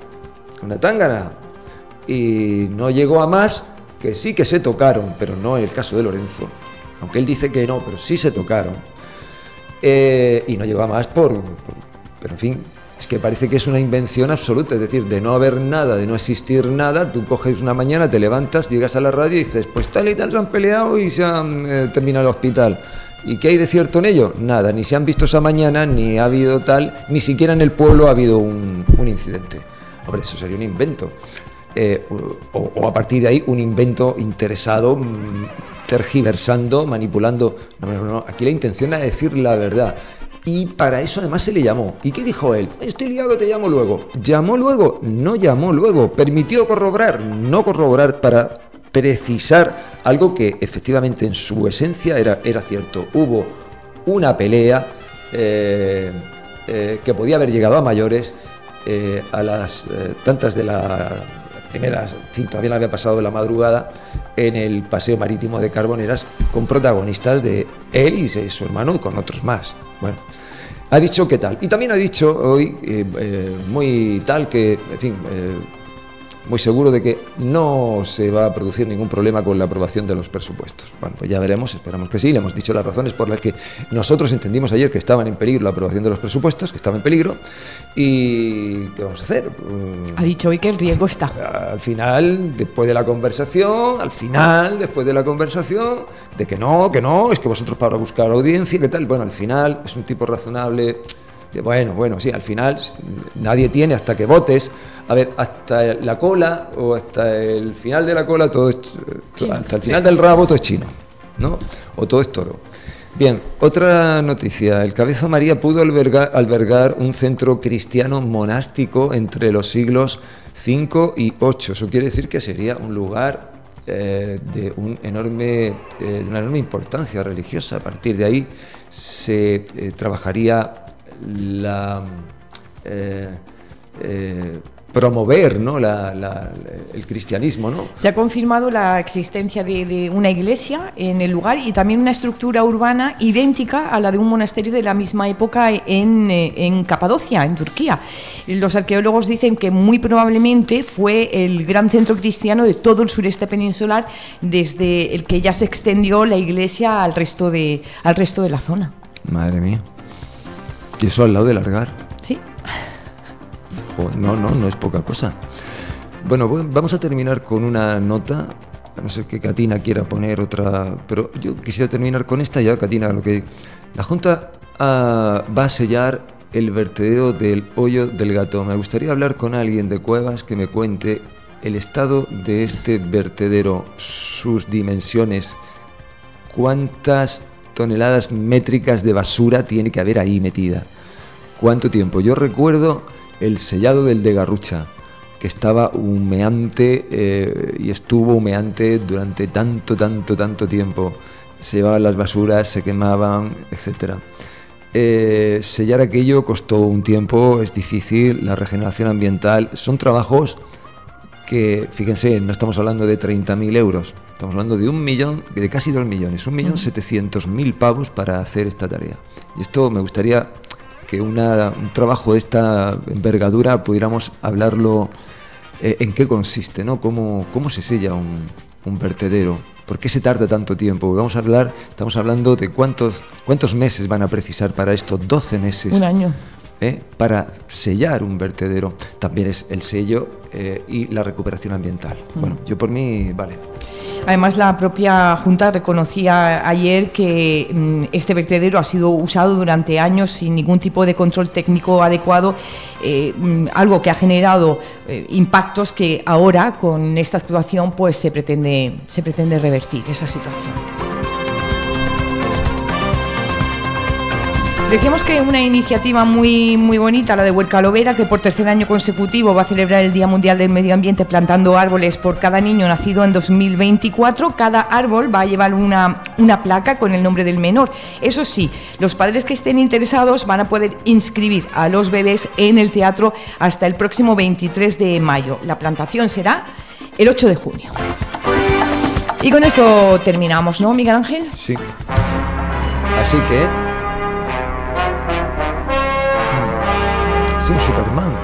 [SPEAKER 3] y no llegó a más, que sí que se tocaron, pero no en el caso de Lorenzo, aunque él dice que no, pero sí se tocaron, y no llegó a más pero en fin, Es que parece que es una invención absoluta, es decir, de no haber nada, de no existir nada, tú coges una mañana, te levantas, llegas a la radio y dices, pues tal y tal se han peleado y se han terminado el hospital. ¿Y qué hay de cierto en ello? Nada, ni se han visto esa mañana, ni ha habido tal, ni siquiera en el pueblo ha habido un incidente. Hombre, eso sería un invento. O a partir de ahí un invento interesado, tergiversando, manipulando. No, aquí la intención era decir la verdad. Y para eso además se le llamó. ¿Y qué dijo él? Estoy liado, te llamo luego. ¿Llamó luego? No llamó luego. ¿Permitió corroborar? No corroborar para precisar algo que efectivamente en su esencia era cierto. Hubo una pelea que podía haber llegado a mayores a las tantas de la primera, en fin, todavía no había pasado la madrugada, en el paseo marítimo de Carboneras, con protagonistas de él y de su hermano y con otros más. Bueno, ha dicho qué tal. Y también ha dicho hoy, muy tal, que, en fin, muy seguro de que no se va a producir ningún problema con la aprobación de los presupuestos. Bueno, pues ya veremos, esperamos que sí. Le hemos dicho las razones por las que nosotros entendimos ayer que estaban en peligro la aprobación de los presupuestos, que estaba en peligro. ¿Y qué vamos a hacer?
[SPEAKER 4] Ha dicho hoy que el riesgo está.
[SPEAKER 3] Al final, después de la conversación, de que no, es que vosotros para buscar audiencia, ¿qué tal? Bueno, al final es un tipo razonable. Bueno, sí, al final nadie tiene hasta que votes. A ver, hasta la cola o hasta el final de la cola, todo es, hasta el final del rabo todo es chino, ¿no? O todo es toro. Bien, otra noticia. El Cabeza María pudo albergar un centro cristiano monástico entre los siglos V y VIII. Eso quiere decir que sería un lugar de una enorme importancia religiosa. A partir de ahí se trabajaría promover, ¿no?, el cristianismo, ¿no?
[SPEAKER 4] Se ha confirmado la existencia de una iglesia en el lugar y también una estructura urbana idéntica a la de un monasterio de la misma época en Capadocia, en Turquía. Los arqueólogos dicen que muy probablemente fue el gran centro cristiano de todo el sureste peninsular, desde el que ya se extendió la iglesia al resto de la zona.
[SPEAKER 3] Madre mía. Y eso al lado de Largar.
[SPEAKER 4] Sí.
[SPEAKER 3] No es poca cosa. Bueno, vamos a terminar con una nota, a no ser que Katina quiera poner otra, pero yo quisiera terminar con esta ya, Katina, lo que la Junta va a sellar el vertedero del Hoyo del Gato. Me gustaría hablar con alguien de Cuevas que me cuente el estado de este vertedero, sus dimensiones, cuántas toneladas métricas de basura tiene que haber ahí metida, cuánto tiempo. Yo recuerdo el sellado del de Garrucha, que estaba humeante y estuvo humeante durante tanto tiempo. Se llevaban las basuras, se quemaban, etcétera. Sellar aquello costó un tiempo, es difícil, la regeneración ambiental, son trabajos que, fíjense, no estamos hablando de 30.000 euros, estamos hablando de 1 millón, de casi 2 millones, 1.700.000 pavos para hacer esta tarea. Y esto me gustaría que un trabajo de esta envergadura pudiéramos hablarlo, en qué consiste, ¿no? ¿Cómo se sella un vertedero? ¿Por qué se tarda tanto tiempo? Estamos hablando de cuántos meses van a precisar para esto, 12 meses.
[SPEAKER 4] Un año.
[SPEAKER 3] Para sellar un vertedero. También es el sello y la recuperación ambiental. Bueno, yo por mí, vale.
[SPEAKER 4] Además, la propia Junta reconocía ayer que este vertedero ha sido usado durante años sin ningún tipo de control técnico adecuado, algo que ha generado impactos que ahora, con esta actuación, pues se pretende revertir esa situación. Decíamos que una iniciativa muy bonita, la de Huercalovera, que por tercer año consecutivo va a celebrar el Día Mundial del Medio Ambiente plantando árboles por cada niño nacido en 2024. Cada árbol va a llevar una placa con el nombre del menor. Eso sí, los padres que estén interesados van a poder inscribir a los bebés en el teatro hasta el próximo 23 de mayo. La plantación será el 8 de junio. Y con esto terminamos, ¿no, Miguel Ángel?
[SPEAKER 3] Sí. Así que un Superman.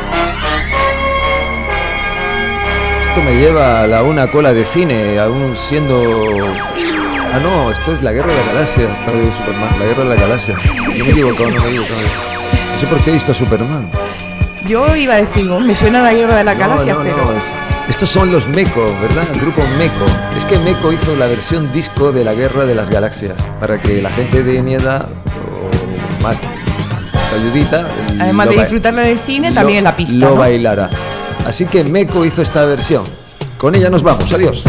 [SPEAKER 3] Esto me lleva a una cola de cine, aún siendo... Ah, no, esto es la Guerra de la Galaxia. Estaba de Superman, la Guerra de la Galaxia. No me he equivocado. No sé por qué he visto a Superman.
[SPEAKER 4] Yo iba a decir, me suena a la Guerra de las Galaxias, pero...
[SPEAKER 3] Estos son los Meco, ¿verdad? El grupo Meco. Es que Meco hizo la versión disco de la Guerra de las Galaxias, para que la gente de mi edad, o más talludita...
[SPEAKER 4] Además de disfrutarla en el cine, también en la pista,
[SPEAKER 3] lo
[SPEAKER 4] ¿no?
[SPEAKER 3] bailara. Así que Meco hizo esta versión. Con ella nos vamos. Adiós.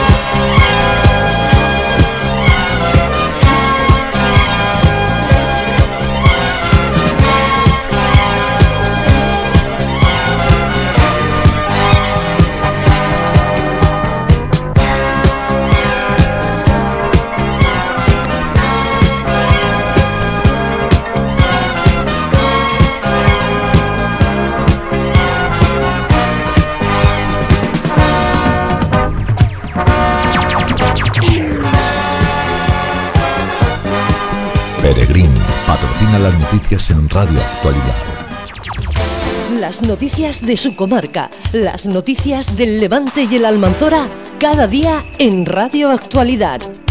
[SPEAKER 11] Peregrín patrocina las noticias en Radio Actualidad.
[SPEAKER 1] Las noticias de su comarca, las noticias del Levante y el Almanzora, cada día en Radio Actualidad.